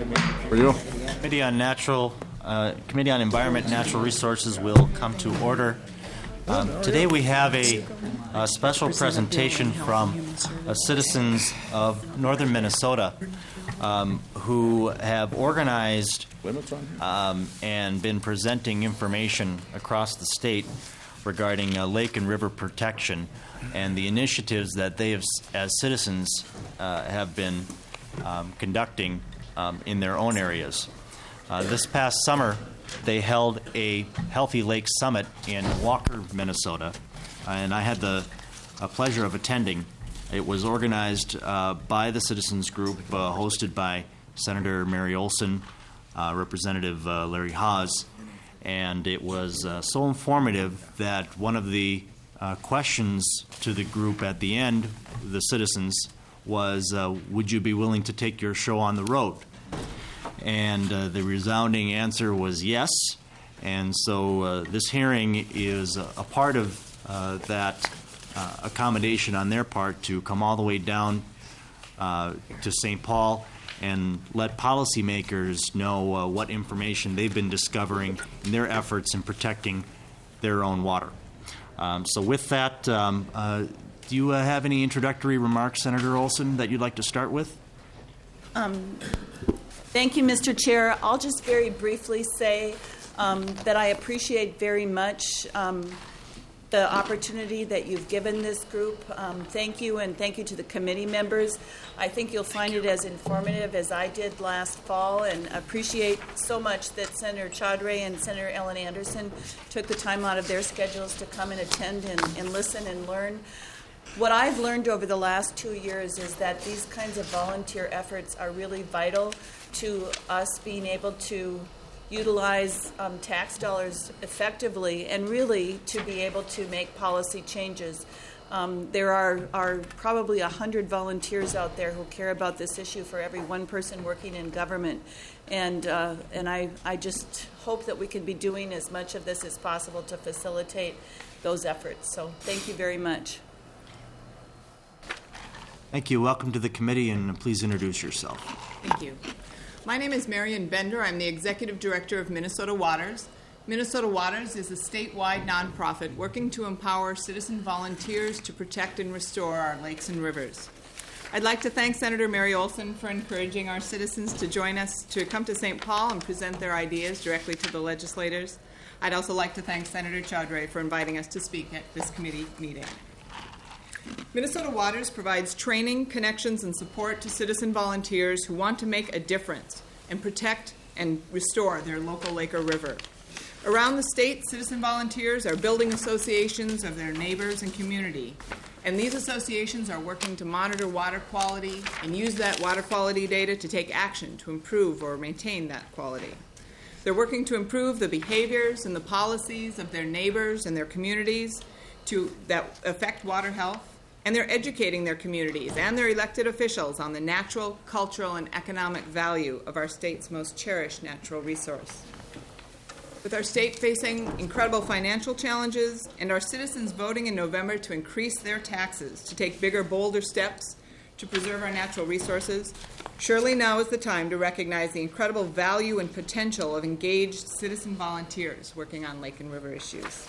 For you. Committee on Environment and Natural Resources will come to order. Today we have a special presentation from citizens of northern Minnesota who have organized and been presenting information across the state regarding lake and river protection and the initiatives that they have, as citizens, have been conducting in their own areas. This past summer, they held a Healthy Lake Summit in Walker, Minnesota, and I had the pleasure of attending. It was organized by the Citizens Group, hosted by Senator Mary Olson, Representative Larry Haas, and it was so informative that one of the questions to the group at the end, the citizens, was, would you be willing to take your show on the road? And the resounding answer was yes. And so this hearing is a part of that accommodation on their part to come all the way down to St. Paul and let policymakers know what information they've been discovering in their efforts in protecting their own water. So with that, do you have any introductory remarks, Senator Olson, that you'd like to start with? Thank you, Mr. Chair. I'll just very briefly say that I appreciate very much the opportunity that you've given this group. Thank you, and thank you to the committee members. I think you'll find it as informative as I did last fall, and appreciate so much that Senator Chaudhary and Senator Ellen Anderson took the time out of their schedules to come and attend and listen and learn. What I've learned over the last 2 years is that these kinds of volunteer efforts are really vital to us being able to utilize tax dollars effectively and really to be able to make policy changes. There are probably 100 volunteers out there who care about this issue for every one person working in government. And I just hope that we can be doing as much of this as possible to facilitate those efforts. So thank you very much. Thank you. Welcome to the committee, and please introduce yourself. Thank you. My name is Marion Bender. I'm the Executive Director of Minnesota Waters. Minnesota Waters is a statewide nonprofit working to empower citizen volunteers to protect and restore our lakes and rivers. I'd like to thank Senator Mary Olson for encouraging our citizens to join us to come to St. Paul and present their ideas directly to the legislators. I'd also like to thank Senator Chaudhary for inviting us to speak at this committee meeting. Minnesota Waters provides training, connections, and support to citizen volunteers who want to make a difference and protect and restore their local lake or river. Around the state, citizen volunteers are building associations of their neighbors and community, and these associations are working to monitor water quality and use that water quality data to take action to improve or maintain that quality. They're working to improve the behaviors and the policies of their neighbors and their communities that affect water health, and they're educating their communities and their elected officials on the natural, cultural, and economic value of our state's most cherished natural resource. With our state facing incredible financial challenges and our citizens voting in November to increase their taxes to take bigger, bolder steps to preserve our natural resources, surely now is the time to recognize the incredible value and potential of engaged citizen volunteers working on lake and river issues.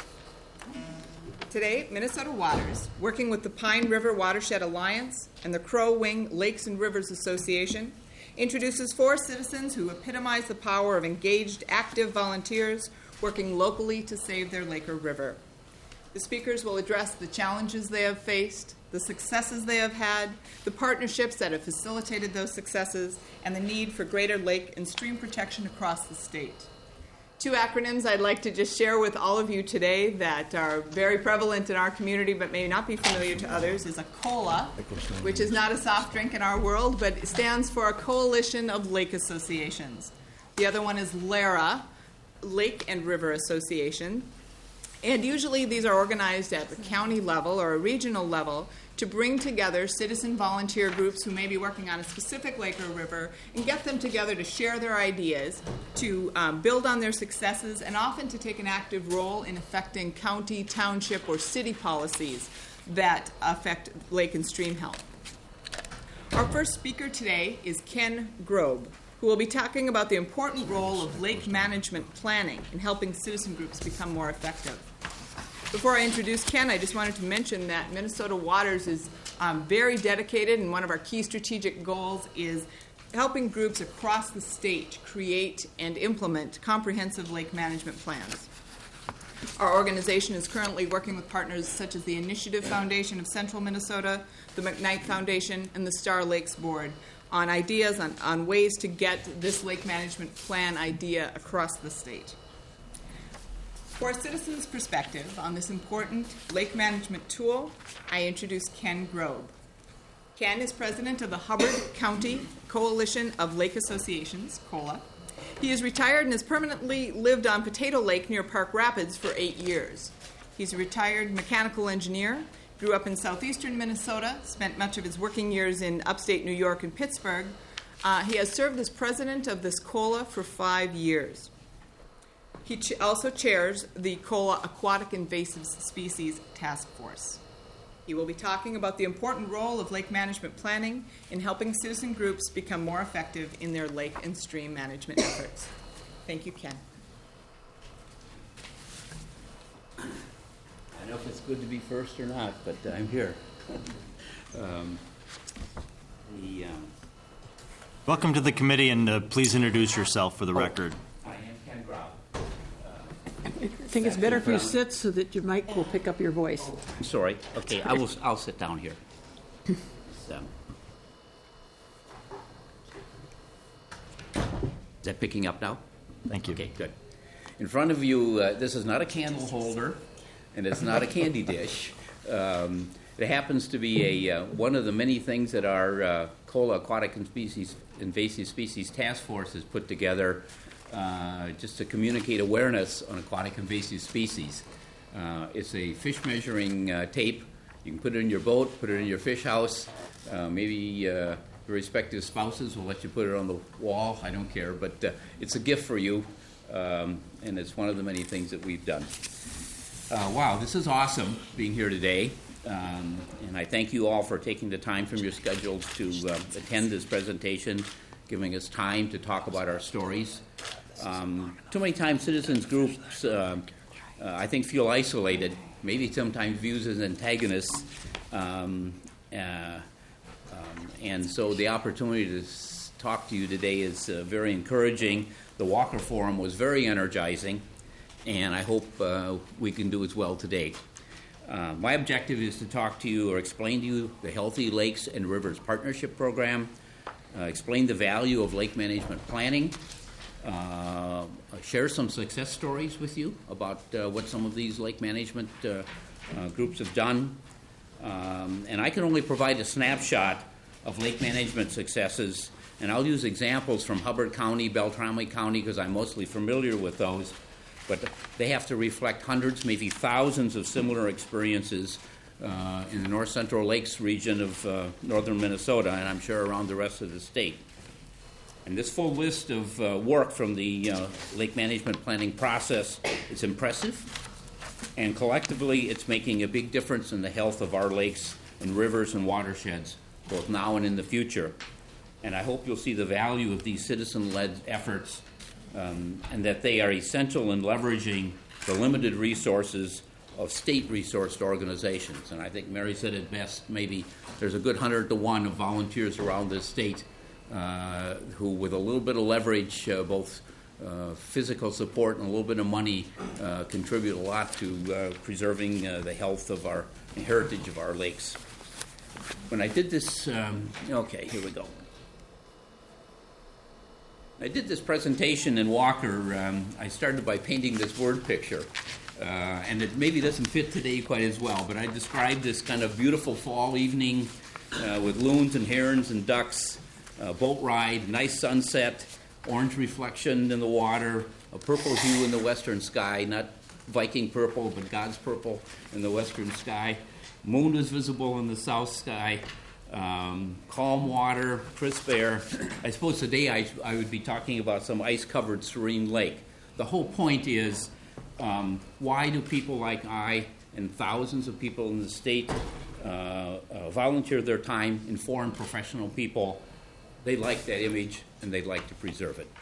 Today, Minnesota Waters, working with the Pine River Watershed Alliance and the Crow Wing Lakes and Rivers Association, introduces 4 citizens who epitomize the power of engaged, active volunteers working locally to save their lake or river. The speakers will address the challenges they have faced, the successes they have had, the partnerships that have facilitated those successes, and the need for greater lake and stream protection across the state. 2 acronyms I'd like to just share with all of you today that are very prevalent in our community but may not be familiar to others is a COLA, which is not a soft drink in our world, but it stands for a Coalition of Lake Associations. The other one is LARA, Lake and River Association. And usually these are organized at the county level or a regional level to bring together citizen volunteer groups who may be working on a specific lake or river and get them together to share their ideas, to build on their successes, and often to take an active role in affecting county, township, or city policies that affect lake and stream health. Our first speaker today is Ken Grobe, who will be talking about the important role of lake management planning in helping citizen groups become more effective. Before I introduce Ken, I just wanted to mention that Minnesota Waters is very dedicated, and one of our key strategic goals is helping groups across the state create and implement comprehensive lake management plans. Our organization is currently working with partners such as the Initiative Foundation of Central Minnesota, the McKnight Foundation, and the Star Lakes Board on ideas on ways to get this lake management plan idea across the state. For a citizen's perspective on this important lake management tool, I introduce Ken Grobe. Ken is president of the Hubbard County Coalition of Lake Associations, COLA. He is retired and has permanently lived on Potato Lake near Park Rapids for 8 years. He's a retired mechanical engineer, grew up in southeastern Minnesota, spent much of his working years in upstate New York and Pittsburgh. He has served as president of this COLA for 5 years. He also chairs the COLA Aquatic Invasive Species Task Force. He will be talking about the important role of lake management planning in helping citizen groups become more effective in their lake and stream management efforts. Thank you, Ken. I don't know if it's good to be first or not, but I'm here. Welcome to the committee, and please introduce yourself for the record. I am Ken Grob. I think it's better if you sit so that your mic will pick up your voice. I'm sorry. Okay, I'll sit down here. So. Is that picking up now? Thank you. Okay, good. In front of you, this is not a candle holder, and it's not a candy dish. It happens to be one of the many things that our COLA Aquatic Invasive Species Task Force has put together just to communicate awareness on aquatic invasive species. It's a fish measuring tape. You can put it in your boat, put it in your fish house. Maybe your respective spouses will let you put it on the wall. I don't care, but it's a gift for you, and it's one of the many things that we've done. Wow, this is awesome being here today, and I thank you all for taking the time from your schedules to attend this presentation, giving us time to talk about our stories. Too many times citizens groups, I think, feel isolated, maybe sometimes viewed as antagonists, and so the opportunity to talk to you today is very encouraging. The Walker Forum was very energizing, and I hope we can do as well today. My objective is to talk to you or explain to you the Healthy Lakes and Rivers Partnership Program, explain the value of lake management planning, share some success stories with you about what some of these lake management groups have done. And I can only provide a snapshot of lake management successes, and I'll use examples from Hubbard County, Beltrami County, because I'm mostly familiar with those, but they have to reflect hundreds, maybe thousands of similar experiences in the north central lakes region of northern Minnesota, and I'm sure around the rest of the state. And this full list of work from the lake management planning process is impressive, and collectively it's making a big difference in the health of our lakes and rivers and watersheds, both now and in the future. And I hope you'll see the value of these citizen-led efforts and that they are essential in leveraging the limited resources of state-resourced organizations. And I think Mary said it best, maybe there's a good 100 to 1 of volunteers around this state who, with a little bit of leverage, both physical support and a little bit of money, contribute a lot to preserving the health of our heritage of our lakes. When I did this, okay, here we go. I did this presentation in Walker. I started by painting this word picture, and it maybe doesn't fit today quite as well, but I described this kind of beautiful fall evening with loons and herons and ducks, boat ride, nice sunset, orange reflection in the water, a purple hue in the western sky, not Viking purple, but God's purple in the western sky. Moon was visible in the south sky. Calm water, crisp air. I suppose today I would be talking about some ice-covered serene lake. The whole point is, why do people like I and thousands of people in the state volunteer their time, inform professional people They like that image, and they'd like to preserve it.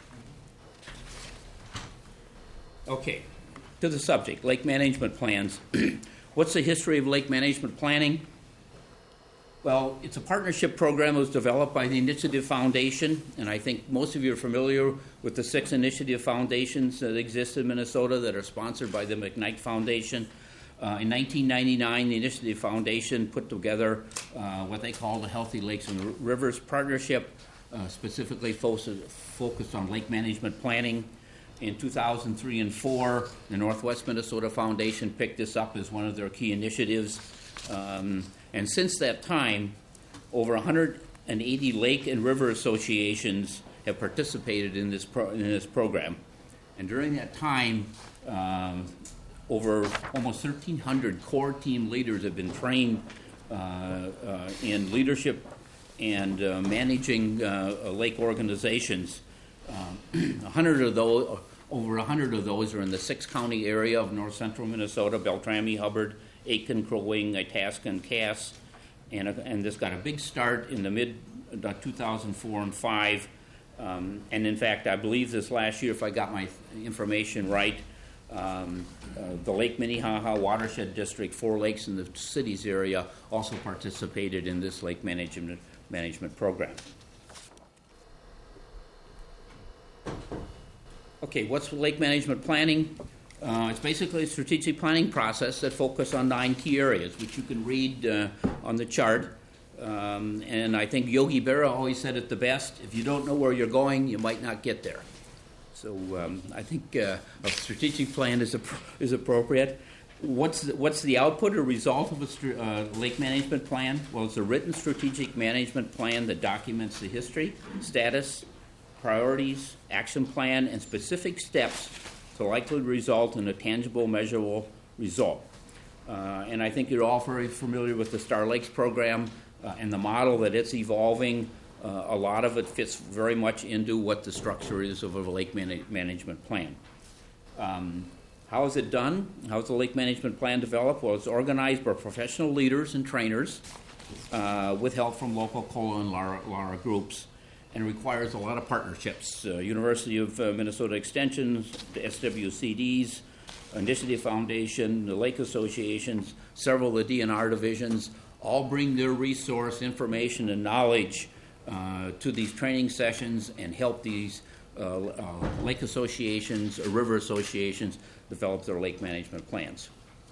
Okay, to the subject, lake management plans. What's the history of lake management planning? Well, it's a partnership program that was developed by the Initiative Foundation, and I think most of you are familiar with the 6 Initiative Foundations that exist in Minnesota that are sponsored by the McKnight Foundation. In 1999, the Initiative Foundation put together what they call the Healthy Lakes and Rivers Partnership, specifically focused on lake management planning. In 2003 and 4, the Northwest Minnesota Foundation picked this up as one of their key initiatives. And since that time, over 180 lake and river associations have participated in this program. And during that time, over almost 1,300 core team leaders have been trained in leadership and managing lake organizations. 100 of those, over 100 of those are in the 6-county area of north central Minnesota: Beltrami, Hubbard, Aitkin, Crow Wing, Itasca, and Cass. And this got a big start in the mid 2004 and 5. And in fact, I believe this last year, if I got my information right, the Lake Minnehaha Watershed District, 4 lakes in the cities area, also participated in this lake management program. Okay, what's lake management planning? It's basically a strategic planning process that focuses on 9 key areas, which you can read on the chart. And I think Yogi Berra always said it the best: if you don't know where you're going, you might not get there. So I think a strategic plan is appropriate. What's the output or result of a lake management plan? Well, it's a written strategic management plan that documents the history, status, priorities, action plan, and specific steps to likely result in a tangible, measurable result. And I think you're all very familiar with the Star Lakes program and the model that it's evolving. A lot of it fits very much into what the structure is of a lake management plan. How is it done? How is the lake management plan developed? Well, it's organized by professional leaders and trainers with help from local COLA and LARA groups, and requires a lot of partnerships. University of Minnesota Extension, the SWCDs, Initiative Foundation, the Lake Associations, several of the DNR divisions, all bring their resource, information, and knowledge to these training sessions and help these lake associations or river associations develop their lake management plans.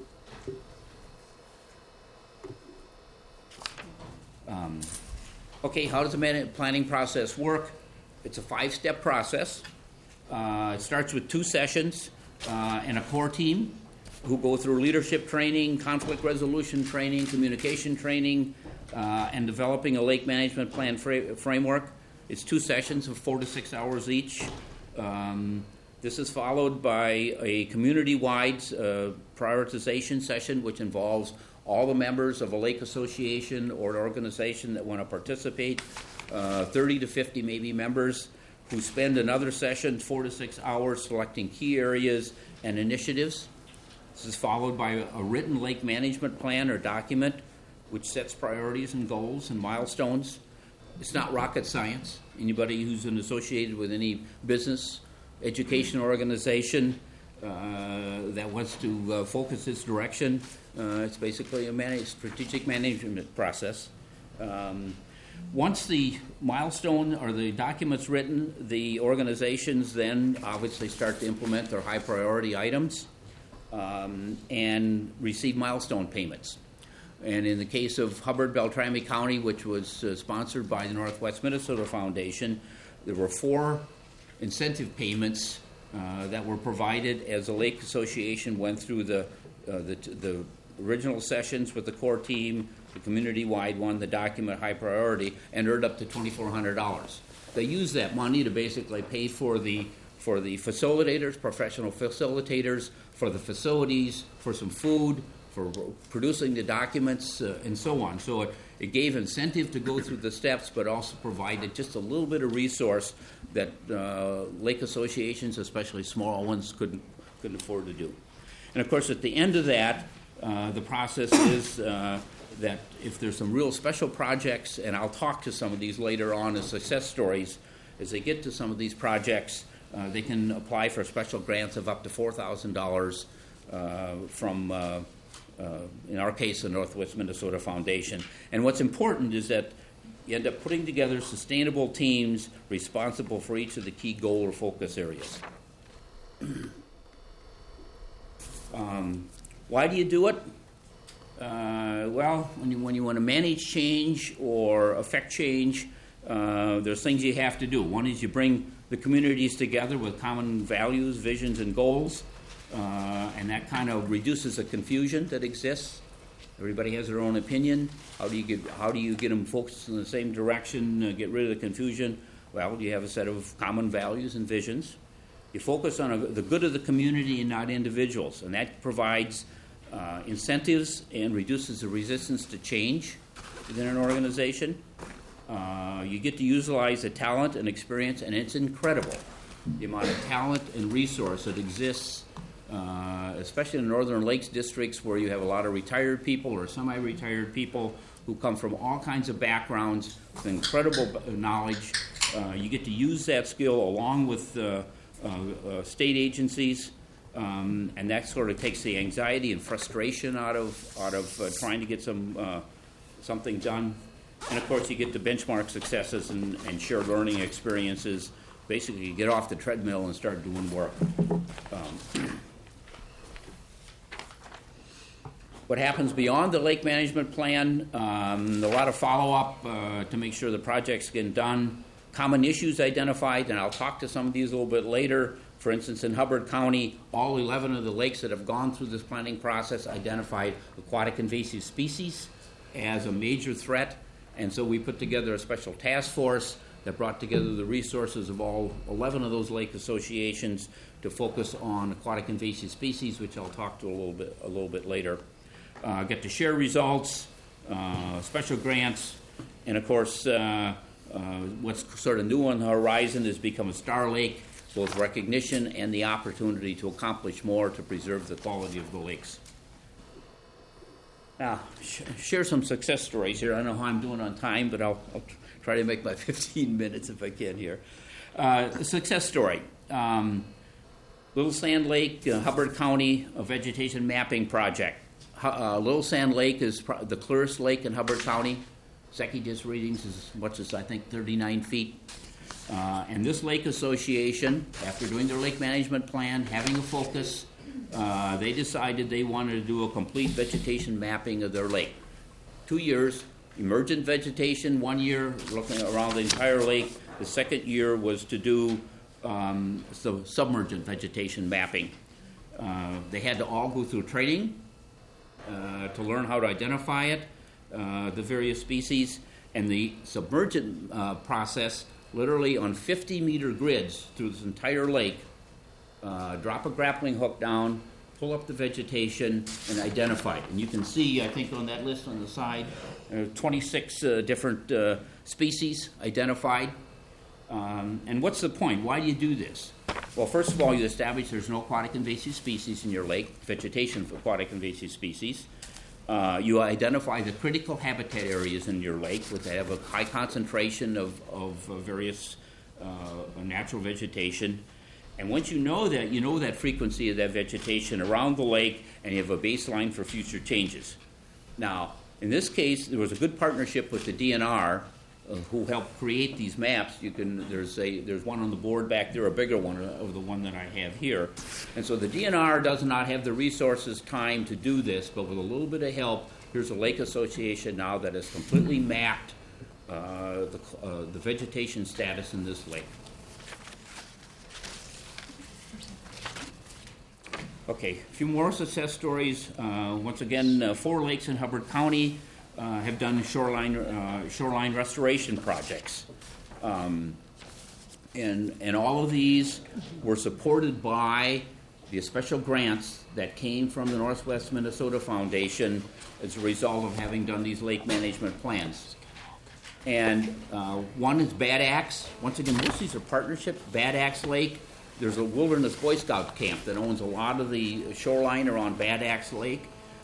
Okay, how does the planning process work? It's a 5-step process. It starts with 2 sessions and a core team who go through leadership training, conflict resolution training, communication training, and developing a lake management plan framework. It's 2 sessions of 4 to 6 hours each. This is followed by a community-wide prioritization session, which involves all the members of a lake association or an organization that want to participate, 30 to 50 maybe members, who spend another session, 4 to 6 hours, selecting key areas and initiatives. This is followed by a written lake management plan or document, which sets priorities and goals and milestones. It's not rocket science. Anybody who's associated with any business, education organization that wants to focus its direction, it's basically a strategic management process. Once the milestone or the document's written, the organizations then obviously start to implement their high priority items and receive milestone payments. And in the case of Hubbard Beltrami County, which was sponsored by the Northwest Minnesota Foundation, there were 4 incentive payments that were provided as the Lake Association went through the original sessions with the core team, the community-wide one, the document high priority, and earned up to $2,400. They used that money to basically pay for the facilitators, professional facilitators, for the facilities, for some food, for producing the documents, and so on. So it gave incentive to go through the steps, but also provided just a little bit of resource that lake associations, especially small ones, couldn't afford to do. And of course, at the end of that, the process is that if there's some real special projects, and I'll talk to some of these later on as success stories, as they get to some of these projects, they can apply for special grants of up to $4,000 from, in our case, the Northwest Minnesota Foundation. And what's important is that you end up putting together sustainable teams responsible for each of the key goal or focus areas. Why do you do it? Well, when you want to manage change or affect change, there's things you have to do. One is you bring the communities together with common values, visions, and goals, and that kind of reduces the confusion that exists. Everybody has their own opinion. How do you get them focused in the same direction, get rid of the confusion? Well, you have a set of common values and visions. You focus on the good of the community and not individuals, and that provides incentives and reduces the resistance to change within an organization. You get to utilize the talent and experience, and it's incredible, the amount of talent and resource that exists, especially in the Northern Lakes districts where you have a lot of retired people or semi-retired people who come from all kinds of backgrounds with incredible knowledge. You get to use that skill along with state agencies, and that sort of takes the anxiety and frustration out of trying to get something done. And of course, you get the benchmark successes and shared learning experiences. Basically, you get off the treadmill and start doing work. What happens beyond the lake management plan? A lot of follow-up to make sure the project's getting done. Common issues identified, and I'll talk to some of these a little bit later. For instance, in Hubbard County, all 11 of the lakes that have gone through this planning process identified aquatic invasive species as a major threat, and so we put together a special task force that brought together the resources of all 11 of those lake associations to focus on aquatic invasive species, which I'll talk to a little bit later. Get to share results, special grants, and of course, what's sort of new on the horizon is become a star lake, both recognition and the opportunity to accomplish more to preserve the quality of the lakes. Now, share some success stories here. I don't know how I'm doing on time, but I'll try to make my 15 minutes if I can here. A success story. Little Sand Lake, Hubbard County, a vegetation mapping project. Little Sand Lake is the clearest lake in Hubbard County. Secchi readings is as much as, I think, 39 feet. And this lake association, after doing their lake management plan, having a focus, they decided they wanted to do a complete vegetation mapping of their lake. 2 years, emergent vegetation, 1 year, looking around the entire lake. The second year was to do submergent vegetation mapping. They had to all go through training to learn how to identify it, the various species, and the submergent process, literally on 50-meter grids through this entire lake, drop a grappling hook down, pull up the vegetation, and identify it. And you can see, I think on that list on the side, 26 different species identified. And what's the point? Why do you do this? Well, first of all, you establish there's no aquatic invasive species in your lake, vegetation for aquatic invasive species. You identify the critical habitat areas in your lake, which have a high concentration of various natural vegetation. And once you know that frequency of that vegetation around the lake, and you have a baseline for future changes. Now, in this case, there was a good partnership with the DNR, who helped create these maps. There's one on the board back there, a bigger one of the one that I have here. And so the DNR does not have the resources, time to do this, but with a little bit of help, here's a lake association now that has completely mapped the vegetation status in this lake. Okay, a few more success stories. Once again, 4 lakes in Hubbard County have done shoreline restoration projects. And all of these were supported by the special grants that came from the Northwest Minnesota Foundation as a result of having done these lake management plans. And one is Bad Axe. Once again, most of these are partnerships. Bad Axe Lake. There's a Wilderness Boy Scout camp that owns a lot of the shoreline around Bad Axe Lake.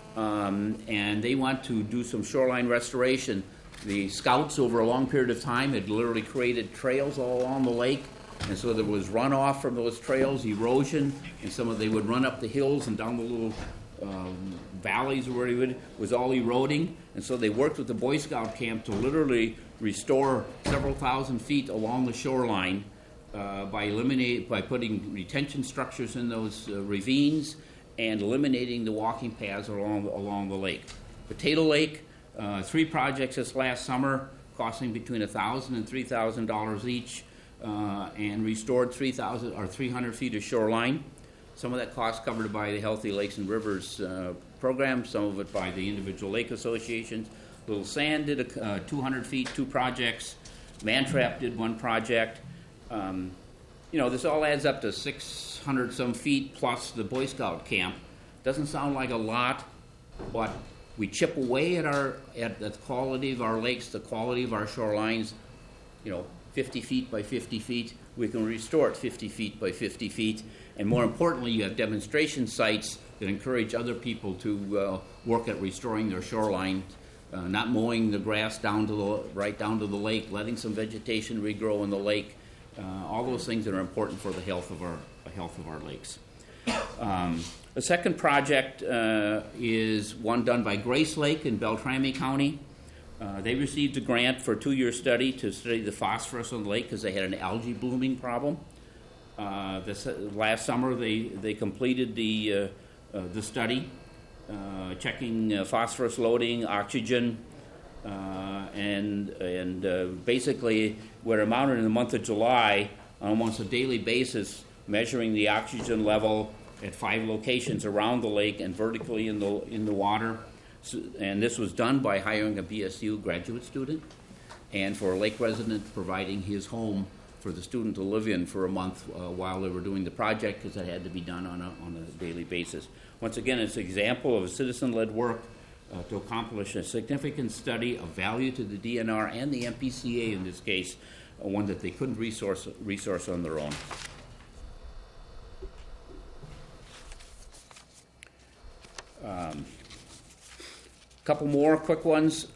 and they want to do some shoreline restoration. The scouts, over a long period of time, had literally created trails all along the lake, and so there was runoff from those trails, erosion, and they would run up the hills and down the little valleys where it was all eroding, and so they worked with the Boy Scout camp to literally restore several thousand feet along the shoreline by putting retention structures in those ravines and eliminating the walking paths along the lake. Potato Lake, 3 projects this last summer, costing between $1,000 and $3,000 each, and restored 300 feet of shoreline. Some of that cost covered by the Healthy Lakes and Rivers program, some of it by the individual lake associations. Little Sand did 200 feet, 2 projects. Mantrap did 1 project. This all adds up to 600 some feet plus the Boy Scout camp. Doesn't sound like a lot, but we chip away at the quality of our lakes, the quality of our shorelines. 50 feet by 50 feet. We can restore it 50 feet by 50 feet. And more importantly, you have demonstration sites that encourage other people to work at restoring their shoreline, not mowing the grass right down to the lake, letting some vegetation regrow in the lake. All those things that are important for the health of our lakes. The second project is one done by Grace Lake in Beltrami County. They received a grant for a 2-year study to study the phosphorus on the lake because they had an algae blooming problem. Last summer, they completed the study, checking phosphorus loading, oxygen, and basically were mounted in the month of July on almost a daily basis, measuring the oxygen level at 5 locations around the lake and vertically in the water. And this was done by hiring a BSU graduate student, and for a lake resident providing his home for the student to live in for a month while they were doing the project, because it had to be done on a daily basis. Once again, it's an example of a citizen-led work to accomplish a significant study of value to the DNR and the MPCA in this case, one that they couldn't resource on their own. Couple more quick ones.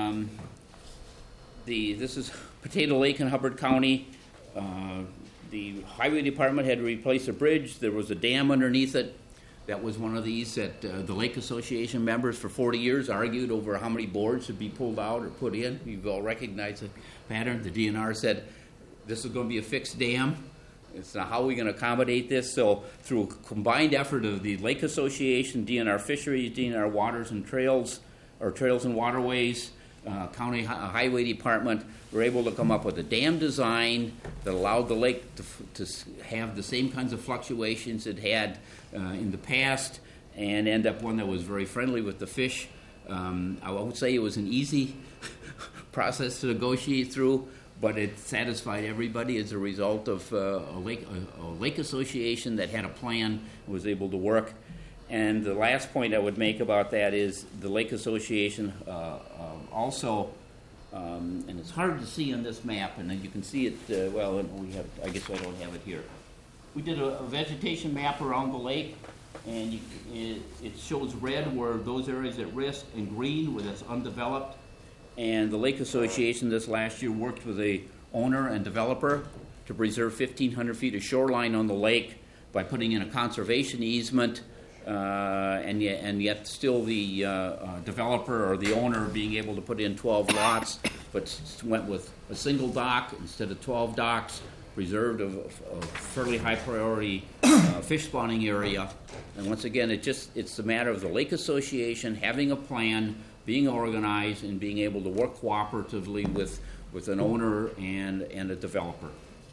This is Potato Lake in Hubbard County. The highway department had to replace a bridge. There was a dam underneath it. That was one of these that the Lake Association members for 40 years argued over how many boards should be pulled out or put in. You've all recognized the pattern. The DNR said, this is going to be a fixed dam. It's not how are we going to accommodate this. So through a combined effort of the Lake Association, DNR Fisheries, DNR Waters and Trails, or Trails and Waterways, County Highway Department, were able to come up with a dam design that allowed the lake to have the same kinds of fluctuations it had in the past, and end up one that was very friendly with the fish. I would say it was an easy process to negotiate through, but it satisfied everybody as a result of a lake association that had a plan and was able to work. And the last point I would make about that is the Lake Association also, and it's hard to see on this map, and you can see it, I guess I don't have it here. We did a vegetation map around the lake, and it shows red where those areas at risk and green where that's undeveloped. And the Lake Association this last year worked with the owner and developer to preserve 1,500 feet of shoreline on the lake by putting in a conservation easement, and yet still the developer or the owner being able to put in 12 lots, but went with a single dock instead of 12 docks, preserved a fairly high priority fish spawning area. And once again, it's a matter of the Lake Association having a plan, being organized, and being able to work cooperatively with an owner and a developer.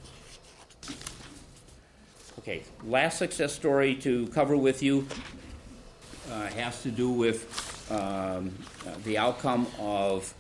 Okay, last success story to cover with you has to do with the outcome of,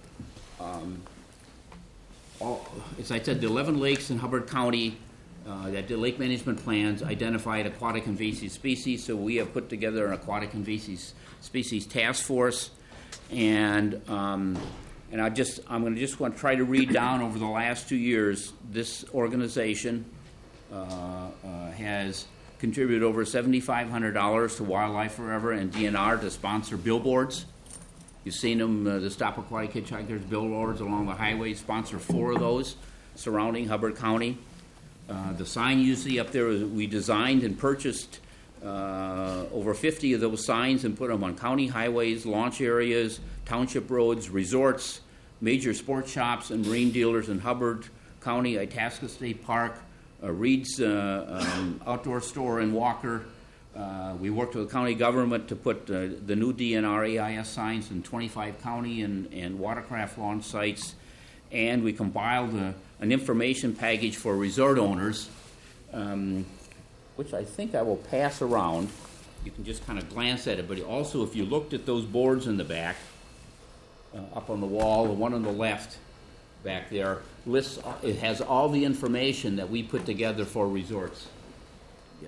as I said, the 11 lakes in Hubbard County that did lake management plans identified aquatic invasive species. So we have put together an aquatic invasive species task force, and I'm going to want to try to read down over the last 2 years. This organization has contributed over $7,500 to Wildlife Forever and DNR to sponsor billboards. You've seen them, the Stop Aquatic Hitchhikers billboards along the highway, sponsor 4 of those surrounding Hubbard County. The sign you see up there, we designed and purchased over 50 of those signs and put them on county highways, launch areas, township roads, resorts, major sports shops and marine dealers in Hubbard County, Itasca State Park, Reed's outdoor store in Walker. We worked with the county government to put the new DNR AIS signs in 25 county and watercraft launch sites. And we compiled an information package for resort owners, which I think I will pass around. You can just kind of glance at it, but also if you looked at those boards in the back, up on the wall, the one on the left back there, it has all the information that we put together for resorts. Yeah.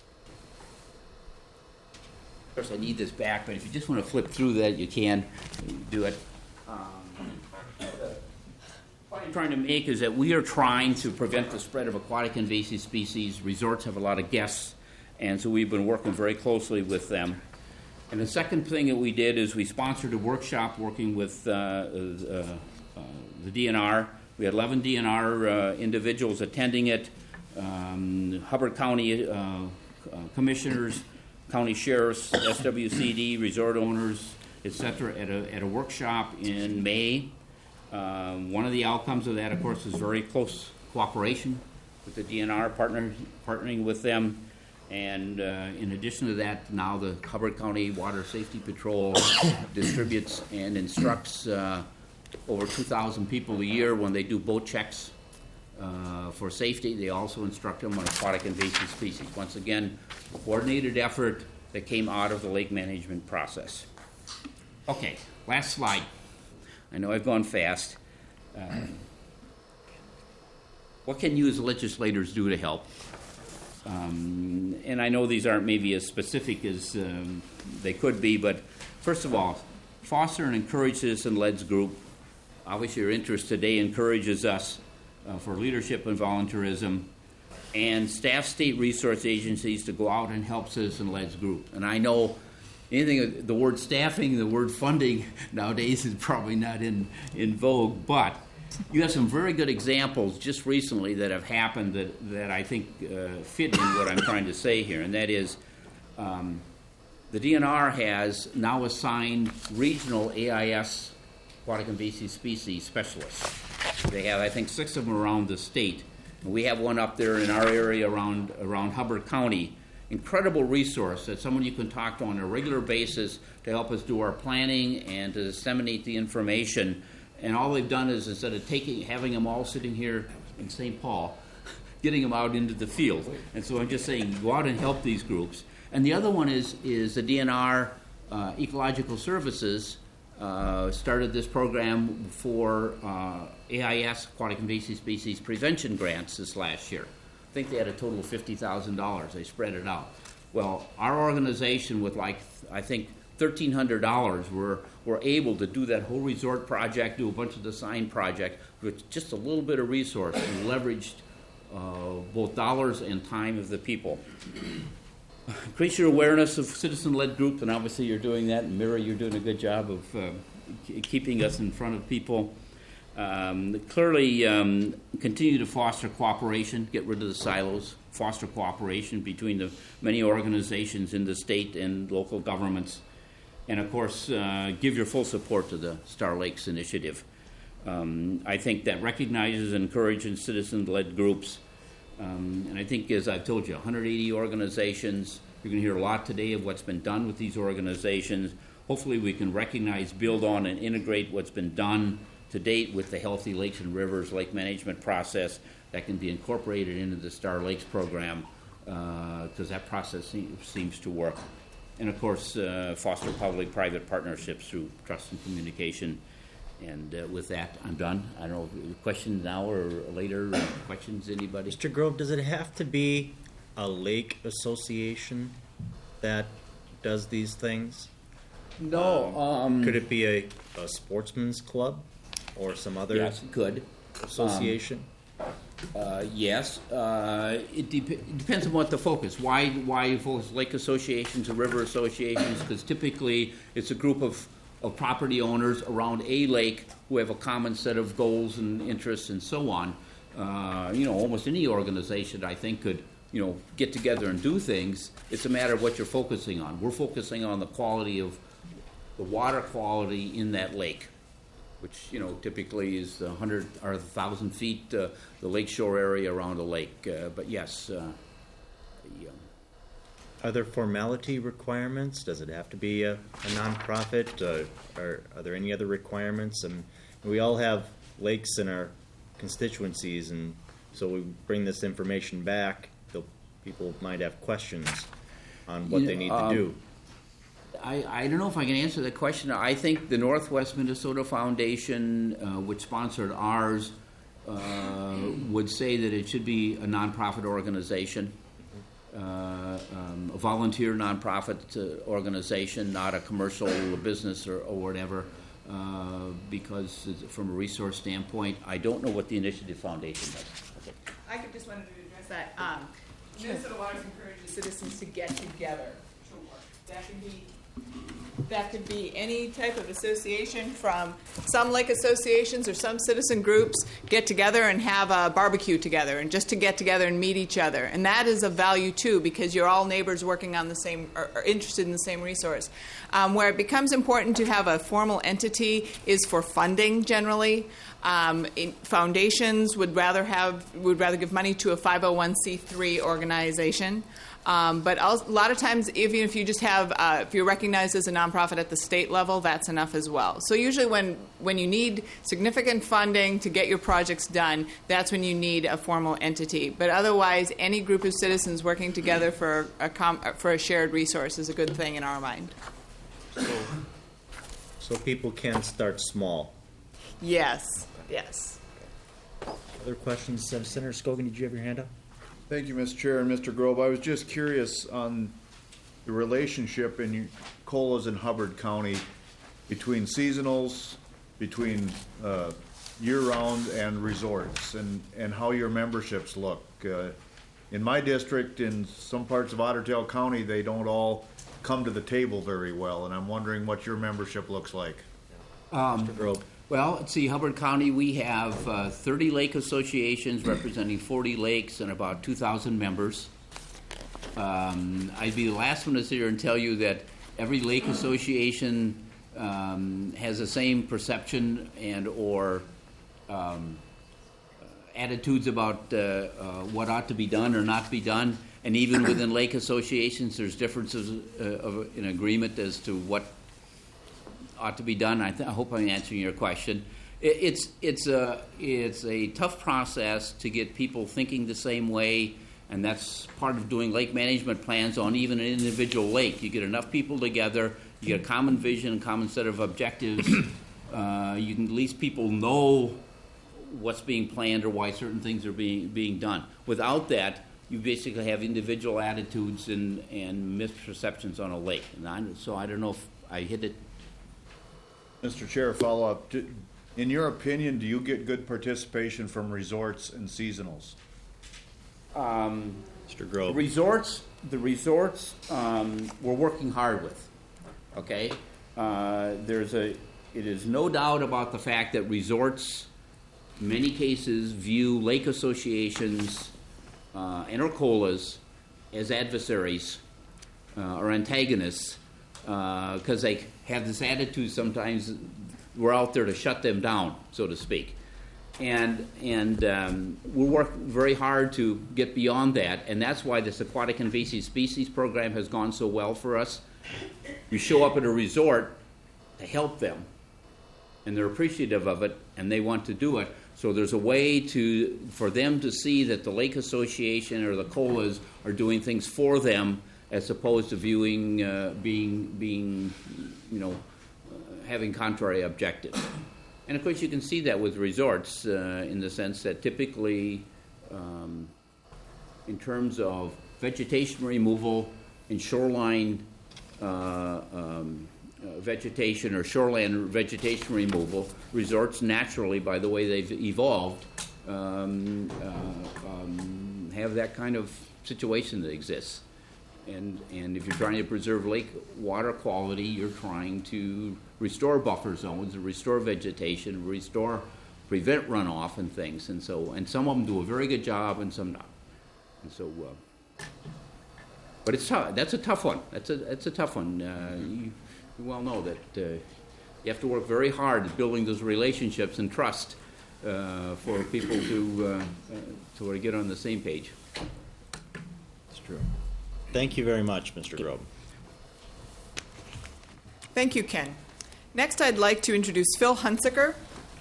Of course, I need this back, but if you just want to flip through that, you can do it. What I'm trying to make is that we are trying to prevent the spread of aquatic invasive species. Resorts have a lot of guests, and so we've been working very closely with them. And the second thing that we did is we sponsored a workshop working with the DNR. We had 11 DNR individuals attending it, Hubbard County commissioners, county sheriffs, SWCD, resort owners, etc., at a workshop in May. One of the outcomes of that, of course, is very close cooperation with the DNR, partnering with them. And in addition to that, now the Hubbard County Water Safety Patrol distributes and instructs over 2,000 people a year when they do boat checks for safety. They also instruct them on aquatic invasive species. Once again, a coordinated effort that came out of the lake management process. Okay, last slide. I know I've gone fast. What can you as legislators do to help? And I know these aren't maybe as specific as they could be, but first of all, foster and encourage citizen-led group. Obviously, your interest today encourages us for leadership and volunteerism, and staff state resource agencies to go out and help citizen-led group. And I know anything, the word staffing, the word funding nowadays is probably not in vogue, but you have some very good examples just recently that have happened that I think fit in what I'm trying to say here, and that is the DNR has now assigned regional AIS, aquatic invasive species specialists. They have, I think, 6 of them around the state. We have one up there in our area around Hubbard County. Incredible resource that someone you can talk to on a regular basis to help us do our planning and to disseminate the information. And all they've done is, instead of having them all sitting here in St. Paul, getting them out into the field. And so I'm just saying, go out and help these groups. And the other one is the DNR Ecological Services started this program for AIS, aquatic invasive species prevention grants this last year. I think they had a total of $50,000. They spread it out. Well, our organization with I think $1,300 were able to do that whole resort project, do a bunch of the sign project with just a little bit of resource and leveraged both dollars and time of the people. Increase your awareness of citizen-led groups, and obviously you're doing that. And Mira, you're doing a good job of keeping us in front of people. Clearly, continue to foster cooperation, get rid of the silos, foster cooperation between the many organizations in the state and local governments. And, of course, give your full support to the Star Lakes Initiative. I think that recognizes and encourages citizen-led groups. And I think, as I've told you, 180 organizations. You're going to hear a lot today of what's been done with these organizations. Hopefully we can recognize, build on, and integrate what's been done to date with the Healthy Lakes and Rivers lake management process that can be incorporated into the Star Lakes program because that process seems to work. And, of course, foster public-private partnerships through trust and communication. And with that, I'm done. I don't know, questions now or later? Questions, anybody? Mr. Grove, does it have to be a lake association that does these things? No. Could it be a sportsman's club or some other Yes, it could. association? Yes. It depends on what the focus. Why you focus lake associations or river associations? Because typically it's a group of property owners around a lake who have a common set of goals and interests and so on. Almost any organization, I think, could get together and do things. It's a matter of what you're focusing on. We're focusing on the quality of the water quality in that lake, which typically is 100 or 1,000 feet, the lakeshore area around a lake. But yes, Are there formality requirements? Does it have to be a nonprofit? Are there any other requirements? And we all have lakes in our constituencies, and so we bring this information back. People might have questions on what they need to do. I don't know if I can answer that question. I think the Northwest Minnesota Foundation, which sponsored ours, would say that it should be a nonprofit organization, a volunteer nonprofit organization, not a commercial business or whatever, because from a resource standpoint, I don't know what the Initiative Foundation does. Okay. I just wanted to address that. Minnesota Waters encourages citizens to get together to work. That could be any type of association. From some lake associations or some citizen groups get together and have a barbecue together, and just to get together and meet each other. And that is of value too, because you're all neighbors working on the same or interested in the same resource. Where it becomes important to have a formal entity is for funding generally. Foundations would rather give money to a 501c3 organization. But a lot of times, even if you just have, if you're recognized as a nonprofit at the state level, that's enough as well. So usually when you need significant funding to get your projects done, that's when you need a formal entity. But otherwise, any group of citizens working together for a shared resource is a good thing in our mind. So people can start small. Yes. Other questions? Senator Scogan, did you have your hand up? Thank you, Mr. Chair and Mr. Grove. I was just curious on the relationship in Colas and Hubbard County between seasonals, between year-round and resorts, and how your memberships look. In my district, in some parts of Otter Tail County, they don't all come to the table very well, and I'm wondering what your membership looks like. Mr. Grove. Well, let's see, Hubbard County, we have 30 lake associations representing 40 lakes and about 2,000 members. I'd be the last one to sit here and tell you that every lake association has the same perception and or attitudes about what ought to be done or not be done. And even within lake associations, there's differences in agreement as to what ought to be done. I hope I'm answering your question. It's a tough process to get people thinking the same way, and that's part of doing lake management plans on even an individual lake. You get enough people together, you get a common vision, common set of objectives. You can at least people know what's being planned or why certain things are being done. Without that, you basically have individual attitudes and misperceptions on a lake. And so I don't know if I hit it. Mr. Chair, follow up. In your opinion, do you get good participation from resorts and seasonals? Mr. Grove. The resorts we're working hard with. Okay, it is no doubt about the fact that resorts, in many cases, view lake associations and or colas as adversaries or antagonists because they have this attitude sometimes we're out there to shut them down, so to speak. And we work very hard to get beyond that, and that's why this Aquatic Invasive Species Program has gone so well for us. You show up at a resort to help them, and they're appreciative of it, and they want to do it. So there's a way for them to see that the Lake Association or the COLAs are doing things for them, as opposed to viewing having contrary objectives. And of course, you can see that with resorts in the sense that typically, in terms of vegetation removal and shoreline vegetation or shoreland vegetation removal, resorts naturally, by the way they've evolved, have that kind of situation that exists. And if you're trying to preserve lake water quality, you're trying to restore buffer zones, restore vegetation, prevent runoff and things. And some of them do a very good job, and some not. And so, but it's tough. That's a tough one. That's a tough one. You well know that you have to work very hard at building those relationships and trust for people to get on the same page. It's true. Thank you very much, Mr. Grobe. Thank you, Ken. Next, I'd like to introduce Phil Hunsaker.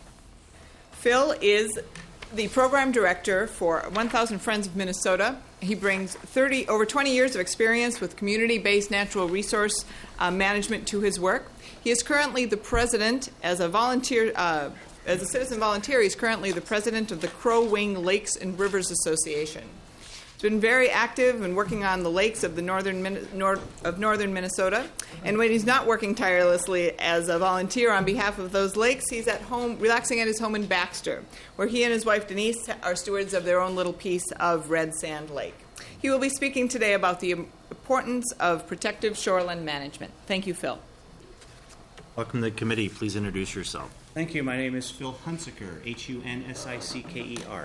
Phil is the program director for 1,000 Friends of Minnesota. He brings over 20 years of experience with community-based natural resource management to his work. He is currently the president, as a citizen volunteer, he's currently the president of the Crow Wing Lakes and Rivers Association. He's been very active in working on the lakes of northern Minnesota. And when he's not working tirelessly as a volunteer on behalf of those lakes, he's at home, relaxing at his home in Baxter, where he and his wife Denise are stewards of their own little piece of Red Sand Lake. He will be speaking today about the importance of protective shoreline management. Thank you, Phil. Welcome to the committee. Please introduce yourself. Thank you. My name is Phil Hunsaker, Hunsicker.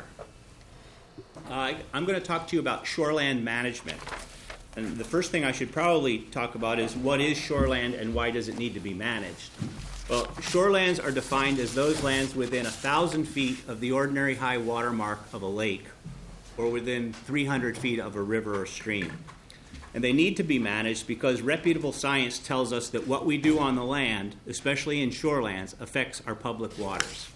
I'm going to talk to you about shoreland management. And the first thing I should probably talk about is what is shoreland and why does it need to be managed? Well, shorelands are defined as those lands within 1,000 feet of the ordinary high water mark of a lake or within 300 feet of a river or stream. And they need to be managed because reputable science tells us that what we do on the land, especially in shorelands, affects our public waters.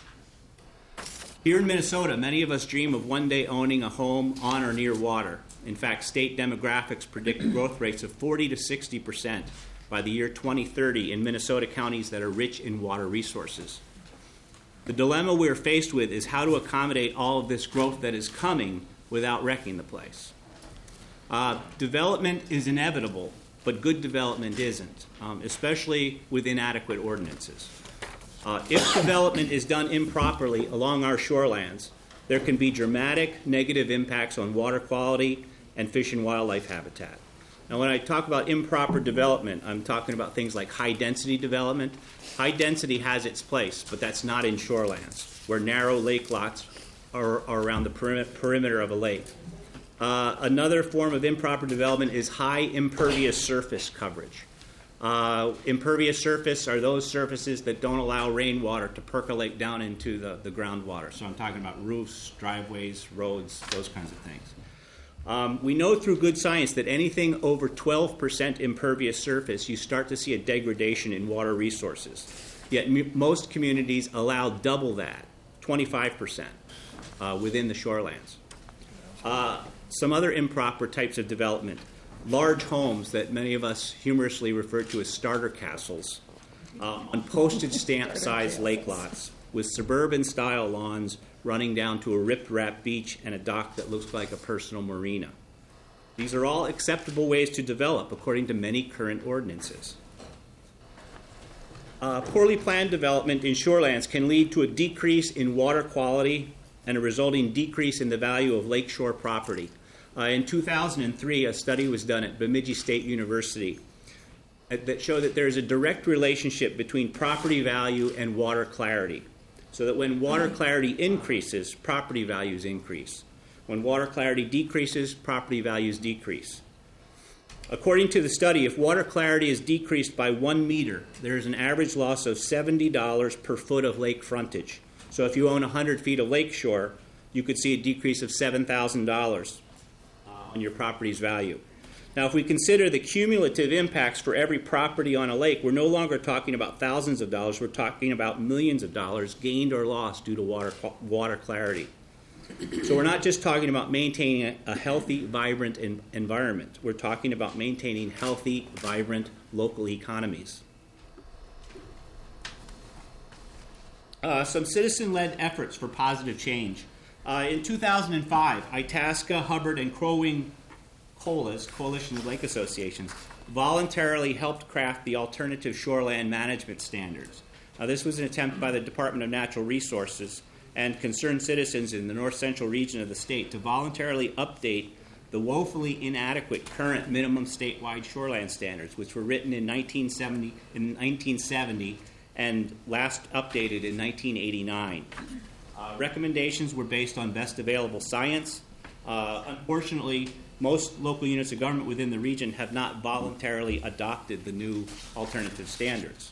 Here in Minnesota, many of us dream of one day owning a home on or near water. In fact, state demographics predict growth rates of 40 to 60% by the year 2030 in Minnesota counties that are rich in water resources. The dilemma we're faced with is how to accommodate all of this growth that is coming without wrecking the place. Development is inevitable, but good development isn't, especially with inadequate ordinances. If development is done improperly along our shorelands, there can be dramatic negative impacts on water quality and fish and wildlife habitat. Now, when I talk about improper development, I'm talking about things like high-density development. High density has its place, but that's not in shorelands, where narrow lake lots are around the perimeter of a lake. Another form of improper development is high impervious surface coverage. Impervious surface are those surfaces that don't allow rainwater to percolate down into the groundwater. So I'm talking about roofs, driveways, roads, those kinds of things. We know through good science that anything over 12% impervious surface, you start to see a degradation in water resources. Yet most communities allow double that, 25%, within the shorelands. Some other improper types of development. Large homes that many of us humorously refer to as starter castles on postage stamp sized lake lots with suburban style lawns running down to a rip-rap beach and a dock that looks like a personal marina. These are all acceptable ways to develop according to many current ordinances. Poorly planned development in shorelands can lead to a decrease in water quality and a resulting decrease in the value of lakeshore property. In 2003, a study was done at Bemidji State University that showed that there is a direct relationship between property value and water clarity. So that when water clarity increases, property values increase. When water clarity decreases, property values decrease. According to the study, if water clarity is decreased by 1 meter, there is an average loss of $70 per foot of lake frontage. So if you own 100 feet of lakeshore, you could see a decrease of $7,000 on your property's value. Now, if we consider the cumulative impacts for every property on a lake, we're no longer talking about thousands of dollars. We're talking about millions of dollars gained or lost due to water clarity. So we're not just talking about maintaining a healthy, vibrant environment. We're talking about maintaining healthy, vibrant local economies. Some citizen-led efforts for positive change. In 2005, Itasca, Hubbard, and Crow Wing COLAs, Coalition of Lake Associations, voluntarily helped craft the alternative shoreland management standards. This was an attempt by the Department of Natural Resources and concerned citizens in the north central region of the state to voluntarily update the woefully inadequate current minimum statewide shoreland standards, which were written in 1970 and last updated in 1989. Recommendations were based on best available science. Unfortunately, most local units of government within the region have not voluntarily adopted the new alternative standards.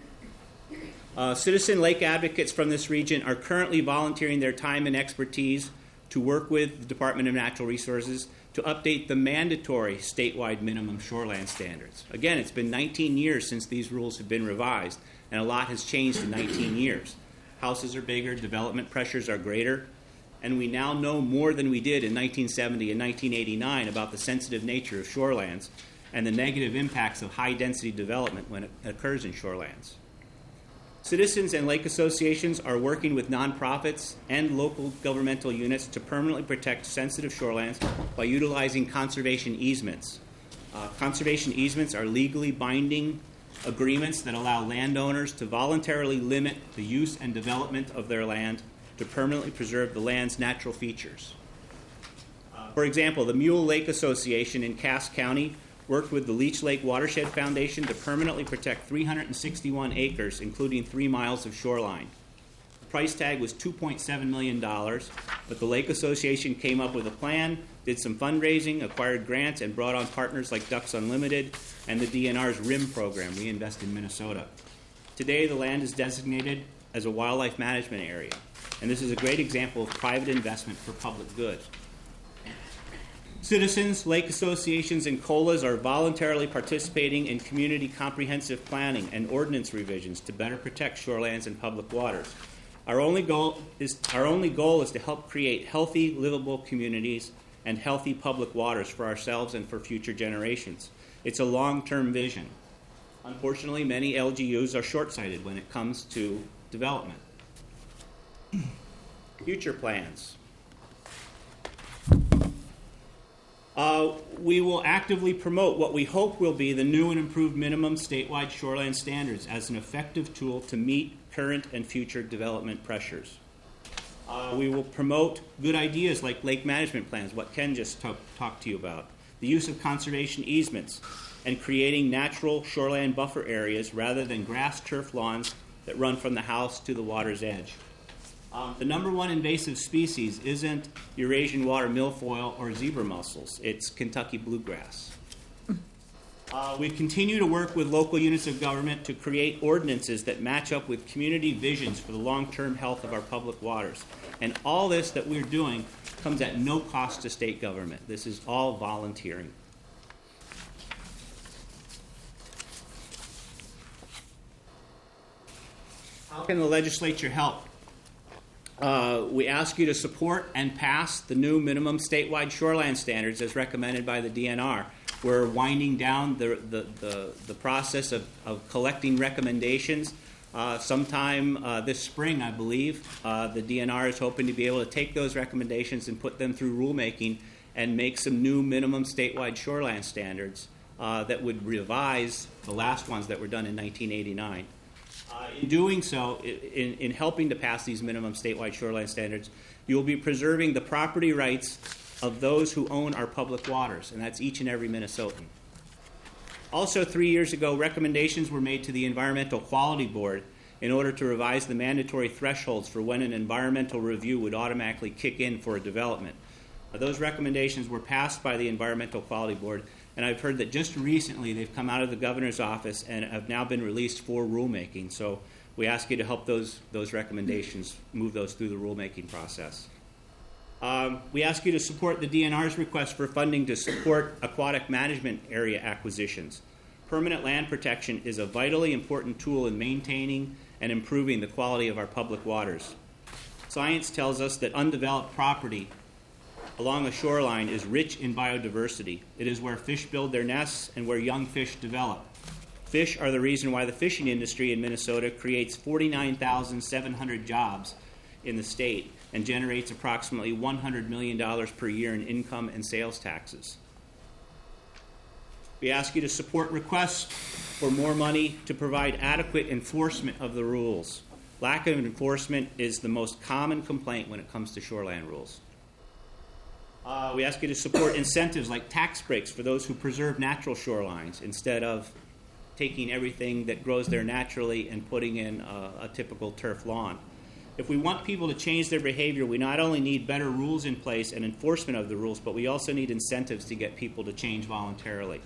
Citizen lake advocates from this region are currently volunteering their time and expertise to work with the Department of Natural Resources to update the mandatory statewide minimum shoreland standards. Again, it's been 19 years since these rules have been revised, and a lot has changed in 19 years. Houses are bigger, development pressures are greater, and we now know more than we did in 1970 and 1989 about the sensitive nature of shorelands and the negative impacts of high-density development when it occurs in shorelands. Citizens and lake associations are working with nonprofits and local governmental units to permanently protect sensitive shorelands by utilizing conservation easements. Conservation easements are legally binding agreements that allow landowners to voluntarily limit the use and development of their land to permanently preserve the land's natural features. For example, the Mule Lake Association in Cass County worked with the Leech Lake Watershed Foundation to permanently protect 361 acres, including 3 miles of shoreline. The price tag was $2.7 million, but the Lake Association came up with a plan, did some fundraising, acquired grants, and brought on partners like Ducks Unlimited and the DNR's RIM program, Reinvest in Minnesota. Today, the land is designated as a wildlife management area, and this is a great example of private investment for public good. Citizens, lake associations, and COLAs are voluntarily participating in community comprehensive planning and ordinance revisions to better protect shorelands and public waters. Our only goal is to help create healthy, livable communities and healthy public waters for ourselves and for future generations. It's a long-term vision. Unfortunately, many LGUs are short-sighted when it comes to development. Future plans. We will actively promote what we hope will be the new and improved minimum statewide shoreline standards as an effective tool to meet current and future development pressures. We will promote good ideas like lake management plans, what Ken just talked to you about, the use of conservation easements, and creating natural shoreline buffer areas rather than grass turf lawns that run from the house to the water's edge. The number one invasive species isn't Eurasian water milfoil or zebra mussels. It's Kentucky bluegrass. We continue to work with local units of government to create ordinances that match up with community visions for the long-term health of our public waters. And all this that we're doing comes at no cost to state government. This is all volunteering. How can the legislature help? We ask you to support and pass the new minimum statewide shoreline standards as recommended by the DNR. We're winding down the process of collecting recommendations. Sometime this spring, I believe, the DNR is hoping to be able to take those recommendations and put them through rulemaking and make some new minimum statewide shoreline standards that would revise the last ones that were done in 1989. In doing so, in helping to pass these minimum statewide shoreline standards, you will be preserving the property rights of those who own our public waters, and that's each and every Minnesotan. Also, 3 years ago, recommendations were made to the Environmental Quality Board in order to revise the mandatory thresholds for when an environmental review would automatically kick in for a development. Those recommendations were passed by the Environmental Quality Board, and I've heard that just recently they've come out of the governor's office and have now been released for rulemaking. So we ask you to help those recommendations, move those through the rulemaking process. We ask you to support the DNR's request for funding to support aquatic management area acquisitions. Permanent land protection is a vitally important tool in maintaining and improving the quality of our public waters. Science tells us that undeveloped property along a shoreline is rich in biodiversity. It is where fish build their nests and where young fish develop. Fish are the reason why the fishing industry in Minnesota creates 49,700 jobs in the state and generates approximately $100 million per year in income and sales taxes. We ask you to support requests for more money to provide adequate enforcement of the rules. Lack of enforcement is the most common complaint when it comes to shoreline rules. We ask you to support incentives like tax breaks for those who preserve natural shorelines instead of taking everything that grows there naturally and putting in a typical turf lawn. If we want people to change their behavior, we not only need better rules in place and enforcement of the rules, but we also need incentives to get people to change voluntarily.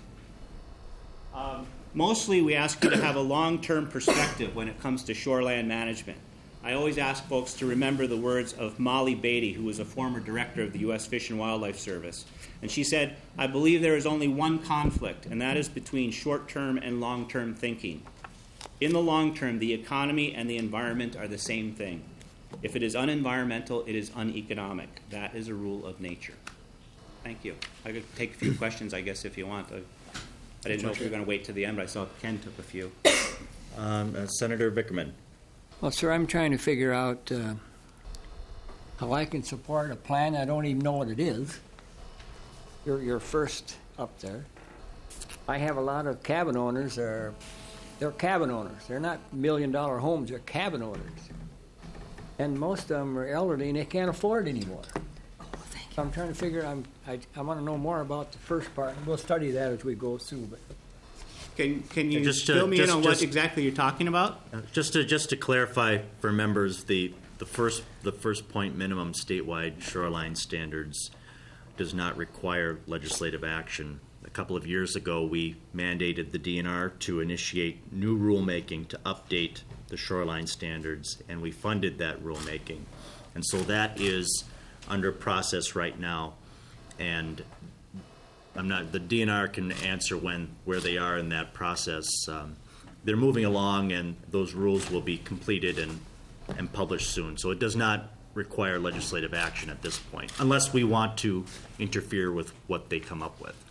Mostly, we ask you to have a long-term perspective when it comes to shoreland management. I always ask folks to remember the words of Molly Beatty, who was a former director of the U.S. Fish and Wildlife Service. And she said, "I believe there is only one conflict, and that is between short-term and long-term thinking. In the long term, the economy and the environment are the same thing. If it is unenvironmental, it is uneconomic. That is a rule of nature." Thank you. I could take a few questions, I guess, if you want. I didn't know if we were going to wait to the end, but I saw Ken took a few. Senator Vickerman. Well, sir, I'm trying to figure out how I can support a plan. I don't even know what it is. You're first up there. I have a lot of cabin owners. They're cabin owners. They're not million-dollar homes. They're cabin owners. And most of them are elderly, and they can't afford it anymore. So I'm trying to figure. I want to know more about the first part, and we'll study that as we go through. But Can you fill me in on what exactly you're talking about? Just to clarify for members, the first point minimum statewide shoreline standards does not require legislative action. A couple of years ago, we mandated the DNR to initiate new rulemaking to update the shoreline standards, and we funded that rulemaking. And so that is under process right now, and the DNR can answer where they are in that process. They're moving along, and those rules will be completed and published soon. So it does not require legislative action at this point, unless we want to interfere with what they come up with.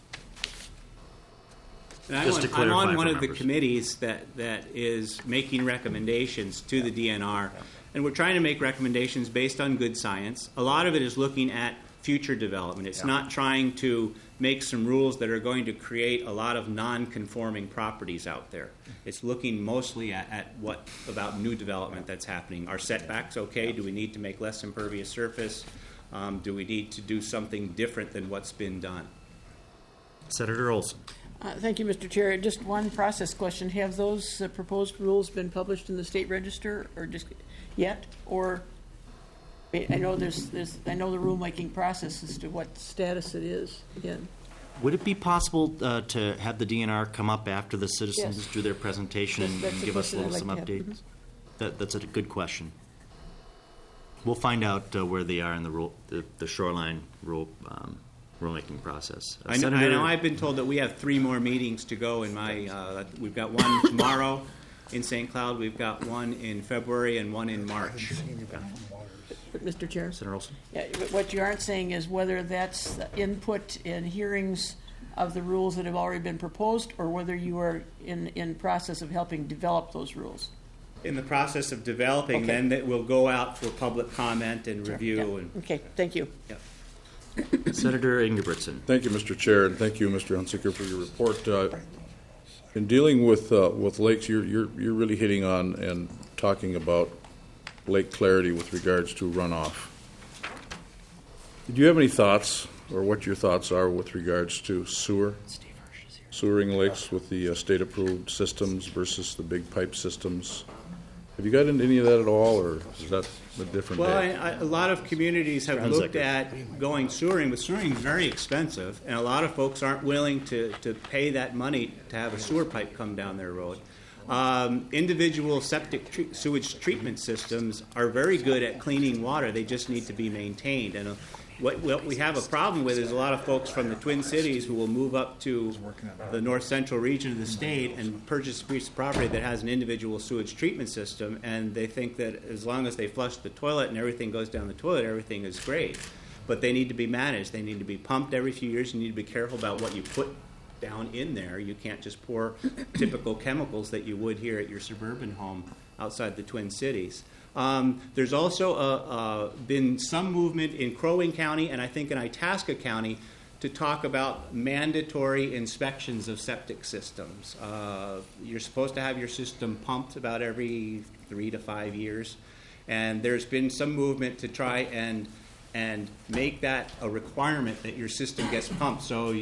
And I'm on one of the committees that is making recommendations to the DNR, and we're trying to make recommendations based on good science. A lot of it is looking at future development. It's not trying to make some rules that are going to create a lot of non-conforming properties out there. It's looking mostly at what about new development that's happening. Are setbacks okay? Do we need to make less impervious surface? Do we need to do something different than what's been done? Senator Olson. Thank you, Mr. Chair. Just one process question. Have those proposed rules been published in the state register or just yet? Or I know I know the rulemaking process as to what status it is in. Would it be possible to have the DNR come up after the citizens do their presentation and give us some updates? That's a good question. We'll find out where they are in the shoreline rulemaking process. I know I've been told that we have 3 more meetings to go in my. We've got one tomorrow in St. Cloud. We've got one in February and one in March. Mr. Chair? Senator Olson? Yeah, what you aren't saying is whether that's input in hearings of the rules that have already been proposed or whether you are in process of helping develop those rules. In the process of developing, Okay. then that will go out for public comment and review. Yeah. And, Okay, thank you. Senator Ingebrigtsen. Thank you, Mr. Chair, and thank you, Mr. Hunsaker, for your report. In dealing with lakes, you're really hitting on and talking about lake clarity with regards to runoff. Do you have any thoughts, or what your thoughts are with regards to sewering lakes with the state-approved systems versus the big pipe systems? Have you got into any of that at all, or is that a different day? a lot of communities have looked at going sewering, but sewering is very expensive, and a lot of folks aren't willing to pay that money to have a sewer pipe come down their road. Individual septic sewage treatment systems are very good at cleaning water. They just need to be maintained. And what we have a problem with is a lot of folks from the Twin Cities who will move up to the north central region of the state and purchase a piece of property that has an individual sewage treatment system, and they think that as long as they flush the toilet and everything goes down the toilet, everything is great. But they need to be managed. They need to be pumped every few years. You need to be careful about what you put down in there. You can't just pour typical chemicals that you would here at your suburban home outside the Twin Cities. There's also been some movement in Crow Wing County and I think in Itasca County to talk about mandatory inspections of septic systems. You're supposed to have your system pumped about every 3 to 5 years, and there's been some movement to try and make that a requirement that your system gets pumped. So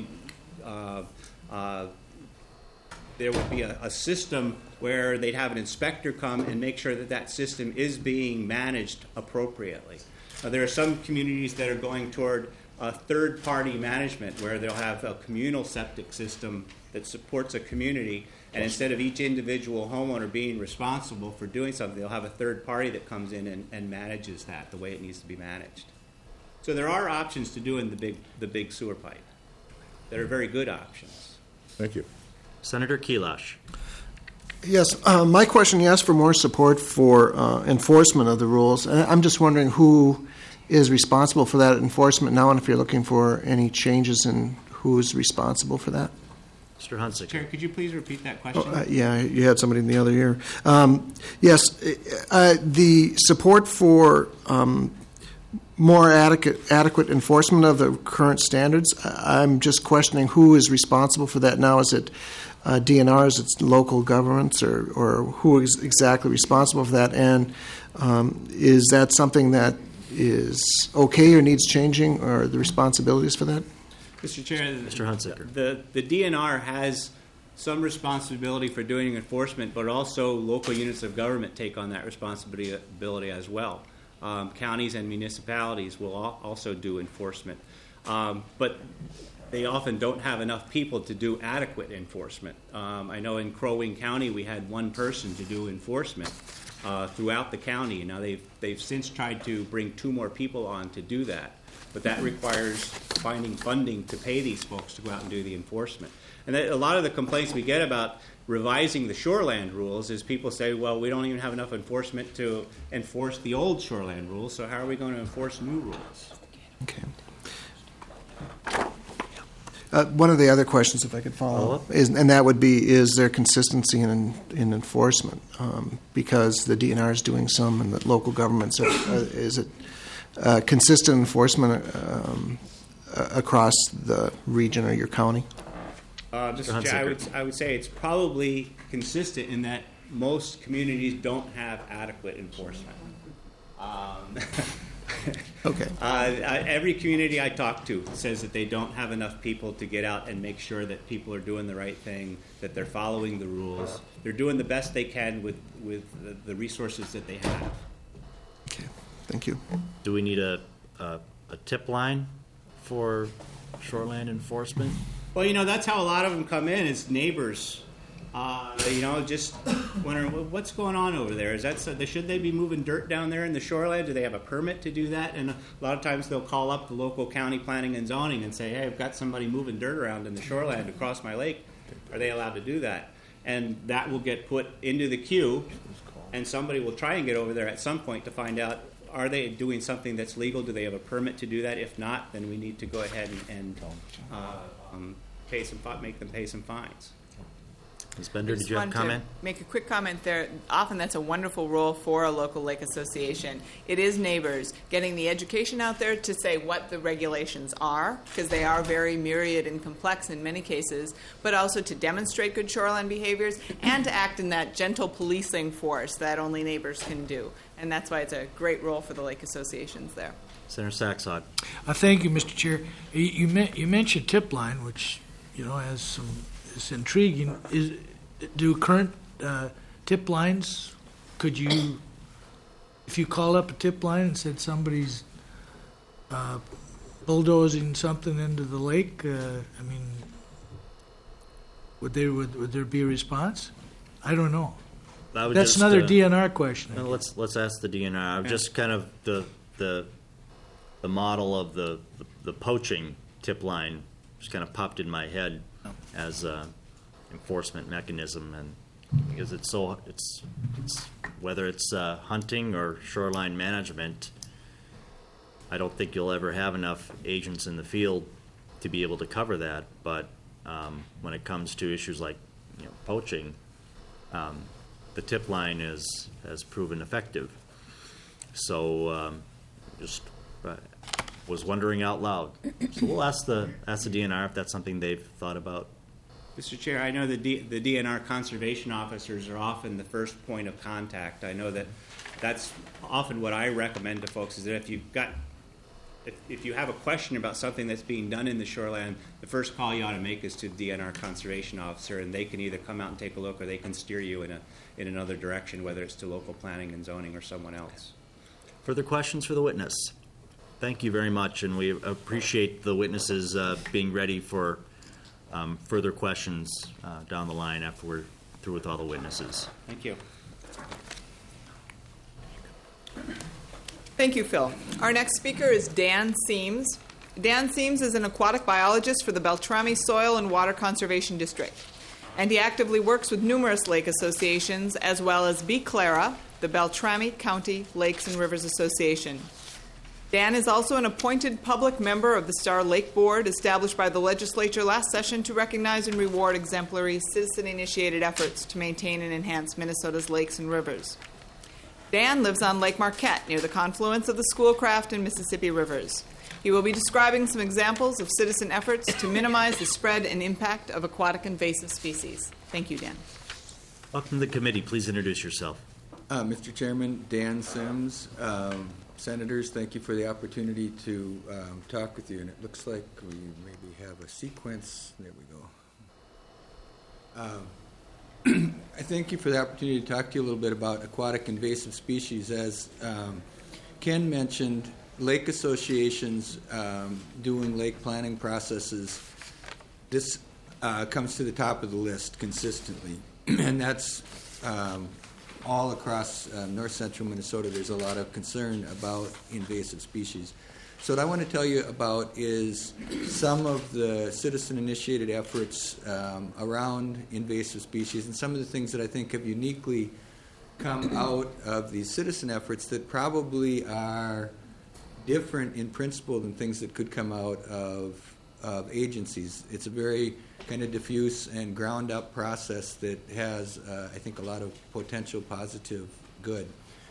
there would be a system where they'd have an inspector come and make sure that that system is being managed appropriately. There are some communities that are going toward third-party management where they'll have a communal septic system that supports a community, and instead of each individual homeowner being responsible for doing something, they'll have a third party that comes in and manages that the way it needs to be managed. So there are options to doing the big sewer pipe that are very good options. Thank you. Senator Kelash. Yes, my question, you asked for more support for enforcement of the rules. And I'm just wondering who is responsible for that enforcement now, and if you're looking for any changes in who's responsible for that. Mr. Hunsicker. Chair, could you please repeat that question? Yeah, you had somebody in the other ear. Yes, the support for more adequate enforcement of the current standards, I'm just questioning who is responsible for that now. Is it DNRs, it's local governments, or who is exactly responsible for that? And is that something that is okay or needs changing, or the responsibilities for that? Mr. Chair, Mr. Hunsicker. The DNR has some responsibility for doing enforcement, but also local units of government take on that responsibility as well. Counties and municipalities will also do enforcement. But they often don't have enough people to do adequate enforcement. I know in Crow Wing County we had one person to do enforcement throughout the county. Now they've since tried to bring 2 more people on to do that, but that requires finding funding to pay these folks to go out and do the enforcement. And a lot of the complaints we get about revising the shoreland rules is people say, well, we don't even have enough enforcement to enforce the old shoreland rules, so how are we going to enforce new rules? Okay. One of the other questions, if I could follow up, and that would be, is there consistency in enforcement? Because the DNR is doing some and the local governments, is it consistent enforcement across the region or your county? Mr. Chair, I would say it's probably consistent in that most communities don't have adequate enforcement. Okay. Every community I talk to says that they don't have enough people to get out and make sure that people are doing the right thing, that they're following the rules. They're doing the best they can with the resources that they have. Okay. Thank you. Do we need a tip line for shoreland enforcement? Well, that's how a lot of them come in, is neighbors. Just wondering what's going on over there. Is that should they be moving dirt down there in the shoreline? Do they have a permit to do that? And a lot of times they'll call up the local county planning and zoning and say, hey, I've got somebody moving dirt around in the shoreline across my lake. Are they allowed to do that? And that will get put into the queue, and somebody will try and get over there at some point to find out, are they doing something that's legal? Do they have a permit to do that? If not, then we need to go ahead and make them pay some fines. Ms. Bender, did you have a to comment? Make a quick comment there. Often that's a wonderful role for a local lake association. It is neighbors getting the education out there to say what the regulations are, because they are very myriad and complex in many cases, but also to demonstrate good shoreline behaviors and to act in that gentle policing force that only neighbors can do. And that's why it's a great role for the lake associations there. Senator Saxon. Thank you, Mr. Chair. You mentioned tip line, which has some. It's intriguing. Do current tip lines, could you, if you call up a tip line and said somebody's bulldozing something into the lake, would there be a response? I don't know. That's another DNR question. Let's ask the DNR. Just kind of the model of the poaching tip line just kind of popped in my head as a enforcement mechanism, and because it's whether it's hunting or shoreline management, I don't think you'll ever have enough agents in the field to be able to cover that. But when it comes to issues like poaching, the tip line has proven effective. So was wondering out loud. So we'll ask the DNR if that's something they've thought about. Mr. Chair, I know the DNR conservation officers are often the first point of contact. I know that that's often what I recommend to folks is that if you have a question about something that's being done in the shoreline, the first call you ought to make is to the DNR conservation officer, and they can either come out and take a look or they can steer you in another direction, whether it's to local planning and zoning or someone else. Further questions for the witness? Thank you very much, and we appreciate the witnesses being ready for further questions down the line after we're through with all the witnesses. Thank you. Thank you, Phil. Our next speaker is Dan Seams. Dan Seams is an aquatic biologist for the Beltrami Soil and Water Conservation District, and he actively works with numerous lake associations as well as BCLARA, the Beltrami County Lakes and Rivers Association. Dan is also an appointed public member of the Star Lake Board, established by the legislature last session to recognize and reward exemplary citizen-initiated efforts to maintain and enhance Minnesota's lakes and rivers. Dan lives on Lake Marquette, near the confluence of the Schoolcraft and Mississippi rivers. He will be describing some examples of citizen efforts to minimize the spread and impact of aquatic invasive species. Thank you, Dan. Welcome to the committee. Please introduce yourself. Mr. Chairman, Dan Sims. Senators, thank you for the opportunity to talk with you. And it looks like we maybe have a sequence. There we go. I thank you for the opportunity to talk to you a little bit about aquatic invasive species. As Ken mentioned, lake associations doing lake planning processes, this comes to the top of the list consistently. And that's all across north central Minnesota. There's a lot of concern about invasive species. So what I want to tell you about is some of the citizen-initiated efforts around invasive species and some of the things that I think have uniquely come out of these citizen efforts that probably are different in principle than things that could come out of agencies. It's a very kind of diffuse and ground-up process that has, I think, a lot of potential positive good.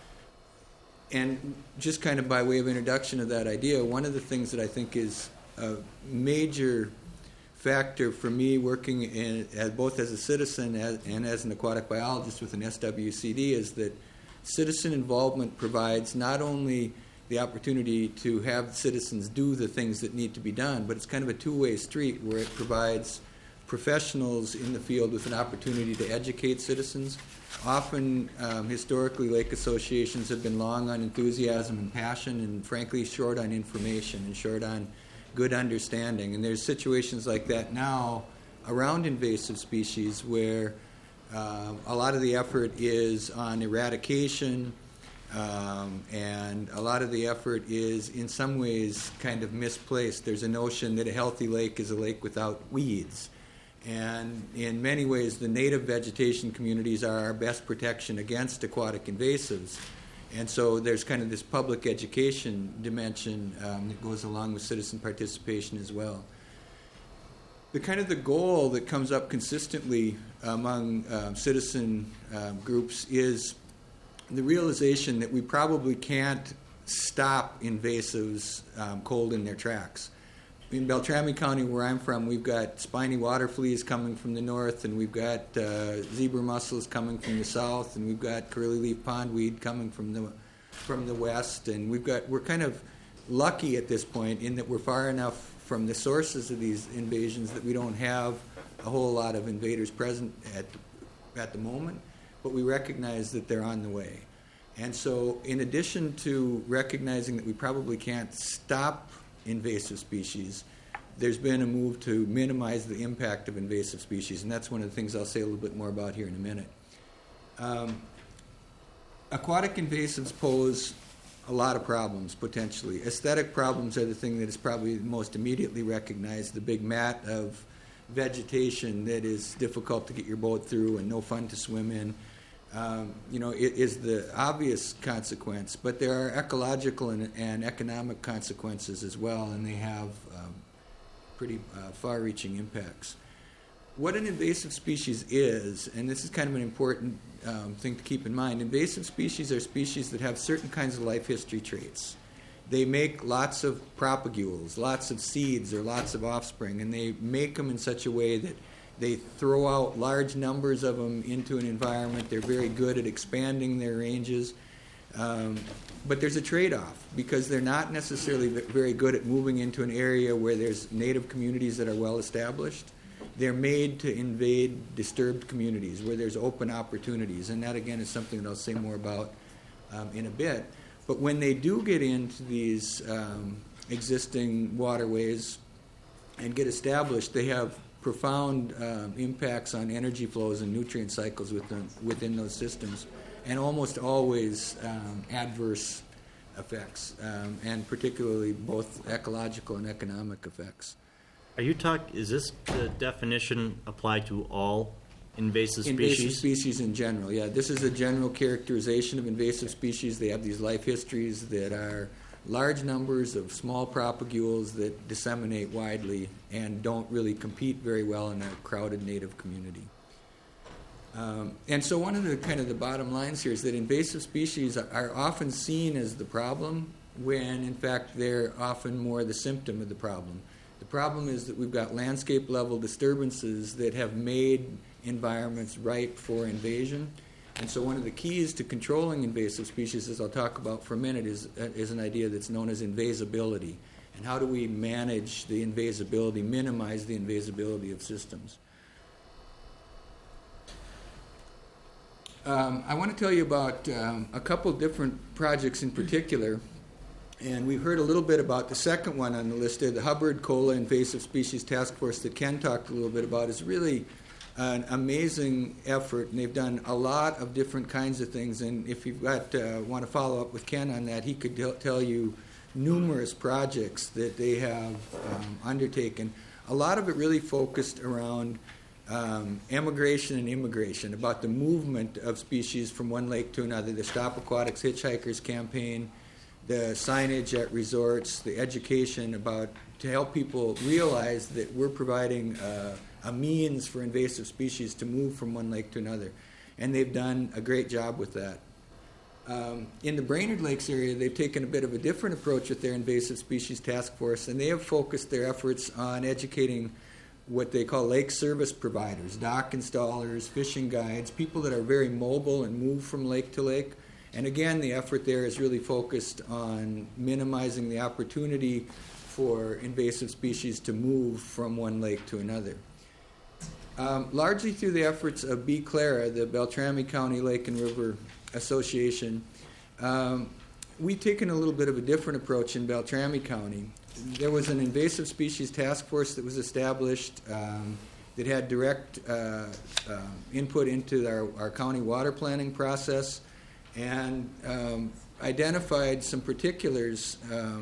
And just kind of by way of introduction of that idea, one of the things that I think is a major factor for me working both as a citizen and as an aquatic biologist with an SWCD is that citizen involvement provides not only the opportunity to have citizens do the things that need to be done, but it's kind of a two-way street where it provides professionals in the field with an opportunity to educate citizens. Often, historically, lake associations have been long on enthusiasm and passion and, frankly, short on information and short on good understanding. And there's situations like that now around invasive species where a lot of the effort is on eradication, and a lot of the effort is, in some ways, kind of misplaced. There's a notion that a healthy lake is a lake without weeds. And in many ways, the native vegetation communities are our best protection against aquatic invasives. And so there's kind of this public education dimension that goes along with citizen participation as well. The kind of the goal that comes up consistently among citizen groups is the realization that we probably can't stop invasives cold in their tracks. In Beltrami County, where I'm from, we've got spiny water fleas coming from the north, and we've got zebra mussels coming from the south, and we've got curly-leaf pondweed coming from the west, and we're kind of lucky at this point in that we're far enough from the sources of these invasions that we don't have a whole lot of invaders present at the moment, but we recognize that they're on the way. And so in addition to recognizing that we probably can't stop invasive species, there's been a move to minimize the impact of invasive species, and that's one of the things I'll say a little bit more about here in a minute. Aquatic invasives pose a lot of problems, potentially. Aesthetic problems are the thing that is probably most immediately recognized, the big mat of vegetation that is difficult to get your boat through and no fun to swim in. It is the obvious consequence, but there are ecological and economic consequences as well, and they have pretty far-reaching impacts. What an invasive species is, and this is kind of an important thing to keep in mind, invasive species are species that have certain kinds of life history traits. they make lots of propagules, lots of seeds or lots of offspring, and they make them in such a way that they throw out large numbers of them into an environment. They're very good at expanding their ranges. But there's a trade-off because they're not necessarily very good at moving into an area where there's native communities that are well established. They're made to invade disturbed communities where there's open opportunities, and that again is something that I'll say more about in a bit. But when they do get into these existing waterways and get established, they have profound impacts on energy flows and nutrient cycles within those systems, and almost always adverse effects, and particularly both ecological and economic effects. Is this the definition applied to all invasive species? Invasive species in general, yeah. This is a general characterization of invasive species. They have these life histories that are large numbers of small propagules that disseminate widely and don't really compete very well in a crowded native community. And so one of the kind of the bottom lines here is that invasive species are often seen as the problem when in fact they're often more the symptom of the problem. The problem is that we've got landscape level disturbances that have made environments ripe for invasion. And so one of the keys to controlling invasive species, as I'll talk about for a minute, is an idea that's known as invasibility. And how do we manage the invasibility, minimize the invasibility of systems? I want to tell you about a couple different projects in particular. And we've heard a little bit about the second one on the list there, the Hubbard Cola Invasive Species Task Force that Ken talked a little bit about. Is really an amazing effort, and they've done a lot of different kinds of things. And if you've got want to follow up with Ken on that, he could tell you numerous projects that they have undertaken. A lot of it really focused around emigration and immigration, about the movement of species from one lake to another, the Stop Aquatics Hitchhikers campaign, the signage at resorts, the education to help people realize that we're providing a means for invasive species to move from one lake to another. And they've done a great job with that. In the Brainerd Lakes area, they've taken a bit of a different approach with their invasive species task force, and they have focused their efforts on educating what they call lake service providers, dock installers, fishing guides, people that are very mobile and move from lake to lake. And again, the effort there is really focused on minimizing the opportunity for invasive species to move from one lake to another. Largely through the efforts of BCLARA, the Beltrami County Lake and River Association, we've taken a little bit of a different approach in Beltrami County. There was an invasive species task force that was established that had direct input into our county water planning process, and identified some particulars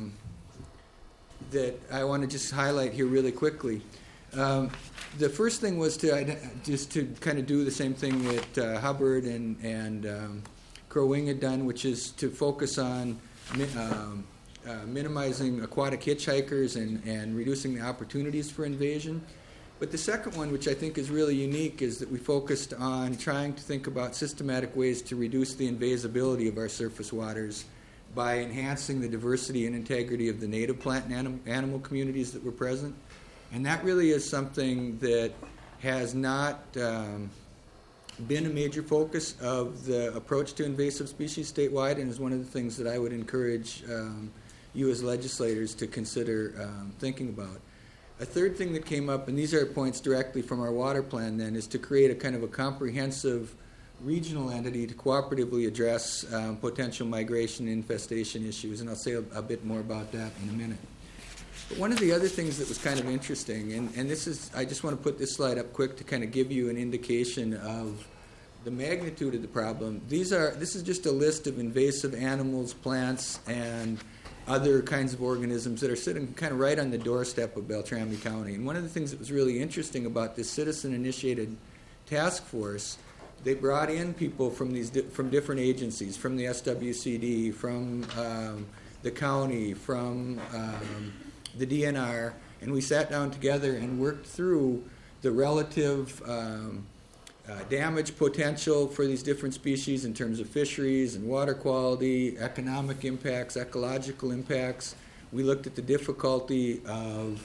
that I want to just highlight here really quickly. The first thing was just to kind of do the same thing that Hubbard and Crow Wing had done, which is to focus on minimizing aquatic hitchhikers and reducing the opportunities for invasion. But the second one, which I think is really unique, is that we focused on trying to think about systematic ways to reduce the invasibility of our surface waters by enhancing the diversity and integrity of the native plant and animal communities that were present. And that really is something that has not been a major focus of the approach to invasive species statewide, and is one of the things that I would encourage you as legislators to consider thinking about. A third thing that came up, and these are points directly from our water plan then, is to create a kind of a comprehensive regional entity to cooperatively address potential migration and infestation issues, and I'll say a bit more about that in a minute. But one of the other things that was kind of interesting, and this is, I just want to put this slide up quick to kind of give you an indication of the magnitude of the problem. This is just a list of invasive animals, plants, and other kinds of organisms that are sitting kind of right on the doorstep of Beltrami County. And one of the things that was really interesting about this citizen-initiated task force, they brought in people from different agencies, from the SWCD, from the county, from the DNR, and we sat down together and worked through the relative damage potential for these different species in terms of fisheries and water quality, economic impacts, ecological impacts. We looked at the difficulty of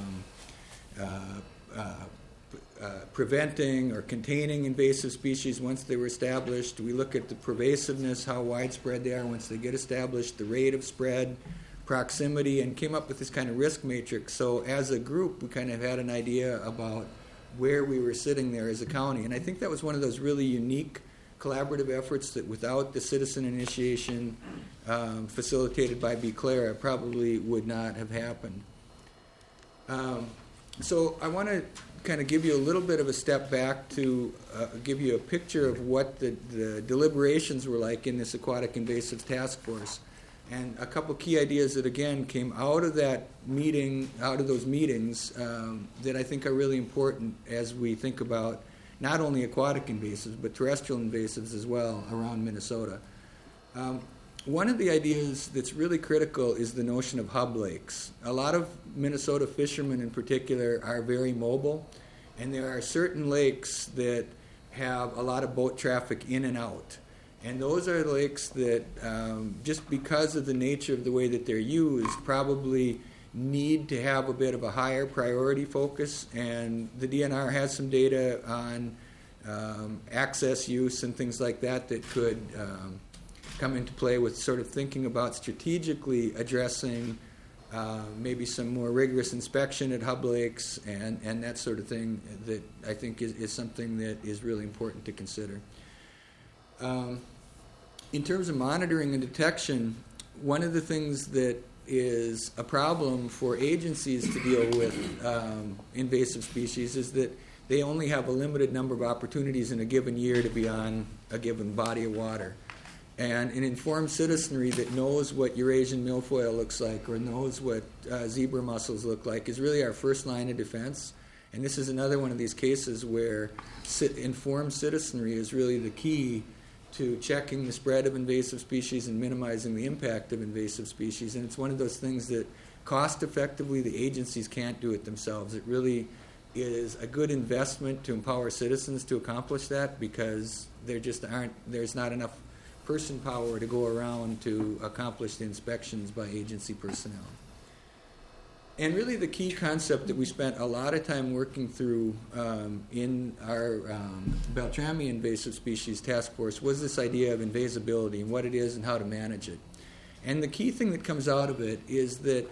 preventing or containing invasive species once they were established. We look at the pervasiveness, how widespread they are once they get established, the rate of spread, proximity, and came up with this kind of risk matrix. So as a group, we kind of had an idea about where we were sitting there as a county. And I think that was one of those really unique collaborative efforts that without the citizen initiation facilitated by BCLARA probably would not have happened. So I want to kind of give you a little bit of a step back to give you a picture of what the deliberations were like in this aquatic invasives task force. And a couple key ideas that, again, came out of that meeting, out of those meetings, that I think are really important as we think about not only aquatic invasives, but terrestrial invasives as well around Minnesota. One of the ideas that's really critical is the notion of hub lakes. A lot of Minnesota fishermen in particular are very mobile, and there are certain lakes that have a lot of boat traffic in and out. And those are lakes that, just because of the nature of the way that they're used, probably need to have a bit of a higher priority focus. And the DNR has some data on access use and things like that that could come into play with sort of thinking about strategically addressing maybe some more rigorous inspection at hub lakes and that sort of thing that I think is something that is really important to consider. In terms of monitoring and detection, one of the things that is a problem for agencies to deal with invasive species is that they only have a limited number of opportunities in a given year to be on a given body of water. And an informed citizenry that knows what Eurasian milfoil looks like or knows what zebra mussels look like is really our first line of defense. And this is another one of these cases where informed citizenry is really the key to checking the spread of invasive species and minimizing the impact of invasive species. And it's one of those things that cost effectively the agencies can't do it themselves. It really is a good investment to empower citizens to accomplish that because there's not enough person power to go around to accomplish the inspections by agency personnel. And really the key concept that we spent a lot of time working through in our Beltrami invasive species task force was this idea of invasibility and what it is and how to manage it. And the key thing that comes out of it is that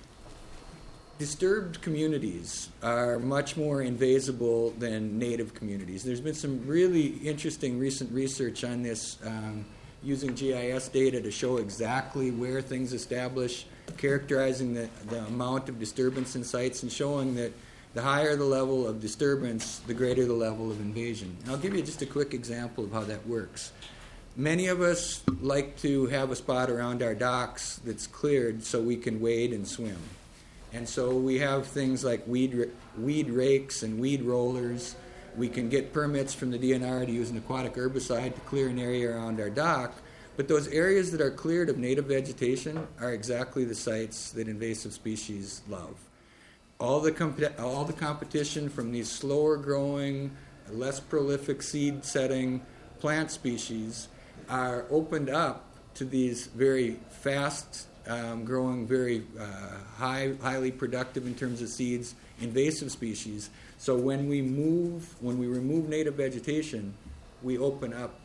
disturbed communities are much more invasible than native communities. There's been some really interesting recent research on this using GIS data to show exactly where things establish, characterizing the amount of disturbance in sites, and showing that the higher the level of disturbance, the greater the level of invasion. And I'll give you just a quick example of how that works. Many of us like to have a spot around our docks that's cleared so we can wade and swim. And so we have things like weed rakes and weed rollers. We can get permits from the DNR to use an aquatic herbicide to clear an area around our dock. But those areas that are cleared of native vegetation are exactly the sites that invasive species love. All the competition from these slower growing, less prolific seed setting plant species are opened up to these very fast growing, very highly productive in terms of seeds, invasive species. So when we remove native vegetation, we open up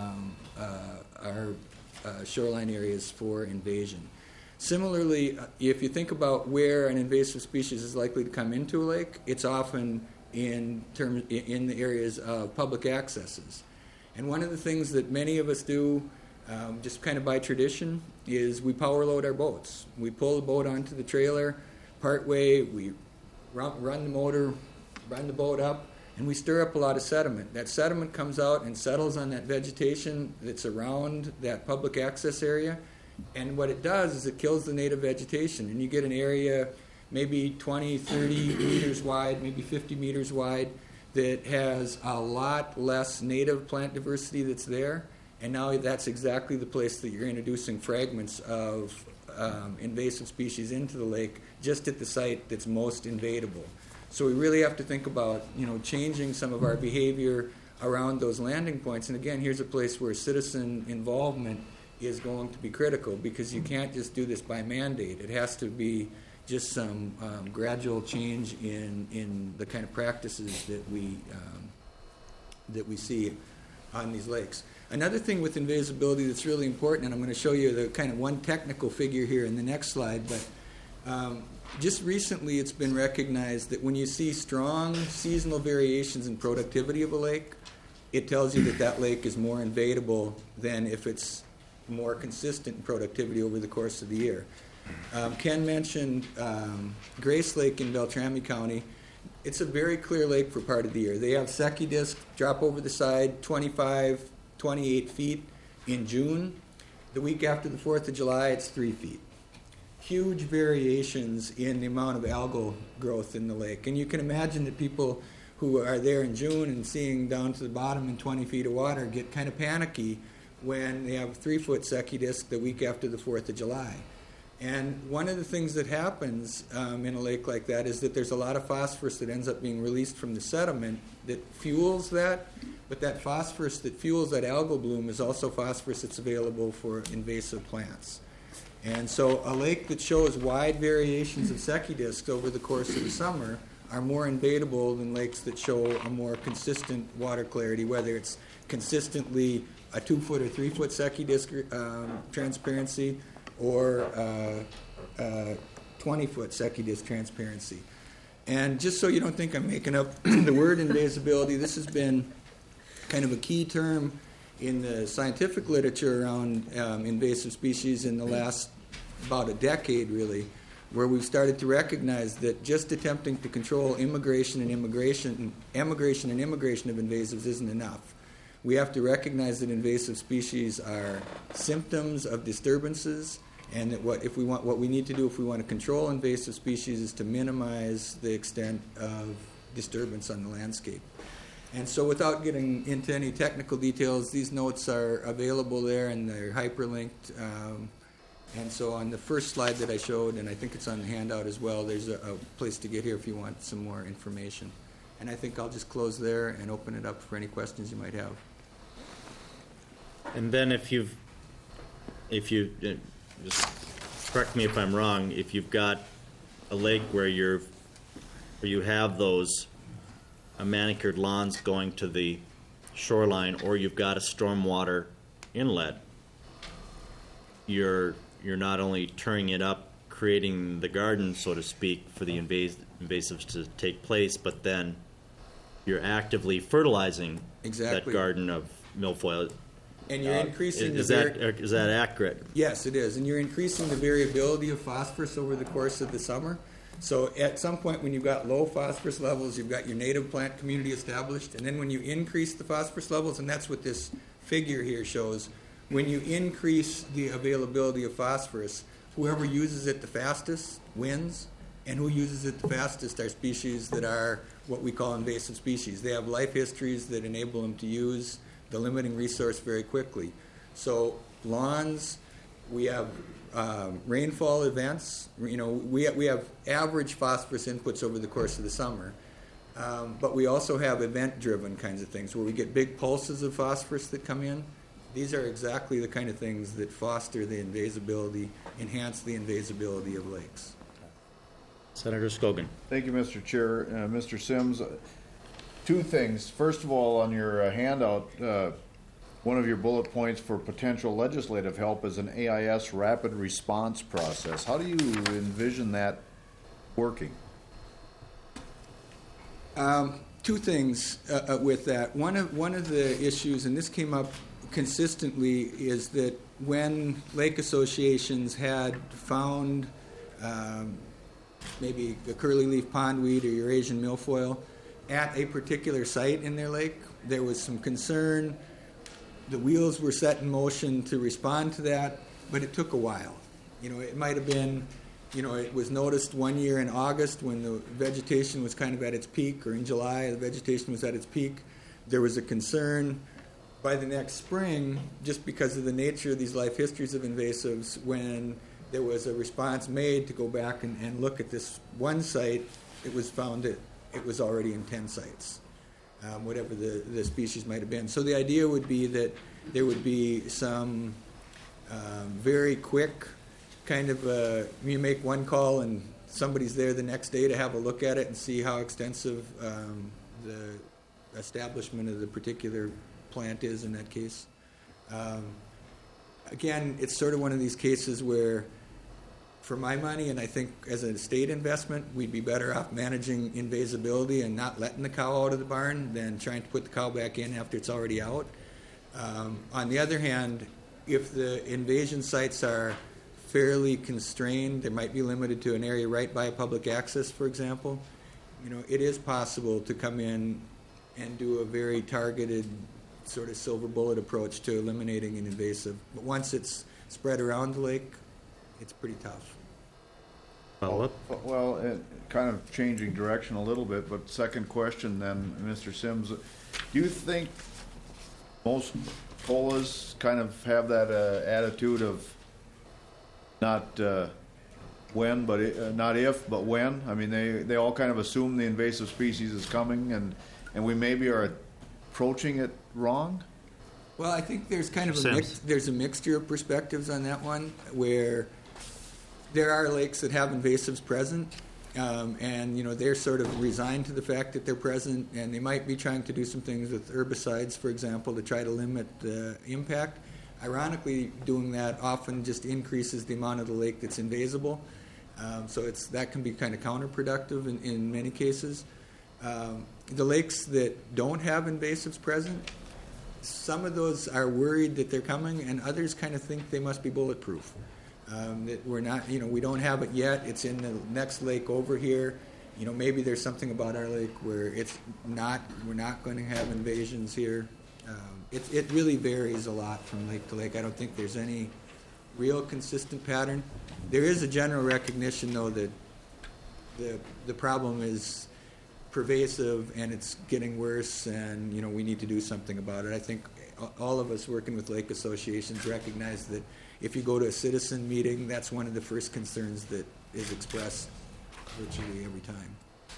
our shoreline areas for invasion. Similarly, if you think about where an invasive species is likely to come into a lake, it's often in the areas of public accesses. And one of the things that many of us do, just kind of by tradition, is we power load our boats. We pull the boat onto the trailer, partway, we run the motor, run the boat up, and we stir up a lot of sediment. That sediment comes out and settles on that vegetation that's around that public access area. And what it does is it kills the native vegetation. And you get an area maybe 20, 30 meters wide, maybe 50 meters wide, that has a lot less native plant diversity that's there. And now that's exactly the place that you're introducing fragments of invasive species into the lake, just at the site that's most invadable. So we really have to think about, changing some of our behavior around those landing points. And again, here's a place where citizen involvement is going to be critical, because you can't just do this by mandate. It has to be just some gradual change in the kind of practices that we see on these lakes. Another thing with invasibility that's really important, and I'm going to show you the kind of one technical figure here in the next slide, but just recently it's been recognized that when you see strong seasonal variations in productivity of a lake, it tells you that that lake is more invadable than if it's more consistent in productivity over the course of the year. Ken mentioned Grace Lake in Beltrami County. It's a very clear lake for part of the year. They have Secchi disc drop over the side 25, 28 feet in June. The week after the 4th of July, it's 3 feet. Huge variations in the amount of algal growth in the lake. And you can imagine that people who are there in June and seeing down to the bottom in 20 feet of water get kind of panicky when they have a 3-foot Secchi disc the week after the 4th of July. And one of the things that happens in a lake like that is that there's a lot of phosphorus that ends up being released from the sediment that fuels that, but that phosphorus that fuels that algal bloom is also phosphorus that's available for invasive plants. And so a lake that shows wide variations of Secchi discs over the course of the summer are more invadable than lakes that show a more consistent water clarity, whether it's consistently a 2-foot or 3-foot Secchi disc transparency, or 20-foot Secchi disc transparency. And just so you don't think I'm making up the word invasibility, this has been kind of a key term in the scientific literature around invasive species in the last about a decade, really, where we've started to recognize that just attempting to control emigration and immigration of invasives isn't enough. We have to recognize that invasive species are symptoms of disturbances, and that what we need to do if we want to control invasive species is to minimize the extent of disturbance on the landscape. And so without getting into any technical details, these notes are available there and they're hyperlinked. And so on the first slide that I showed, and I think it's on the handout as well, there's a place to get here if you want some more information. And I think I'll just close there and open it up for any questions you might have. And then if you just correct me if I'm wrong, if you've got a lake where you have those manicured lawns going to the shoreline, or you've got a stormwater inlet, you're not only turning it up, creating the garden, so to speak, for the invasives to take place, but then you're actively fertilizing that garden of milfoil. And you're increasing is that accurate? Yes, it is. And you're increasing the variability of phosphorus over the course of the summer. So at some point when you've got low phosphorus levels, you've got your native plant community established. And then when you increase the phosphorus levels, and that's what this figure here shows, when you increase the availability of phosphorus, whoever uses it the fastest wins. And who uses it the fastest are species that are what we call invasive species. They have life histories that enable them to use the limiting resource very quickly. So lawns, we have rainfall events. We have average phosphorus inputs over the course of the summer, but we also have event-driven kinds of things where we get big pulses of phosphorus that come in. These are exactly the kind of things that foster the invasibility, enhance the invasibility of lakes. Senator Skogan. Thank you, Mr. Chair. Mr. Sims, two things. First of all, on your handout, one of your bullet points for potential legislative help is an AIS rapid response process. How do you envision that working? Two things with that. One of the issues, and this came up consistently, is that when lake associations had found maybe a curly leaf pondweed or Eurasian milfoil at a particular site in their lake, there was some concern. The wheels were set in motion to respond to that, but it took a while. It might have been, it was noticed one year in August when the vegetation was kind of at its peak, or in July the vegetation was at its peak. There was a concern. By the next spring, just because of the nature of these life histories of invasives, when there was a response made to go back and look at this one site, it was found that it was already in 10 sites. whatever the species might have been. So the idea would be that there would be some very quick kind of, you make one call and somebody's there the next day to have a look at it and see how extensive the establishment of the particular plant is in that case. Again, it's sort of one of these cases where, for my money, and I think as a state investment, we'd be better off managing invasibility and not letting the cow out of the barn than trying to put the cow back in after it's already out. On the other hand, if the invasion sites are fairly constrained, they might be limited to an area right by public access, for example, it is possible to come in and do a very targeted sort of silver bullet approach to eliminating an invasive. But once it's spread around the lake, it's pretty tough. Well, kind of changing direction a little bit, but second question then, Mr. Sims, do you think most COLAs kind of have that attitude of not when, but not if, but when? I mean, they all kind of assume the invasive species is coming, and we maybe are approaching it wrong? Well, I think there's kind of there's a mixture of perspectives on that one, where there are lakes that have invasives present, and they're sort of resigned to the fact that they're present, and they might be trying to do some things with herbicides, for example, to try to limit the impact. Ironically, doing that often just increases the amount of the lake that's invasible, so that can be kind of counterproductive in many cases. The lakes that don't have invasives present, some of those are worried that they're coming, and others kind of think they must be bulletproof. That we're not, we don't have it yet. It's in the next lake over here. Maybe there's something about our lake where it's not. We're not going to have invasions here. It really varies a lot from lake to lake. I don't think there's any real consistent pattern. There is a general recognition, though, that the problem is pervasive and it's getting worse, and we need to do something about it. I think all of us working with lake associations recognize that if you go to a citizen meeting, that's one of the first concerns that is expressed virtually every time.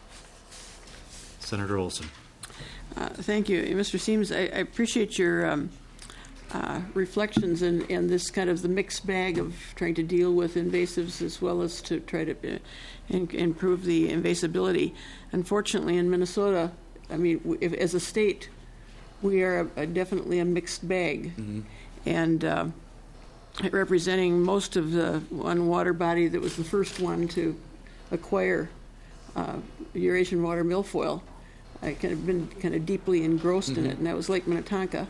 Senator Olson. Thank you, Mr. Siems. I appreciate your reflections and this kind of the mixed bag of trying to deal with invasives as well as to try to improve the invasibility. Unfortunately, in Minnesota, as a state, we are definitely a mixed bag, and representing most of the one water body that was the first one to acquire Eurasian water milfoil. I been kind of deeply engrossed in it, and that was Lake Minnetonka.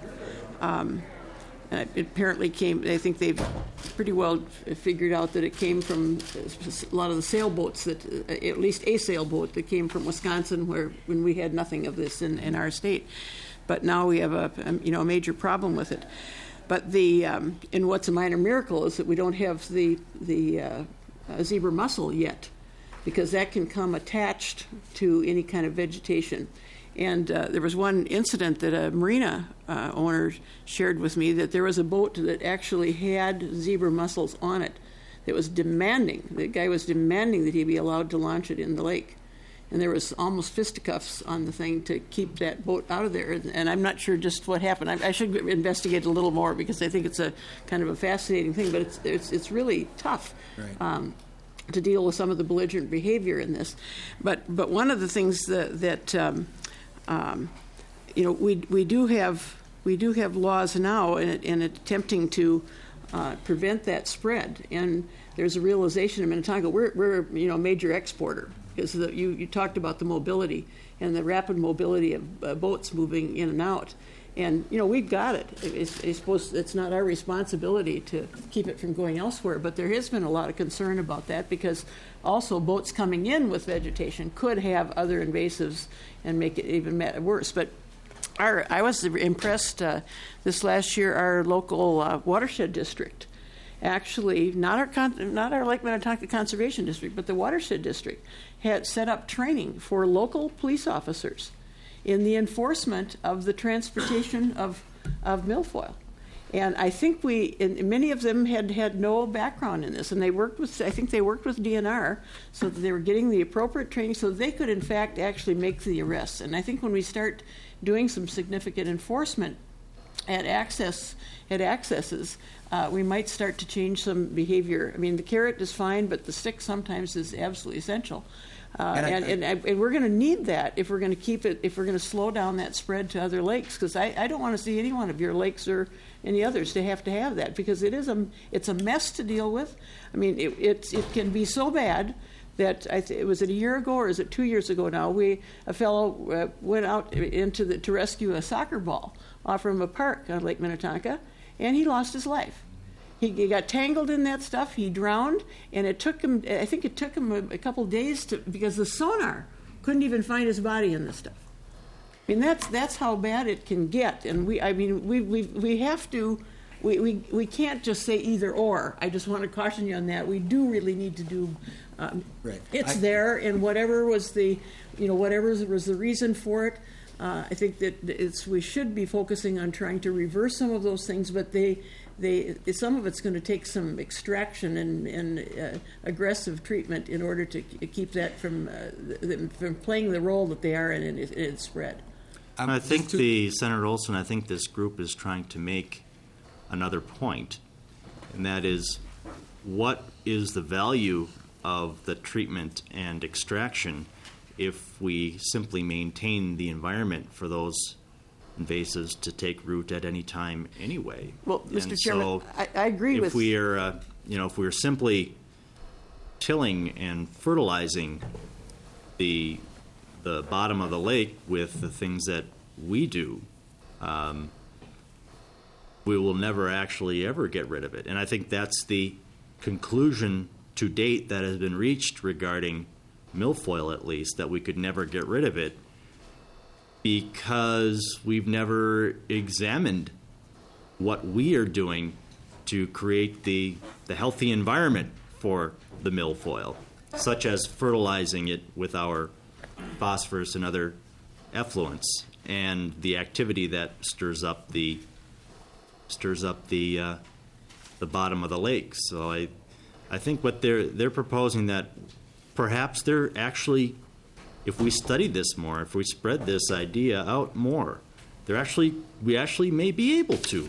It apparently came, I think they've pretty well figured out that it came from a lot of the sailboats, at least a sailboat that came from Wisconsin, when we had nothing of this in our state. But now we have a major problem with it. But and what's a minor miracle is that we don't have the zebra mussel yet, because that can come attached to any kind of vegetation. And there was one incident that a marina owner shared with me, that there was a boat that actually had zebra mussels on it that was the guy was demanding that he be allowed to launch it in the lake. And there was almost fisticuffs on the thing to keep that boat out of there. And I'm not sure just what happened. I should investigate a little more, because I think it's a kind of a fascinating thing, but it's really tough. Right. To deal with some of the belligerent behavior in this. But one of the things that we do have laws now in attempting to prevent that spread. And there's a realization in Minnetonka we're a major exporter, because you talked about the mobility and the rapid mobility of boats moving in and out. And, we've got it. I suppose it's not our responsibility to keep it from going elsewhere, but there has been a lot of concern about that, because also boats coming in with vegetation could have other invasives and make it even worse. But I was impressed this last year, our local watershed district, actually, not our Lake Minnetonka Conservation District, but the watershed district, had set up training for local police officers in the enforcement of the transportation of milfoil. And I think and many of them had no background in this, and I think they worked with DNR so that they were getting the appropriate training so they could, in fact, actually make the arrests. And I think when we start doing some significant enforcement at accesses, we might start to change some behavior. I mean, the carrot is fine, but the stick sometimes is absolutely essential. And we're going to need that if we're going to keep it, if we're going to slow down that spread to other lakes, because I don't want to see any one of your lakes or any others to have that, because it's a mess to deal with. I mean, it can be so bad that was it a year ago or is it 2 years ago now? A fellow went out to rescue a soccer ball off from a park on Lake Minnetonka, and he lost his life. He got tangled in that stuff. He drowned, and it took him. I think it took him a couple days because the sonar couldn't even find his body in the stuff. I mean, that's how bad it can get. And we have to. We can't just say either or. I just want to caution you on that. We do really need to do. Right. It's there, and whatever was the reason for it. I think that we should be focusing on trying to reverse some of those things, but some of it's going to take some extraction and aggressive treatment in order to keep that from playing the role that they are in its spread. I think Senator Olson, I think this group is trying to make another point, and that is, what is the value of the treatment and extraction if we simply maintain the environment for those invasives to take root at any time anyway? Well, Mr. And Chairman, so I agree with. If we're simply tilling and fertilizing the bottom of the lake with the things that we do, we will never actually ever get rid of it. And I think that's the conclusion to date that has been reached regarding milfoil, at least, that we could never get rid of it, because we've never examined what we are doing to create the healthy environment for the milfoil, such as fertilizing it with our phosphorus and other effluents, and the activity that stirs up the bottom of the lake. So I think what they're proposing, that perhaps they're actually, if we study this more, if we spread this idea out more, we actually may be able to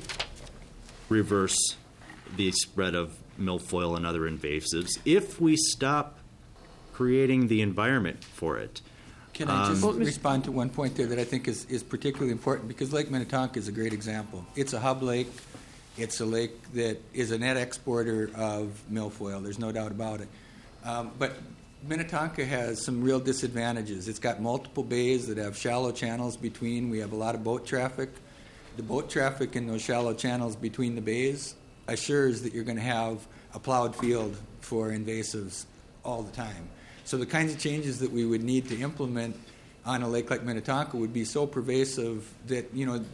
reverse the spread of milfoil and other invasives if we stop creating the environment for it. Can I just respond to one point there that I think is particularly important, because Lake Minnetonka is a great example. It's a hub lake. It's a lake that is a net exporter of milfoil. There's no doubt about it. But Minnetonka has some real disadvantages. It's got multiple bays that have shallow channels between. We have a lot of boat traffic. The boat traffic in those shallow channels between the bays assures that you're going to have a plowed field for invasives all the time. So the kinds of changes that we would need to implement on a lake like Minnetonka would be so pervasive that,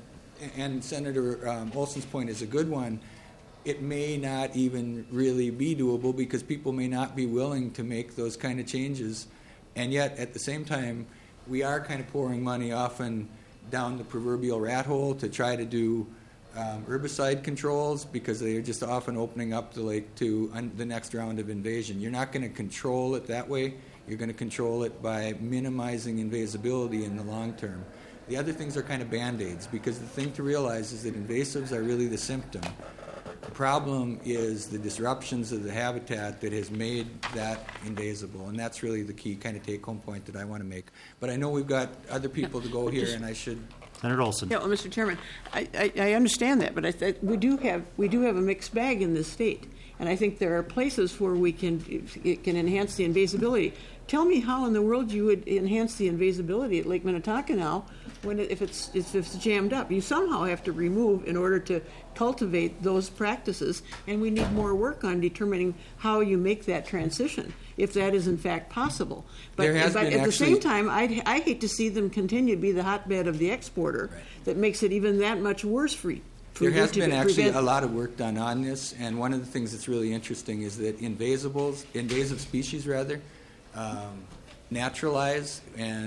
and Senator Olson's point is a good one, it may not even really be doable because people may not be willing to make those kind of changes. And yet, at the same time, we are kind of pouring money often down the proverbial rat hole to try to do herbicide controls, because they are just often opening up the lake to the next round of invasion. You're not going to control it that way. You're going to control it by minimizing invasibility in the long term. The other things are kind of Band-Aids, because the thing to realize is that invasives are really the symptom. The problem is the disruptions of the habitat that has made that invasible, and that's really the key kind of take-home point that I want to make. But I know we've got other people to go here, and I should... Senator Olson. Yeah, well, Mr. Chairman, I understand that, but we do have a mixed bag in this state, and I think there are places where we can enhance the invasibility. Tell me how in the world you would enhance the invasibility at Lake Minnetonka now, if it's jammed up. You somehow have to remove in order to cultivate those practices, and we need more work on determining how you make that transition, if that is in fact possible. But at the same time, I hate to see them continue to be the hotbed of the exporter. Right. That makes it even that much worse for you. There has been actually a lot of work done on this, and one of the things that's really interesting is that invasive species naturalize and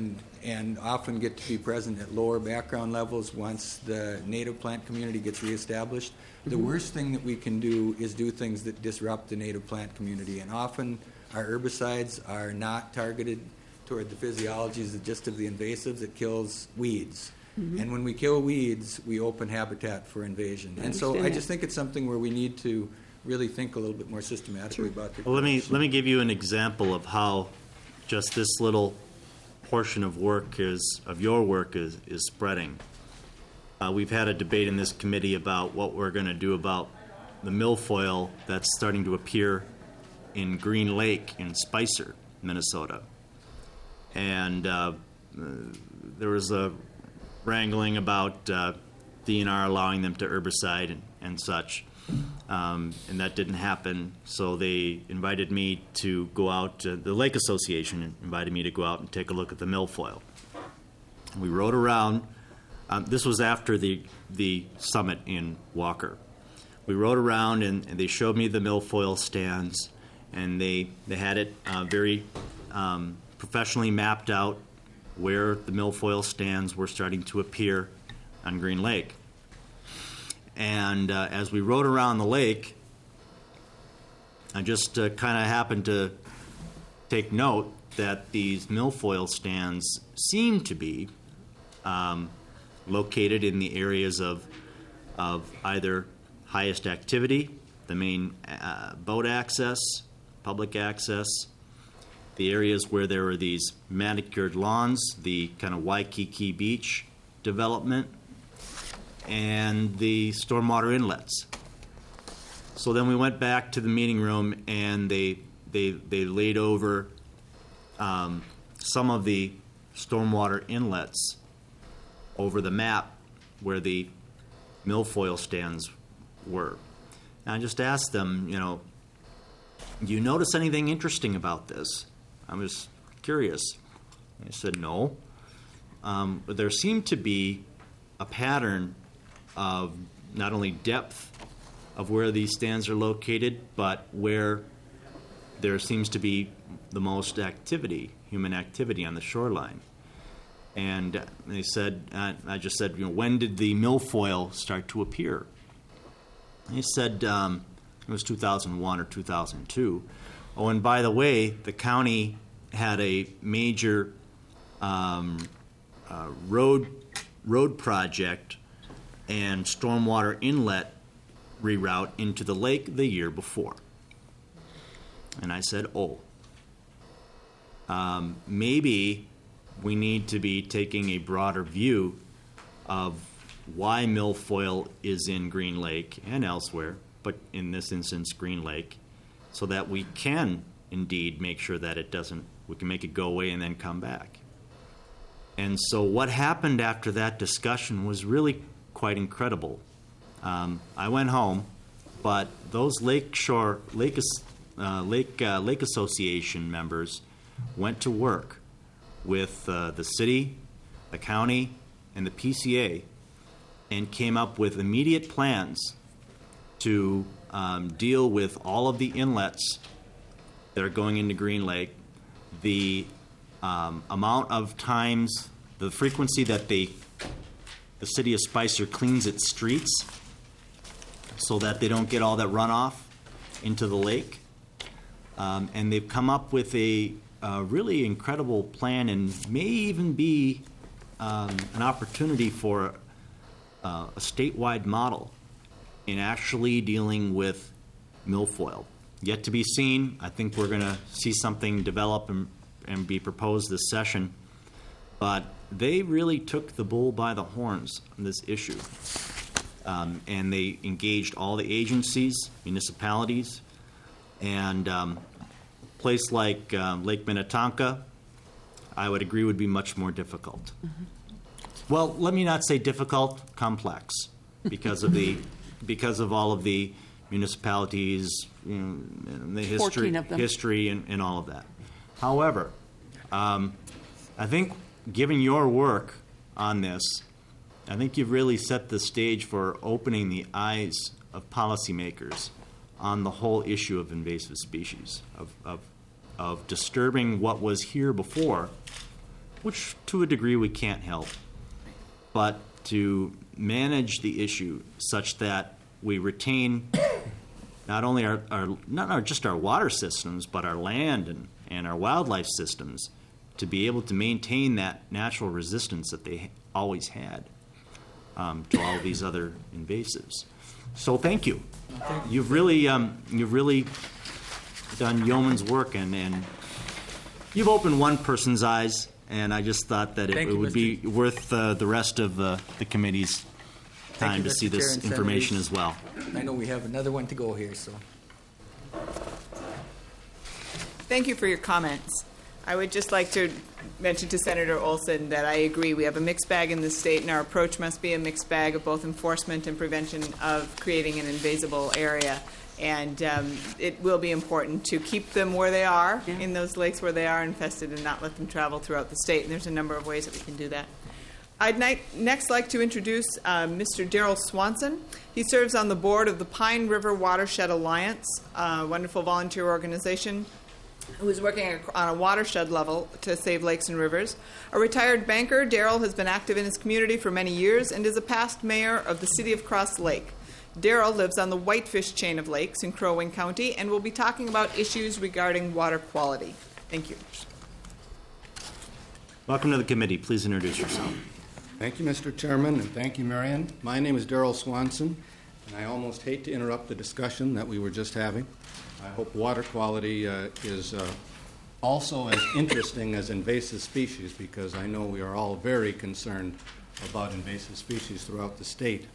and often get to be present at lower background levels once the native plant community gets reestablished. The worst thing that we can do is do things that disrupt the native plant community, and often our herbicides are not targeted toward the physiologies of just of the invasives. It kills weeds. And when we kill weeds, we open habitat for invasion. And so I just think it's something where we need to really think a little bit more systematically about the Well, let me give you an example of how just this little portion of your work is spreading. We've had a debate in this committee about what we're going to do about the milfoil that's starting to appear in Green Lake in Spicer, Minnesota. And there was a wrangling about DNR allowing them to herbicide and such, and that didn't happen. So they invited me to go out. The Lake Association invited me to go out and take a look at the milfoil. We rode around. This was after the summit in Walker. We rode around and they showed me the milfoil stands, and they had it very professionally mapped out where the milfoil stands were starting to appear on Green Lake. And as we rode around the lake, I just kind of happened to take note that these milfoil stands seem to be located in the areas of either highest activity, the main boat access, public access, the areas where there are these manicured lawns, the kind of Waikiki Beach development, and the stormwater inlets. So then we went back to the meeting room, and they laid over some of the stormwater inlets over the map where the milfoil stands were. And I just asked them, do you notice anything interesting about this? I was curious. They said no. But there seemed to be a pattern of not only depth of where these stands are located, but where there seems to be the most activity, human activity on the shoreline. And they said, I just said, when did the milfoil start to appear? They said it was 2001 or 2002. Oh, and by the way, the county had a major road project and stormwater inlet reroute into the lake the year before. And I said, maybe we need to be taking a broader view of why milfoil is in Green Lake and elsewhere, but in this instance, Green Lake, so that we can indeed make sure that we can make it go away and then come back. And so what happened after that discussion was really quite incredible. I went home, but those Lake Association members went to work with the city, the county, and the PCA, and came up with immediate plans to deal with all of the inlets that are going into Green Lake, the amount of times, the frequency that the city of Spicer cleans its streets so that they don't get all that runoff into the lake. And they've come up with a really incredible plan, and may even be an opportunity for a statewide model in actually dealing with milfoil. Yet to be seen. I think we're going to see something develop and be proposed this session. But they really took the bull by the horns on this issue. And they engaged all the agencies, municipalities, and a place like Lake Minnetonka, I would agree, would be much more difficult. Mm-hmm. Well, let me not say difficult, complex, because of all of the municipalities, the history and all of that. However, I think given your work on this, I think you've really set the stage for opening the eyes of policymakers on the whole issue of invasive species, of disturbing what was here before which to a degree we can't help, but to manage the issue such that we retain not only just our water systems, but our land and our wildlife systems, to be able to maintain that natural resistance that they always had to all of these other invasives. So thank you. You've really done yeoman's work, and you've opened one person's eyes, and I just thought that it would be worth the rest of the committee's time to see this information as well. I know we have another one to go here, so. Thank you for your comments. I would just like to mention to Senator Olson that I agree. We have a mixed bag in the state, and our approach must be a mixed bag of both enforcement and prevention of creating an invasible area. And it will be important to keep them where they are, in those lakes where they are infested, and not let them travel throughout the state. And there's a number of ways that we can do that. I'd next like to introduce Mr. Daryl Swanson. He serves on the board of the Pine River Watershed Alliance, a wonderful volunteer organization who is working on a watershed level to save lakes and rivers. A retired banker, Daryl has been active in his community for many years and is a past mayor of the city of Cross Lake. Daryl lives on the Whitefish chain of lakes in Crow Wing County and will be talking about issues regarding water quality. Thank you. Welcome to the committee. Please introduce yourself. Thank you, Mr. Chairman, and thank you, Marion. My name is Daryl Swanson, and I almost hate to interrupt the discussion that we were just having. I hope water quality is also as interesting as invasive species, because I know we are all very concerned about invasive species throughout the state.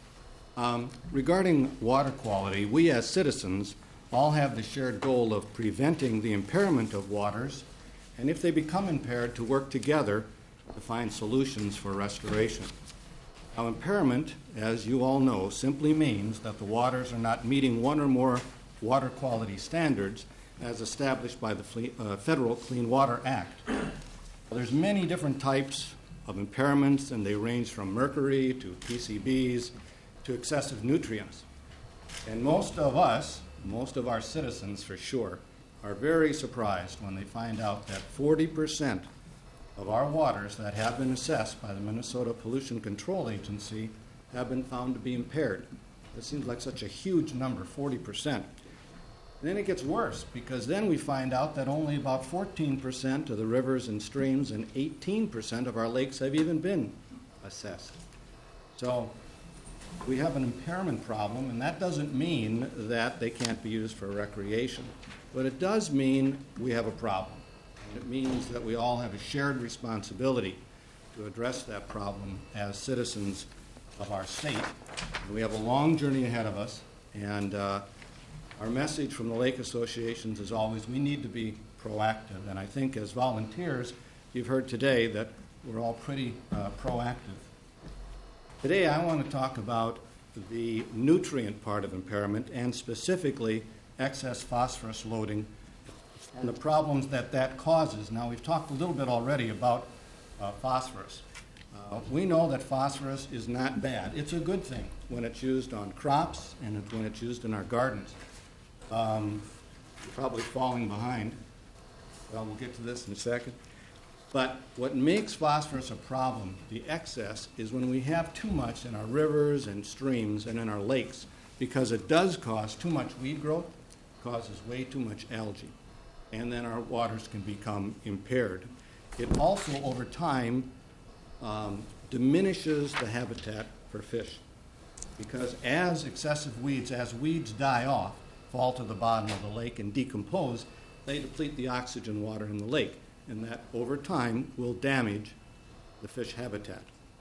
Regarding water quality, we as citizens all have the shared goal of preventing the impairment of waters, and if they become impaired, to work together to find solutions for restoration. Now, impairment, as you all know, simply means that the waters are not meeting one or more water quality standards as established by the Federal Clean Water Act. There's many different types of impairments, and they range from mercury to PCBs to excessive nutrients. And most of our citizens for sure, are very surprised when they find out that 40% of our waters that have been assessed by the Minnesota Pollution Control Agency have been found to be impaired. It seems like such a huge number, 40%. And then it gets worse, because then we find out that only about 14% of the rivers and streams and 18% of our lakes have even been assessed. So we have an impairment problem, and that doesn't mean that they can't be used for recreation. But it does mean we have a problem. And it means that we all have a shared responsibility to address that problem as citizens of our state. And we have a long journey ahead of us, and our message from the lake associations is always we need to be proactive. And I think as volunteers, you've heard today that we're all pretty proactive. Today I want to talk about the nutrient part of impairment, and specifically excess phosphorus loading and the problems that that causes. Now, we've talked a little bit already about phosphorus. We know that phosphorus is not bad. It's a good thing when it's used on crops and when it's used in our gardens. You're probably falling behind. Well, we'll get to this in a second. But what makes phosphorus a problem, the excess, is when we have too much in our rivers and streams and in our lakes, because it does cause too much weed growth, causes way too much algae, and then our waters can become impaired. It also, over time, diminishes the habitat for fish, because as excessive weeds, as weeds die off, fall to the bottom of the lake and decompose, they deplete the oxygen water in the lake, and that over time will damage the fish habitat.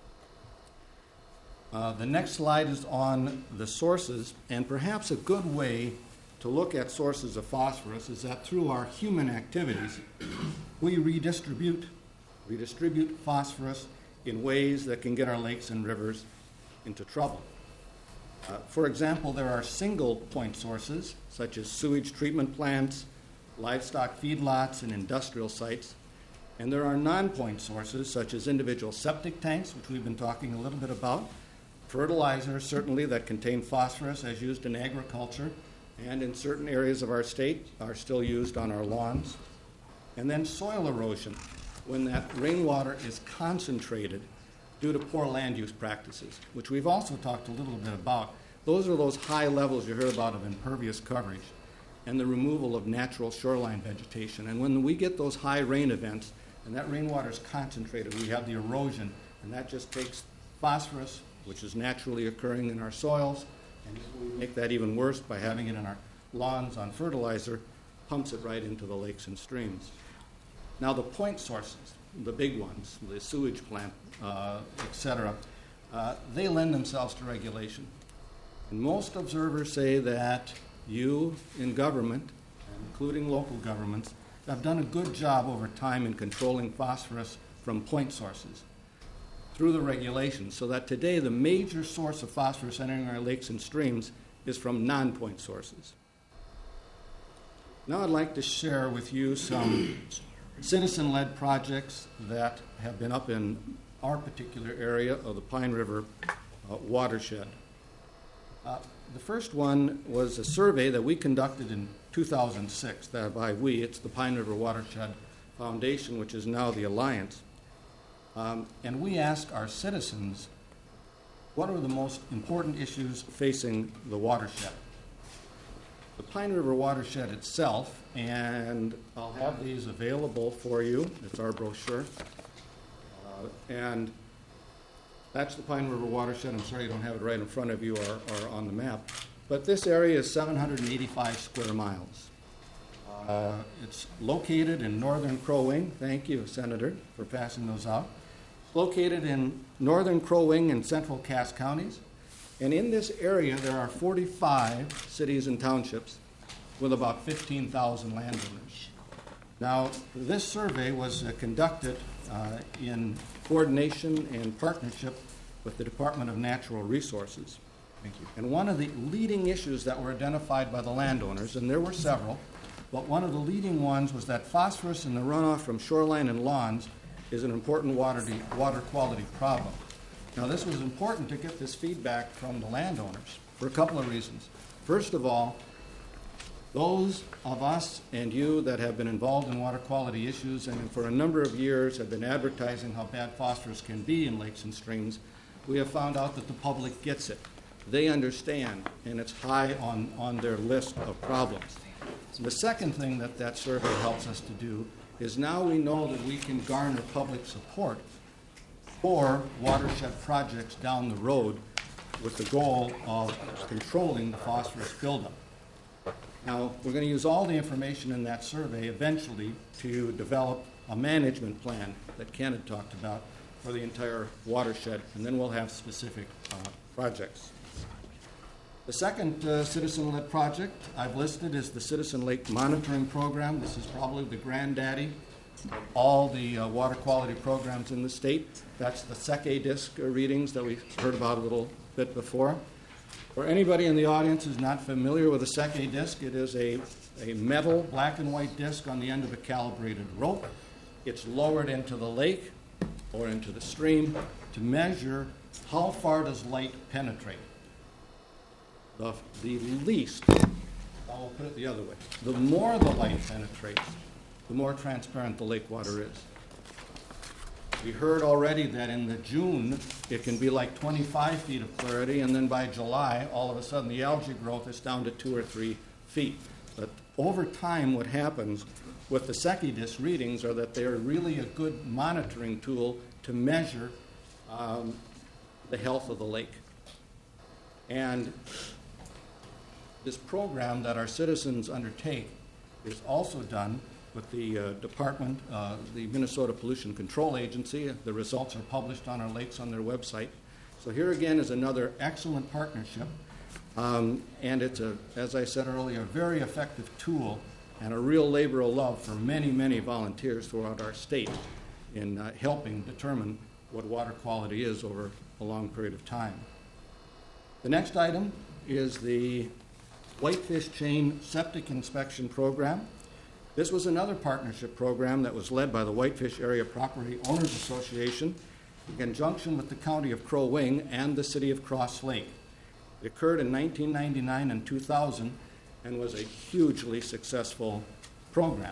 The next slide is on the sources, and perhaps a good way to look at sources of phosphorus is that through our human activities, we redistribute phosphorus in ways that can get our lakes and rivers into trouble. For example, there are single point sources, such as sewage treatment plants, livestock feedlots, and industrial sites. And there are non-point sources, such as individual septic tanks, which we've been talking a little bit about, fertilizers, certainly, that contain phosphorus as used in agriculture and in certain areas of our state are still used on our lawns. And then soil erosion. when that rainwater is concentrated due to poor land use practices, which we've also talked a little bit about. Those are those high levels you heard about of impervious coverage and the removal of natural shoreline vegetation. And when we get those high rain events and that rainwater is concentrated, we have the erosion, and that just takes phosphorus, which is naturally occurring in our soils, and we make that even worse by having it in our lawns on fertilizer, pumps it right into the lakes and streams. Now the point sources, the big ones, the sewage plant, et cetera, they lend themselves to regulation. And most observers say that you in government, including local governments, have done a good job over time in controlling phosphorus from point sources through the regulations, so that today the major source of phosphorus entering our lakes and streams is from non-point sources. Now I'd like to share with you some citizen-led projects that have been up in our particular area of the Pine River watershed. The first one was a survey that we conducted in 2006. By we, it's the Pine River Watershed Foundation, which is now the Alliance. And we asked our citizens, what are the most important issues facing the watershed? The Pine River watershed itself, and I'll have these available for you. It's our brochure. And that's the Pine River watershed. I'm sorry you don't have it right in front of you or on the map. But this area is 785 square miles. It's located in northern Crow Wing. Thank you, Senator, for passing those out. It's located in northern Crow Wing and central Cass counties. And in this area, there are 45 cities and townships with about 15,000 landowners. Now, this survey was conducted in coordination and partnership with the Department of Natural Resources. Thank you. And one of the leading issues that were identified by the landowners, and there were several, but one of the leading ones was that phosphorus in the runoff from shoreline and lawns is an important water quality problem. Now, this was important to get this feedback from the landowners for a couple of reasons. First of all, those of us and you that have been involved in water quality issues and for a number of years have been advertising how bad phosphorus can be in lakes and streams, we have found out that the public gets it. They understand, and it's high on their list of problems. The second thing that survey helps us to do is now we know that we can garner public support for watershed projects down the road with the goal of controlling the phosphorus buildup. Now, we're going to use all the information in that survey eventually to develop a management plan that Ken had talked about for the entire watershed, and then we'll have specific projects. The second citizen-led project I've listed is the Citizen Lake Monitoring Program. This is probably the granddaddy of all the water quality programs in the state. That's the SECA disc readings that we heard about a little bit before. For anybody in the audience who's not familiar with a SECA disc, it is a metal black and white disc on the end of a calibrated rope. It's lowered into the lake or into the stream to measure how far does light penetrate. The least, I will put it the other way, the more the light penetrates, the more transparent the lake water is. We heard already that in the June, it can be like 25 feet of clarity, and then by July, all of a sudden, the algae growth is down to 2 or 3 feet. But over time, what happens with the SECA disc readings are that they are really a good monitoring tool to measure the health of the lake. And this program that our citizens undertake is also done with the department, the Minnesota Pollution Control Agency. The results are published on our lakes on their website. So here again is another excellent partnership. And it's, as I said earlier, a very effective tool and a real labor of love for many, many volunteers throughout our state in helping determine what water quality is over a long period of time. The next item is the Whitefish Chain Septic Inspection Program. This was another partnership program that was led by the Whitefish Area Property Owners Association in conjunction with the County of Crow Wing and the City of Cross Lake. It occurred in 1999 and 2000 and was a hugely successful program.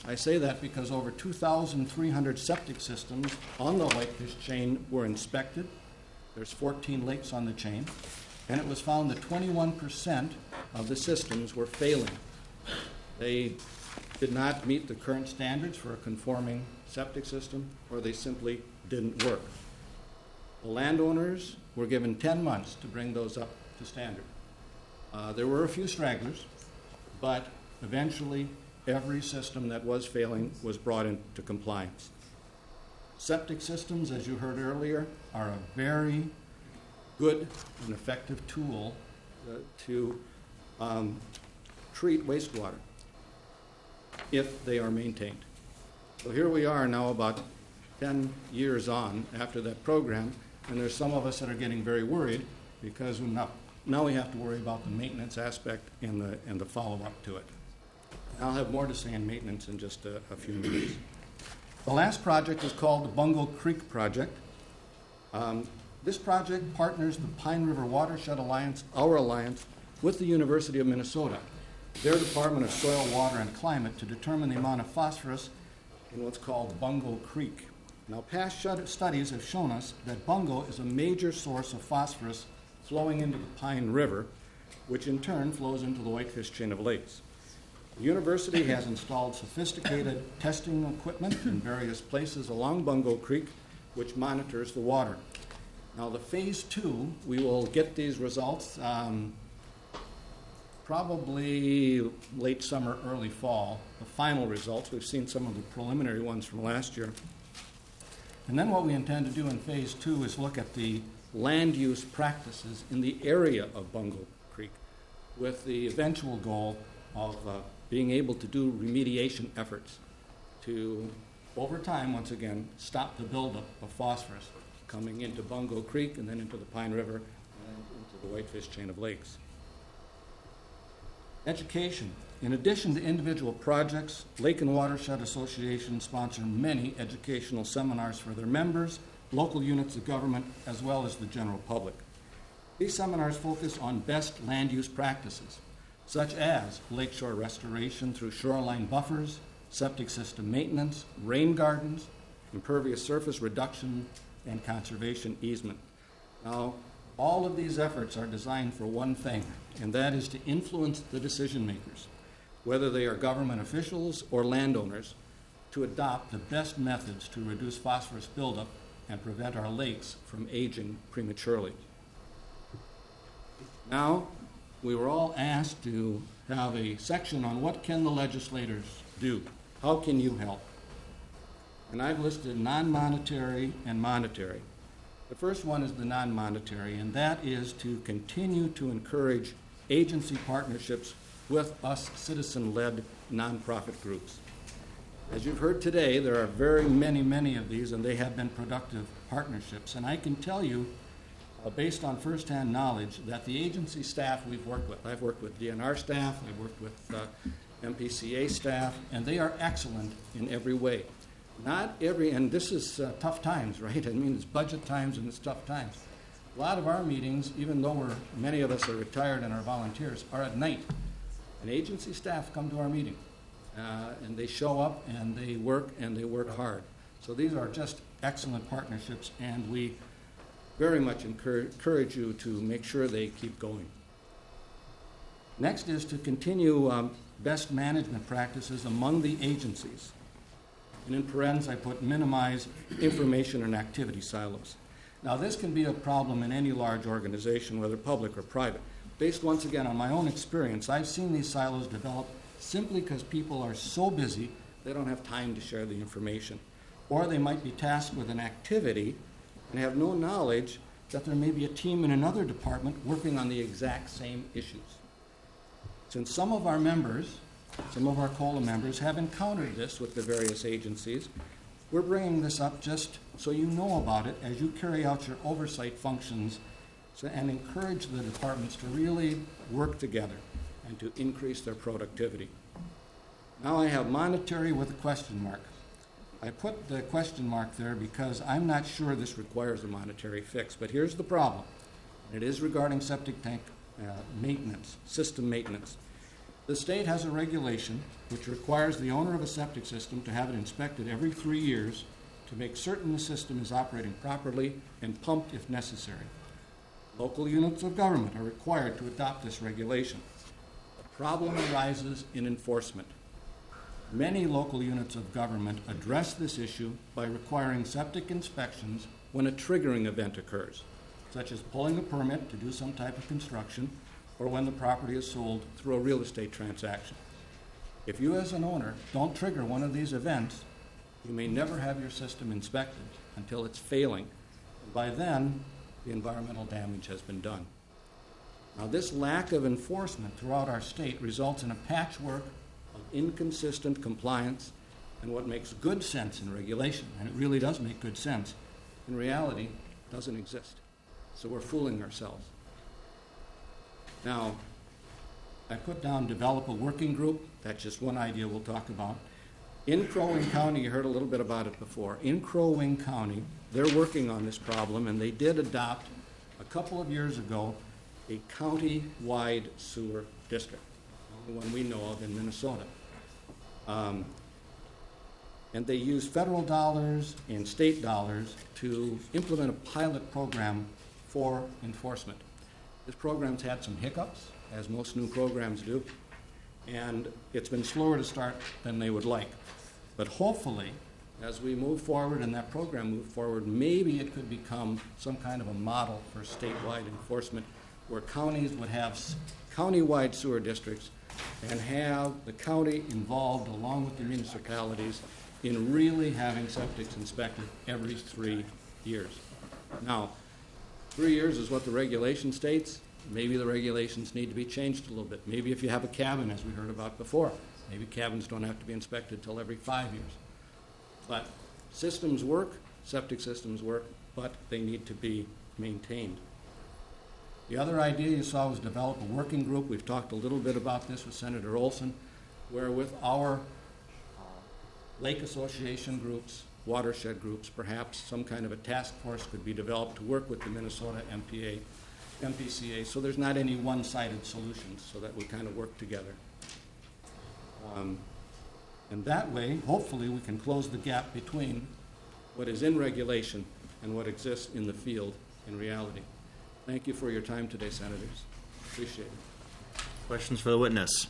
I say that because over 2,300 septic systems on the Whitefish chain were inspected. There's 14 lakes on the chain, and it was found that 21% of the systems were failing. They did not meet the current standards for a conforming septic system, or they simply didn't work. The landowners were given 10 months to bring those up to standard. There were a few stragglers, but eventually every system that was failing was brought into compliance. Septic systems, as you heard earlier, are a very good and effective tool to treat wastewater if they are maintained. So here we are now about 10 years on after that program, and there's some of us that are getting very worried because now we have to worry about the maintenance aspect and the follow-up to it. I'll have more to say on maintenance in just a few minutes. The last project is called the Bungo Creek Project. This project partners the Pine River Watershed Alliance, our alliance, with the University of Minnesota, their Department of Soil, Water, and Climate, to determine the amount of phosphorus in what's called Bungo Creek. Now, past studies have shown us that Bungo is a major source of phosphorus flowing into the Pine River, which in turn flows into the Whitefish chain of lakes. The university has installed sophisticated testing equipment in various places along Bungo Creek, which monitors the water. Now, the phase 2, we will get these results probably late summer, early fall, the final results. We've seen some of the preliminary ones from last year. And then what we intend to do in phase 2 is look at the land use practices in the area of Bungo Creek with the eventual goal of being able to do remediation efforts to, over time, once again, stop the buildup of phosphorus coming into Bungo Creek and then into the Pine River and into the Whitefish chain of lakes. Education. In addition to individual projects, Lake and Watershed Association sponsor many educational seminars for their members, local units of government, as well as the general public. These seminars focus on best land use practices, such as lakeshore restoration through shoreline buffers, septic system maintenance, rain gardens, impervious surface reduction, and conservation easement. Now, all of these efforts are designed for one thing, and that is to influence the decision makers, whether they are government officials or landowners, to adopt the best methods to reduce phosphorus buildup and prevent our lakes from aging prematurely. Now, we were all asked to have a section on what can the legislators do? How can you help? And I've listed non-monetary and monetary. The first one is the non-monetary, and that is to continue to encourage agency partnerships with us citizen-led nonprofit groups. As you've heard today, there are very many of these, and they have been productive partnerships. And I can tell you, based on firsthand knowledge, that the agency staff we've worked with, I've worked with DNR staff, I've worked with MPCA staff, and they are excellent in every way. Not every, and this is tough times, right? I mean, it's budget times and it's tough times. A lot of our meetings, even though many of us are retired and are volunteers, are at night. And agency staff come to our meeting, and they show up and they work hard. So these are just excellent partnerships, and we very much encourage you to make sure they keep going. Next is to continue best management practices among the agencies. And in parentheses, I put minimize information and activity silos. Now, this can be a problem in any large organization, whether public or private. Based once again on my own experience, I've seen these silos develop simply because people are so busy they don't have time to share the information. Or they might be tasked with an activity and have no knowledge that there may be a team in another department working on the exact same issues. Since some of our members, some of our COLA members have encountered this with the various agencies, we're bringing this up just so you know about it as you carry out your oversight functions and encourage the departments to really work together and to increase their productivity. Now I have monetary with a question mark. I put the question mark there because I'm not sure this requires a monetary fix, but here's the problem. It is regarding septic tank maintenance, system maintenance. The state has a regulation which requires the owner of a septic system to have it inspected every 3 years to make certain the system is operating properly and pumped if necessary. Local units of government are required to adopt this regulation. The problem arises in enforcement. Many local units of government address this issue by requiring septic inspections when a triggering event occurs, such as pulling a permit to do some type of construction or when the property is sold through a real estate transaction. If you as an owner don't trigger one of these events, you may never have your system inspected until it's failing. By then, the environmental damage has been done. Now, this lack of enforcement throughout our state results in a patchwork of inconsistent compliance and what makes good sense in regulation, and it really does make good sense, in reality doesn't exist. So we're fooling ourselves. Now, I put down develop a working group. That's just one idea we'll talk about. In Crow Wing County, you heard a little bit about it before. In Crow Wing County, they're working on this problem, and they did adopt a couple of years ago a county-wide sewer district, the one we know of in Minnesota. And they use federal dollars and state dollars to implement a pilot program for enforcement. This program's had some hiccups, as most new programs do, and it's been slower to start than they would like. But hopefully, as we move forward and that program moves forward, maybe it could become some kind of a model for statewide enforcement where counties would have county-wide sewer districts and have the county involved along with the municipalities in really having septics inspected every 3 years. Now, 3 years is what the regulation states. Maybe the regulations need to be changed a little bit. Maybe if you have a cabin, as we heard about before, maybe cabins don't have to be inspected till every 5 years. But systems work, septic systems work, but they need to be maintained. The other idea you saw was develop a working group. We've talked a little bit about this with Senator Olson, where with our lake association groups, watershed groups, perhaps some kind of a task force could be developed to work with the Minnesota MPCA, so there's not any one-sided solutions, so that we kind of work together. And that way, hopefully, we can close the gap between what is in regulation and what exists in the field in reality. Thank you for your time today, Senators. Appreciate it. Questions for the witness?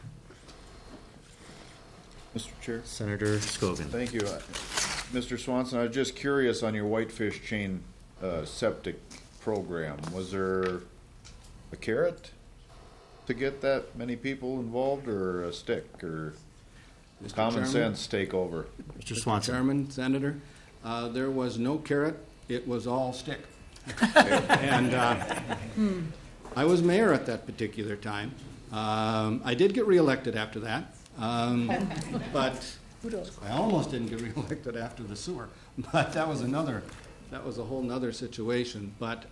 Mr. Chair. Senator Scogin. Thank you. Mr. Swanson, I was just curious on your Whitefish Chain septic program. Was there a carrot to get that many people involved, or a stick, or Mr. common Chairman? sense take over? Mr. Swanson. Chairman, Senator, there was no carrot. It was all stick. And I was mayor at that particular time. I did get reelected after that, but I almost didn't get reelected after the sewer. But that was a whole nother situation. But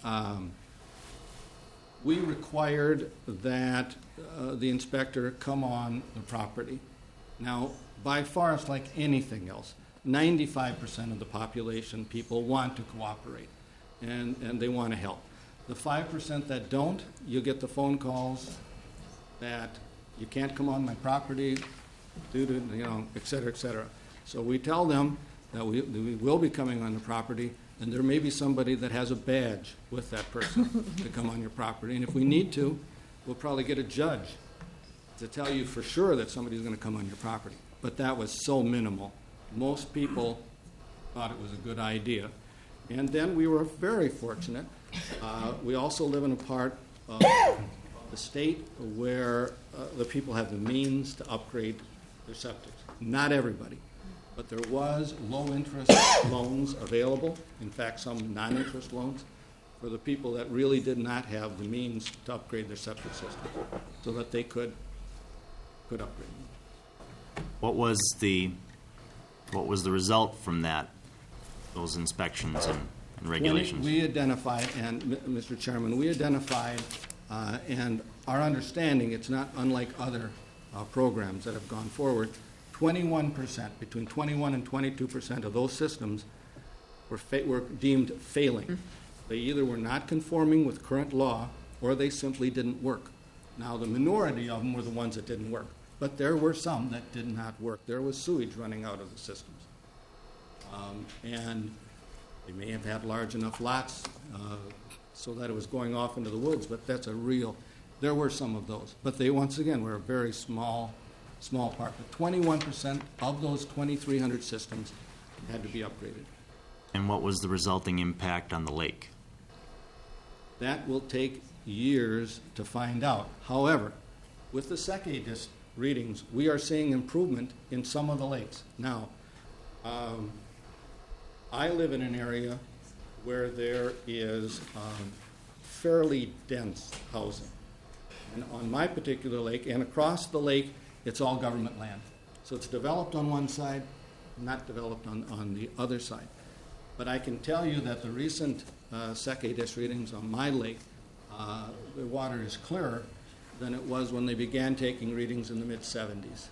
we required that the inspector come on the property. Now, by far, it's like anything else. 95% of the population, people want to cooperate, and they want to help. The 5% that don't, you get the phone calls that you can't come on my property due to, et cetera, et cetera. So we tell them that we will be coming on the property, and there may be somebody that has a badge with that person to come on your property. And if we need to, we'll probably get a judge to tell you for sure that somebody's going to come on your property. But that was so minimal. Most people thought it was a good idea. And then we were very fortunate. We also live in a part of the state where the people have the means to upgrade their septic. Not everybody, but there was low-interest loans available. In fact, some non-interest loans for the people that really did not have the means to upgrade their septic system, so that they could upgrade. What was the result from those inspections and regulations? We identified, and Mr. Chairman, and our understanding, it's not unlike other programs that have gone forward, 21%, between 21 and 22% of those systems were deemed failing. They either were not conforming with current law or they simply didn't work. Now, the minority of them were the ones that didn't work, but there were some that did not work. There was sewage running out of the systems. And they may have had large enough lots so that it was going off into the woods, but there were some of those. But they, once again, were a very small part. But 21% of those 2,300 systems had to be upgraded. And what was the resulting impact on the lake? That will take years to find out. However, with the SECADIS readings, we are seeing improvement in some of the lakes. Now, I live in an area where there is fairly dense housing. And on my particular lake, and across the lake, it's all government land. So it's developed on one side, not developed on the other side. But I can tell you that the recent SECADIS readings on my lake, the water is clearer than it was when they began taking readings in the mid-'70s.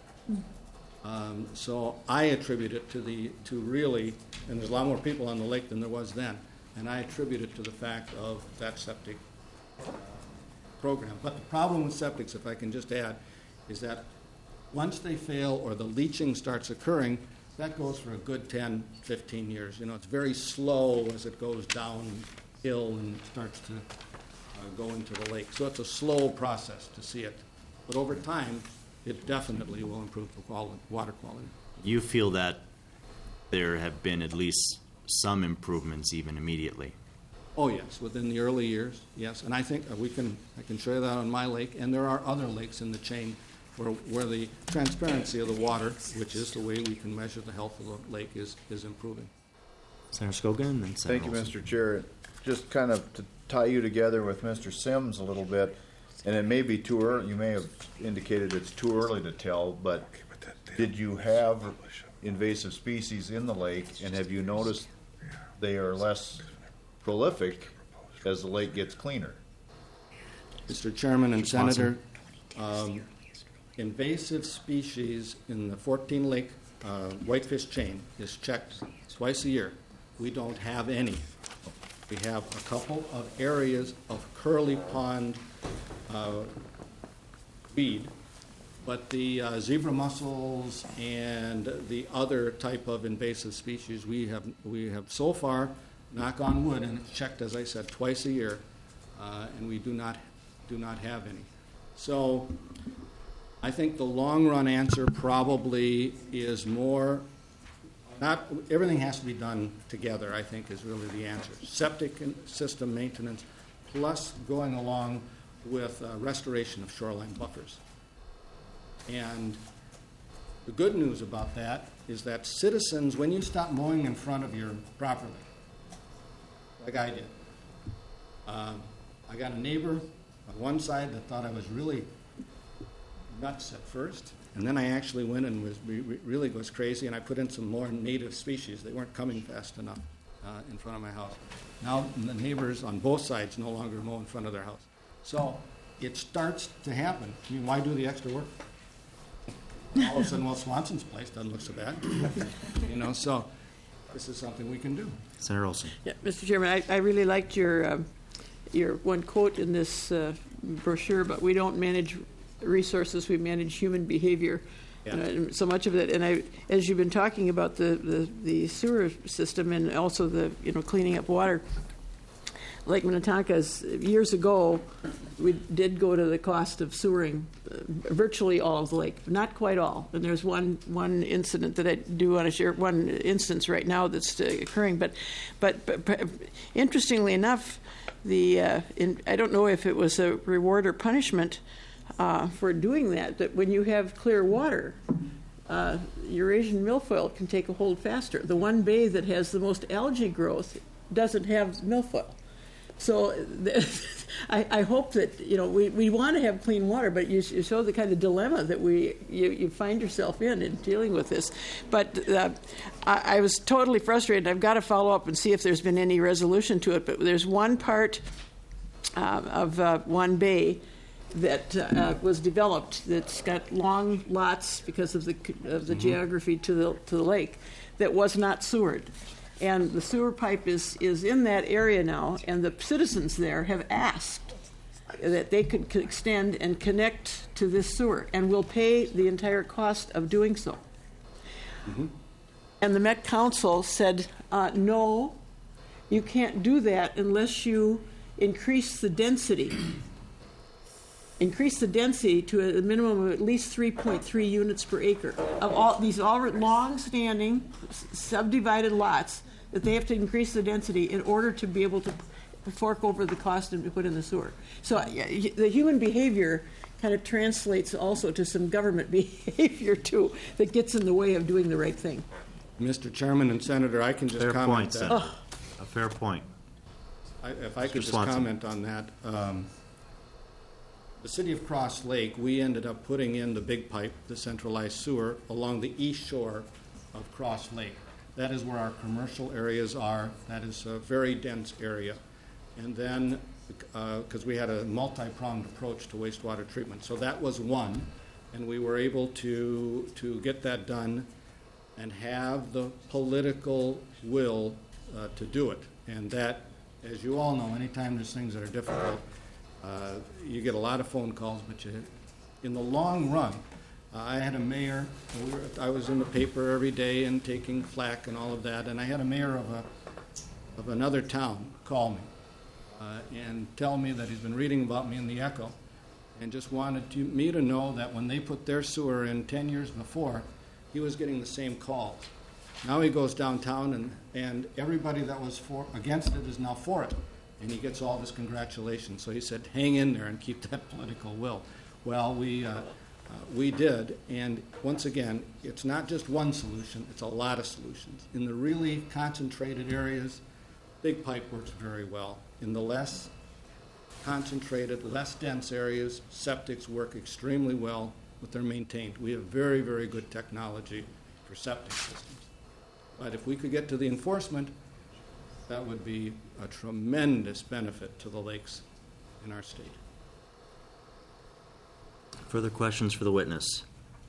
So I attribute it to really, and there's a lot more people on the lake than there was then, and I attribute it to the fact of that septic program. But the problem with septics, if I can just add, is that once they fail or the leaching starts occurring, that goes for a good 10, 15 years. You know, it's very slow as it goes downhill and starts to go into the lake. So it's a slow process to see it. But over time, it definitely will improve the water quality. You feel that there have been at least some improvements even immediately? Oh, yes, within the early years, yes. And I think I can show you that on my lake, and there are other lakes in the chain where the transparency of the water, which is the way we can measure the health of the lake, is improving. Senator Skogan and then Senator Thank you, Olson. Mr. Chair. Just kind of to tie you together with Mr. Sims a little bit, and it may be too early, you may have indicated it's too early to tell, but did you have invasive species in the lake, and have you noticed they are less prolific as the lake gets cleaner? Mr. Chairman and Senator, invasive species in the 14-lake whitefish chain is checked twice a year. We don't have any. We have a couple of areas of curly pond weed, but the zebra mussels and the other type of invasive species we have so far, knock on wood, and it's checked, as I said, twice a year, and we do not have any. So I think the long-run answer probably is more, not everything has to be done together, I think, is really the answer. Septic system maintenance plus going along with restoration of shoreline buffers. And the good news about that is that citizens, when you stop mowing in front of your property, like I did, I got a neighbor on one side that thought I was really nuts at first, and then I actually went and really was crazy, and I put in some more native species. They weren't coming fast enough in front of my house. Now the neighbors on both sides no longer mow in front of their house. So it starts to happen. I mean, why do the extra work? All of a sudden, well, Swanson's place doesn't look so bad. You know, so this is something we can do. Senator Olson. Yeah, Mr. Chairman, I really liked your one quote in this brochure, but we don't manage resources, we manage human behavior. Yeah. So much of it, and as you've been talking about the sewer system and also the cleaning up water, Lake Minnetonka's, years ago, we did go to the cost of sewering virtually all of the lake, not quite all. And there's one incident that I do want to share, one instance right now that's occurring. But interestingly enough, I don't know if it was a reward or punishment for doing that. That when you have clear water, Eurasian milfoil can take a hold faster. The one bay that has the most algae growth doesn't have milfoil. So I hope that we want to have clean water, but you show the kind of dilemma that you find yourself in dealing with this. But I was totally frustrated. I've got to follow up and see if there's been any resolution to it. But there's one part of one bay that was developed that's got long lots because of the geography to the lake that was not sewered. And the sewer pipe is in that area now, and the citizens there have asked that they could extend and connect to this sewer, and will pay the entire cost of doing so. And the Met Council said, no, you can't do that unless you increase the density. Increase the density to a minimum of at least 3.3 units per acre of all these long-standing subdivided lots, that they have to increase the density in order to be able to fork over the cost and put in the sewer. So the human behavior kind of translates also to some government behavior too that gets in the way of doing the right thing. Mr. Chairman and Senator, I can just Fair comment point, that. Senator. A fair point. If I could just Swanson. comment on that. The city of Cross Lake, we ended up putting in the big pipe, the centralized sewer, along the east shore of Cross Lake. That is where our commercial areas are. That is a very dense area. And then, because we had a multi-pronged approach to wastewater treatment. So that was one, and we were able to get that done and have the political will to do it. And that, as you all know, anytime there's things that are difficult, you get a lot of phone calls, but in the long run, I had a mayor, I was in the paper every day and taking flack and all of that, and I had a mayor of another town call me and tell me that he's been reading about me in the Echo and just wanted me to know that when they put their sewer in 10 years before, he was getting the same calls. Now he goes downtown and everybody that was against it is now for it. And he gets all this congratulations. So he said, hang in there and keep that political will. Well, we did. And once again, it's not just one solution, it's a lot of solutions. In the really concentrated areas, big pipe works very well. In the less concentrated, less dense areas, septics work extremely well, but they're maintained. We have very, very good technology for septic systems. But if we could get to the enforcement, that would be a tremendous benefit to the lakes in our state. Further questions for the witness?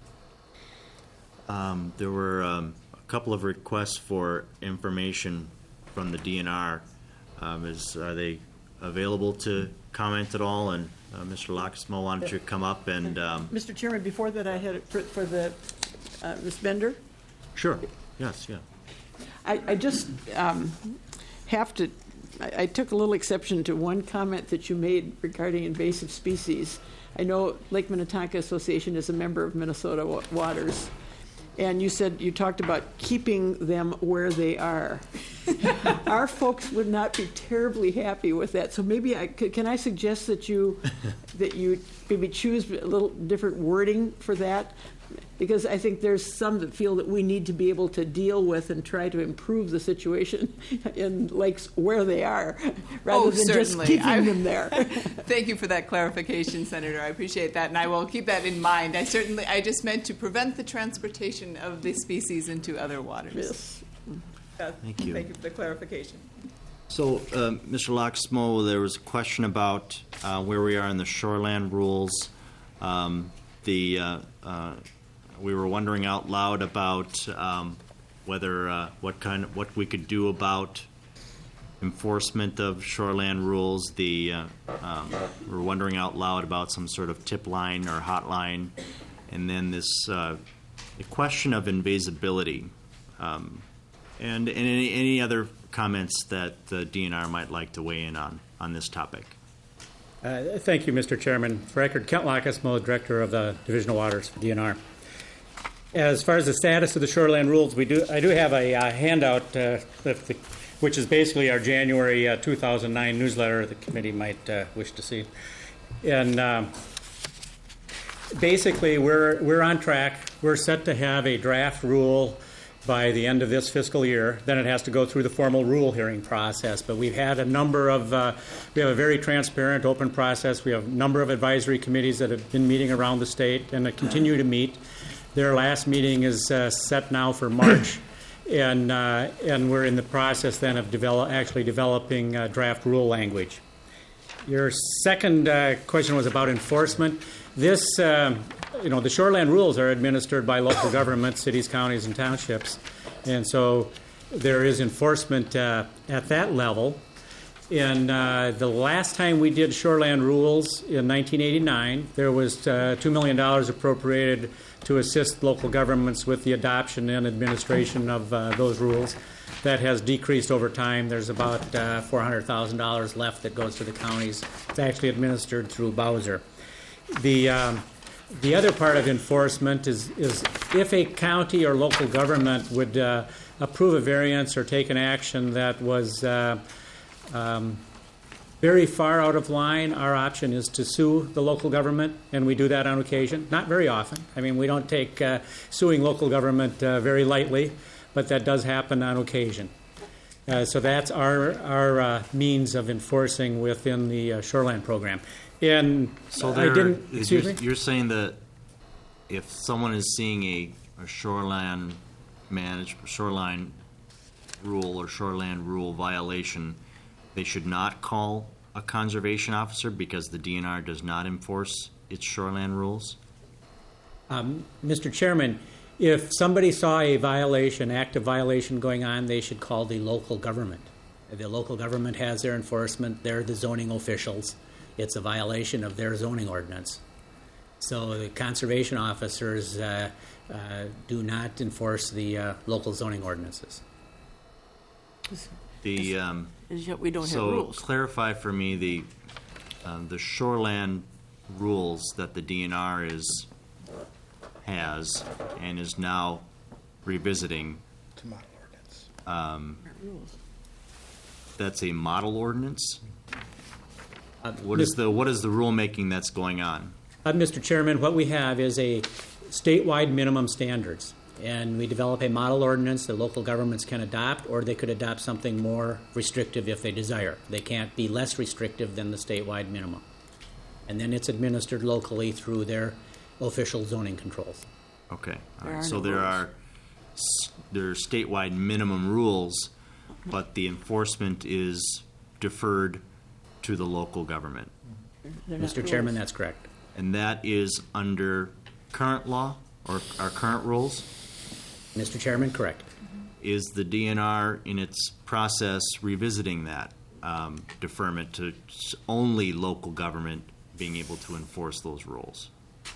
There were a couple of requests for information from the DNR. Are they available to comment at all? And Mr. Lockesmo, why don't you come up and... Mr. Chairman, before that, I had it for the Ms. Bender. Sure. Yes, yeah. I just have to, I took a little exception to one comment that you made regarding invasive species. I know Lake Minnetonka Association is a member of Minnesota Waters, and you talked about keeping them where they are. Our folks would not be terribly happy with that. So maybe can I suggest that you maybe choose a little different wording for that? Because I think there's some that feel that we need to be able to deal with and try to improve the situation in lakes where they are, rather than certainly. just keeping them there. Thank you for that clarification, Senator. I appreciate that, and I will keep that in mind. I just meant to prevent the transportation of the species into other waters. Yes. Thank you. Thank you for the clarification. So, Mr. Lockesmo, there was a question about where we are in the shoreland rules. We were wondering out loud about whether what we could do about enforcement of shoreland rules. We were wondering out loud about some sort of tip line or hotline, and then the question of invasibility, and any other comments that the DNR might like to weigh in on this topic. Thank you, Mr. Chairman. For record, Kent Lockesmo, Director of the Division of Waters for DNR. As far as the status of the shoreland rules, I do have a handout, which is basically our January 2009 newsletter the committee might wish to see. And basically, we're on track. We're set to have a draft rule by the end of this fiscal year. Then it has to go through the formal rule hearing process. But we've had a number of, we have a very transparent, open process. We have a number of advisory committees that have been meeting around the state and continue to meet. Their last meeting is set now for March, and we're in the process then of actually developing draft rule language. Your second question was about enforcement. This, the shoreland rules are administered by local governments, cities, counties, and townships, and so there is enforcement at that level. In the last time we did shoreland rules in 1989, there was $2 million appropriated to assist local governments with the adoption and administration of those rules. That has decreased over time. There's about $400,000 left that goes to the counties. It's actually administered through Bowser. The other part of enforcement is if a county or local government would approve a variance or take an action that was very far out of line, our option is to sue the local government, and we do that on occasion. Not very often. I mean, we don't take suing local government very lightly, but that does happen on occasion. So that's our means of enforcing within the shoreline program. And So I didn't. Excuse me? you're saying that if someone is seeing a shoreline rule or shoreland rule violation, they should not call a conservation officer because the DNR does not enforce its shoreland rules? Mr. Chairman, if somebody saw a violation, active violation going on, they should call the local government. The local government has their enforcement. They're the zoning officials. It's a violation of their zoning ordinance. So the conservation officers do not enforce the local zoning ordinances. Yet we don't have So rules. clarify for me the shoreland rules that the DNR has and is now revisiting. It's a model ordinance. That's a model ordinance? What is the rulemaking that's going on? Mr. Chairman, what we have is a statewide minimum standards, and we develop a model ordinance that local governments can adopt, or they could adopt something more restrictive if they desire. They can't be less restrictive than the statewide minimum. And then it's administered locally through their official zoning controls. Okay. All There right. are So no there rules. are statewide minimum rules, but the enforcement is deferred to the local government. They're not Mr. Chairman, rules. that's correct. And that is under current law or our current rules? Mr. Chairman, correct. Is the DNR in its process revisiting that deferment to only local government being able to enforce those rules?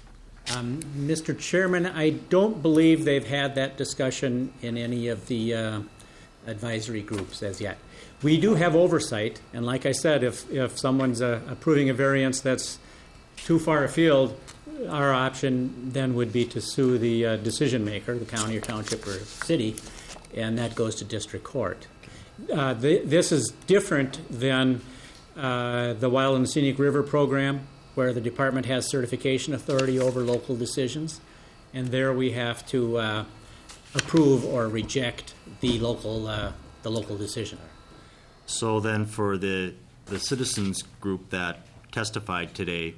Mr. Chairman, I don't believe they've had that discussion in any of the advisory groups as yet. We do have oversight, and like I said, if someone's approving a variance that's too far afield, our option then would be to sue the decision maker, the county or township or city, and that goes to district court. This is different than the Wild and Scenic River program, where the department has certification authority over local decisions, and there we have to approve or reject the local decision. So then for the citizens group that testified today,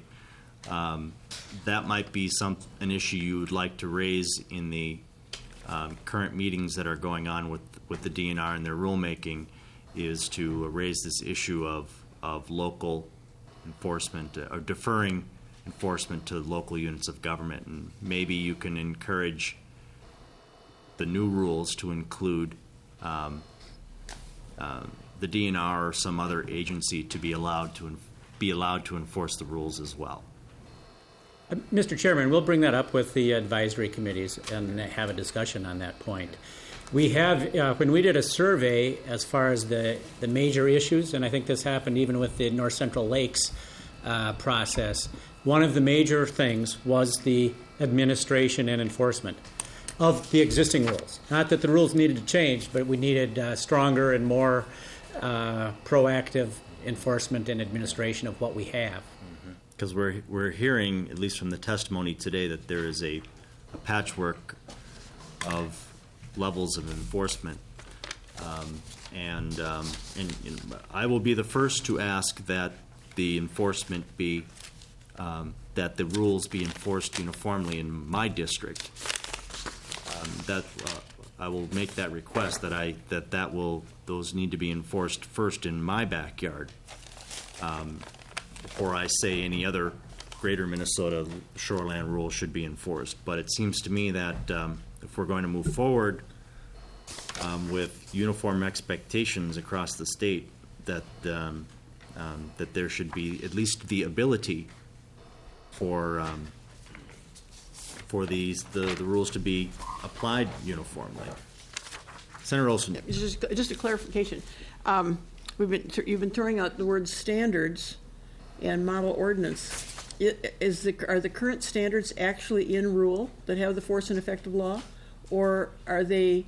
that might be an issue you would like to raise in the current meetings that are going on with the DNR and their rulemaking, is to raise this issue of local enforcement or deferring enforcement to local units of government. And maybe you can encourage the new rules to include the DNR or some other agency to be allowed to enforce the rules as well. Mr. Chairman, we'll bring that up with the advisory committees and have a discussion on that point. We have, when we did a survey as far as the major issues, and I think this happened even with the North Central Lakes process, one of the major things was the administration and enforcement of the existing rules. Not that the rules needed to change, but we needed stronger and more proactive enforcement and administration of what we have. Because we're hearing, at least from the testimony today, that there is a patchwork of levels of enforcement. And I will be the first to ask that the enforcement be, that the rules be enforced uniformly in my district. I will make that request those need to be enforced first in my backyard. Before I say any other greater Minnesota shoreland rule should be enforced. But it seems to me that if we're going to move forward with uniform expectations across the state, that there should be at least the ability for the rules to be applied uniformly. Senator Olson. Just a clarification. You've been throwing out the words standards and model ordinance. Are the current standards actually in rule that have the force and effect of law, or are they?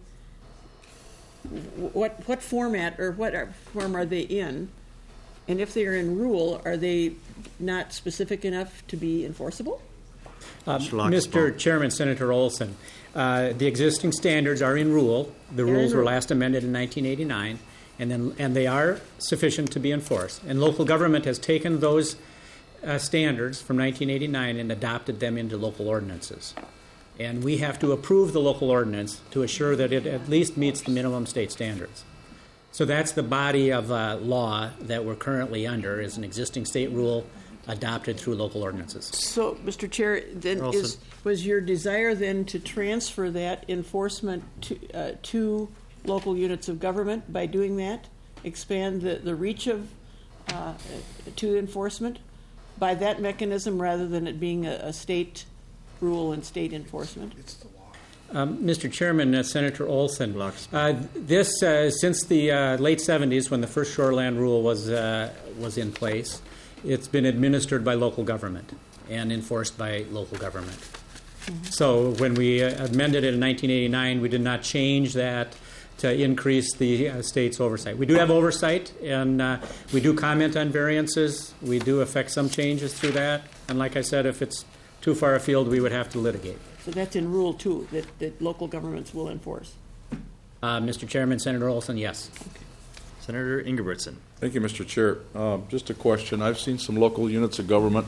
What format or what form are they in? And if they are in rule, are they not specific enough to be enforceable? Mr. Chairman, Senator Olson, the existing standards are in rule. The rules were last amended in 1989, and they are sufficient to be enforced. And local government has taken those standards from 1989 and adopted them into local ordinances. And we have to approve the local ordinance to assure that it at least meets the minimum state standards. So that's the body of law that we're currently under, is an existing state rule adopted through local ordinances. So, Mr. Chair, then was your desire then to transfer that enforcement to local units of government by doing that? Expand the reach of to enforcement by that mechanism rather than it being a state rule and state enforcement? Mr. Chairman, Senator Olson, this since the late 70s, when the first shoreland rule was in place, it's been administered by local government and enforced by local government. Mm-hmm. So when we amended it in 1989, we did not change that to increase the state's oversight. We do have oversight, and we do comment on variances. We do affect some changes through that. And like I said, if it's too far afield, we would have to litigate. So that's in Rule 2, that local governments will enforce? Mr. Chairman, Senator Olson, yes. Okay. Senator Ingebrigtsen. Thank you, Mr. Chair. Just a question. I've seen some local units of government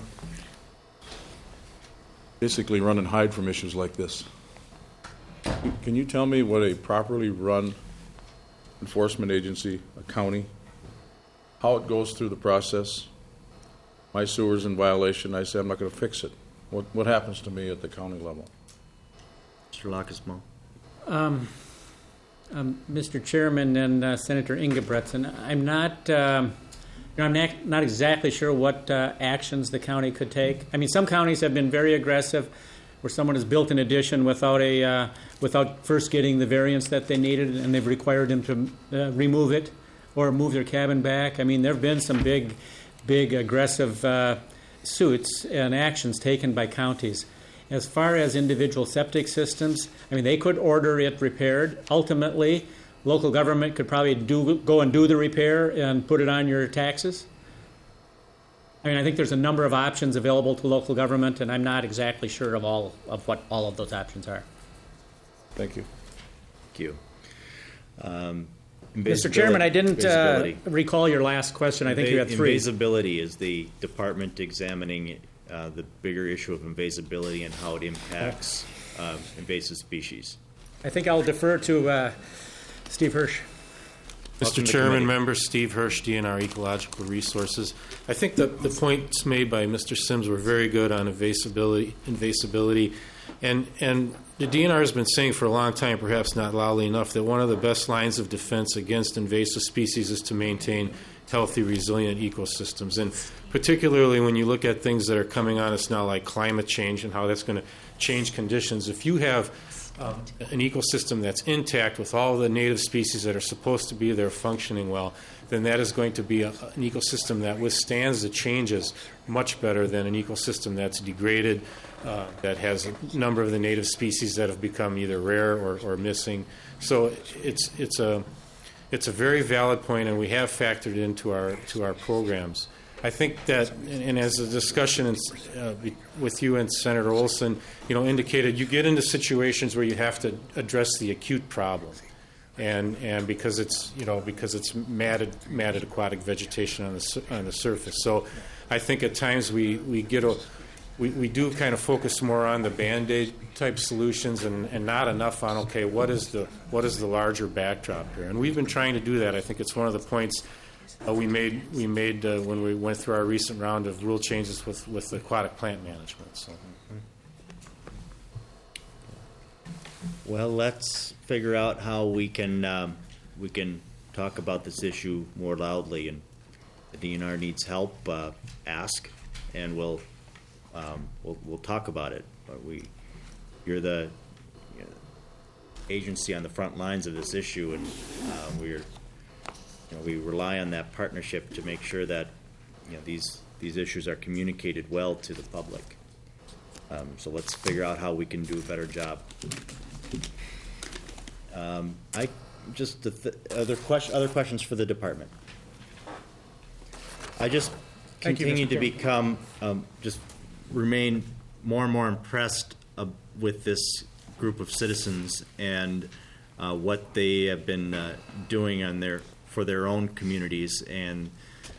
basically run and hide from issues like this. Can you tell me what a properly run enforcement agency, a county, how it goes through the process? My sewer's in violation. I say I'm not going to fix it. What happens to me at the county level? Mr. Lacusmo. Mr. Chairman and Senator Ingebrigtsen, I'm not exactly sure what actions the county could take. I mean, some counties have been very aggressive, where someone has built an addition without first getting the variance that they needed, and they've required them to remove it or move their cabin back. I mean, there have been some big aggressive suits and actions taken by counties. As far as individual septic systems, I mean, they could order it repaired. Ultimately, local government could probably go and do the repair and put it on your taxes. I mean, I think there's a number of options available to local government, and I'm not exactly sure of what all of those options are. Thank you. Thank you. Mr. Chairman, I didn't recall your last question. I think you had three. Invasibility is the department examining the bigger issue of invasibility and how it impacts invasive species. I think I'll defer to Steve Hirsch. Mr. Chairman, members, Steve Hirsch, DNR Ecological Resources. I think that the points made by Mr. Sims were very good on invasibility, and the DNR has been saying for a long time, perhaps not loudly enough, that one of the best lines of defense against invasive species is to maintain healthy, resilient ecosystems. And particularly when you look at things that are coming on us now, like climate change and how that's going to change conditions, if you have an ecosystem that's intact with all the native species that are supposed to be there functioning well, then that is going to be an ecosystem that withstands the changes much better than an ecosystem that's degraded, that has a number of the native species that have become either rare or missing. So it's a very valid point, and we have factored into our programs. I think that, and as the discussion with you and Senator Olson, indicated, you get into situations where you have to address the acute problem, and because it's matted aquatic vegetation on the surface. So, I think at times we do kind of focus more on the Band-Aid type solutions and not enough on what is the larger backdrop here, and we've been trying to do that. I think it's one of the points. We made when we went through our recent round of rule changes with aquatic plant management. So. Well, let's figure out how we can talk about this issue more loudly. And if the DNR needs help, ask, and we'll talk about it. But you're the agency on the front lines of this issue, and we rely on that partnership to make sure that these issues are communicated well to the public. So let's figure out how we can do a better job. Other questions for the department? I just continue to become remain more and more impressed with this group of citizens and what they have been doing for their own communities, and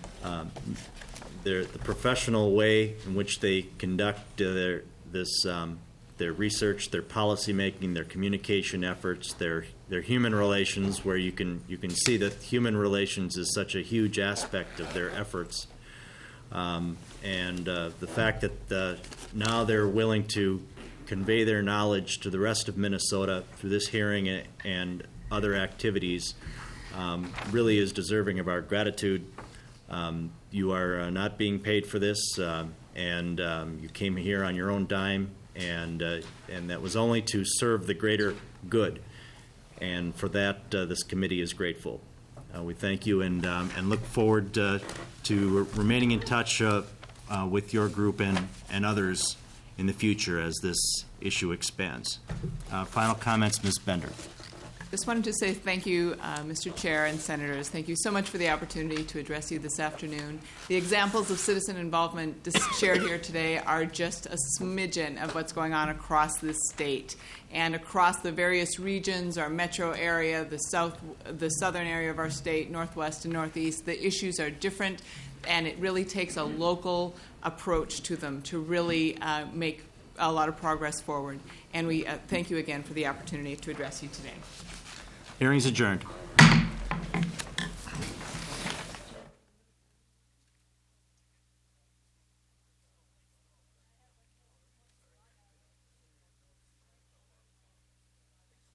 the professional way in which they conduct their research, their policy making, their communication efforts, their human relations, where you can see that human relations is such a huge aspect of their efforts, and the fact that now they're willing to convey their knowledge to the rest of Minnesota through this hearing and other activities really is deserving of our gratitude. You are not being paid for this, and you came here on your own dime, and that was only to serve the greater good. And for that, this committee is grateful. We thank you and look forward to remaining in touch with your group and others in the future as this issue expands. Final comments, Ms. Bender. Just wanted to say thank you, Mr. Chair and Senators. Thank you so much for the opportunity to address you this afternoon. The examples of citizen involvement shared here today are just a smidgen of what's going on across this state and across the various regions, our metro area, the southern area of our state, northwest and northeast. The issues are different, and it really takes a local approach to them to really make a lot of progress forward. And we thank you again for the opportunity to address you today. Hearing is adjourned.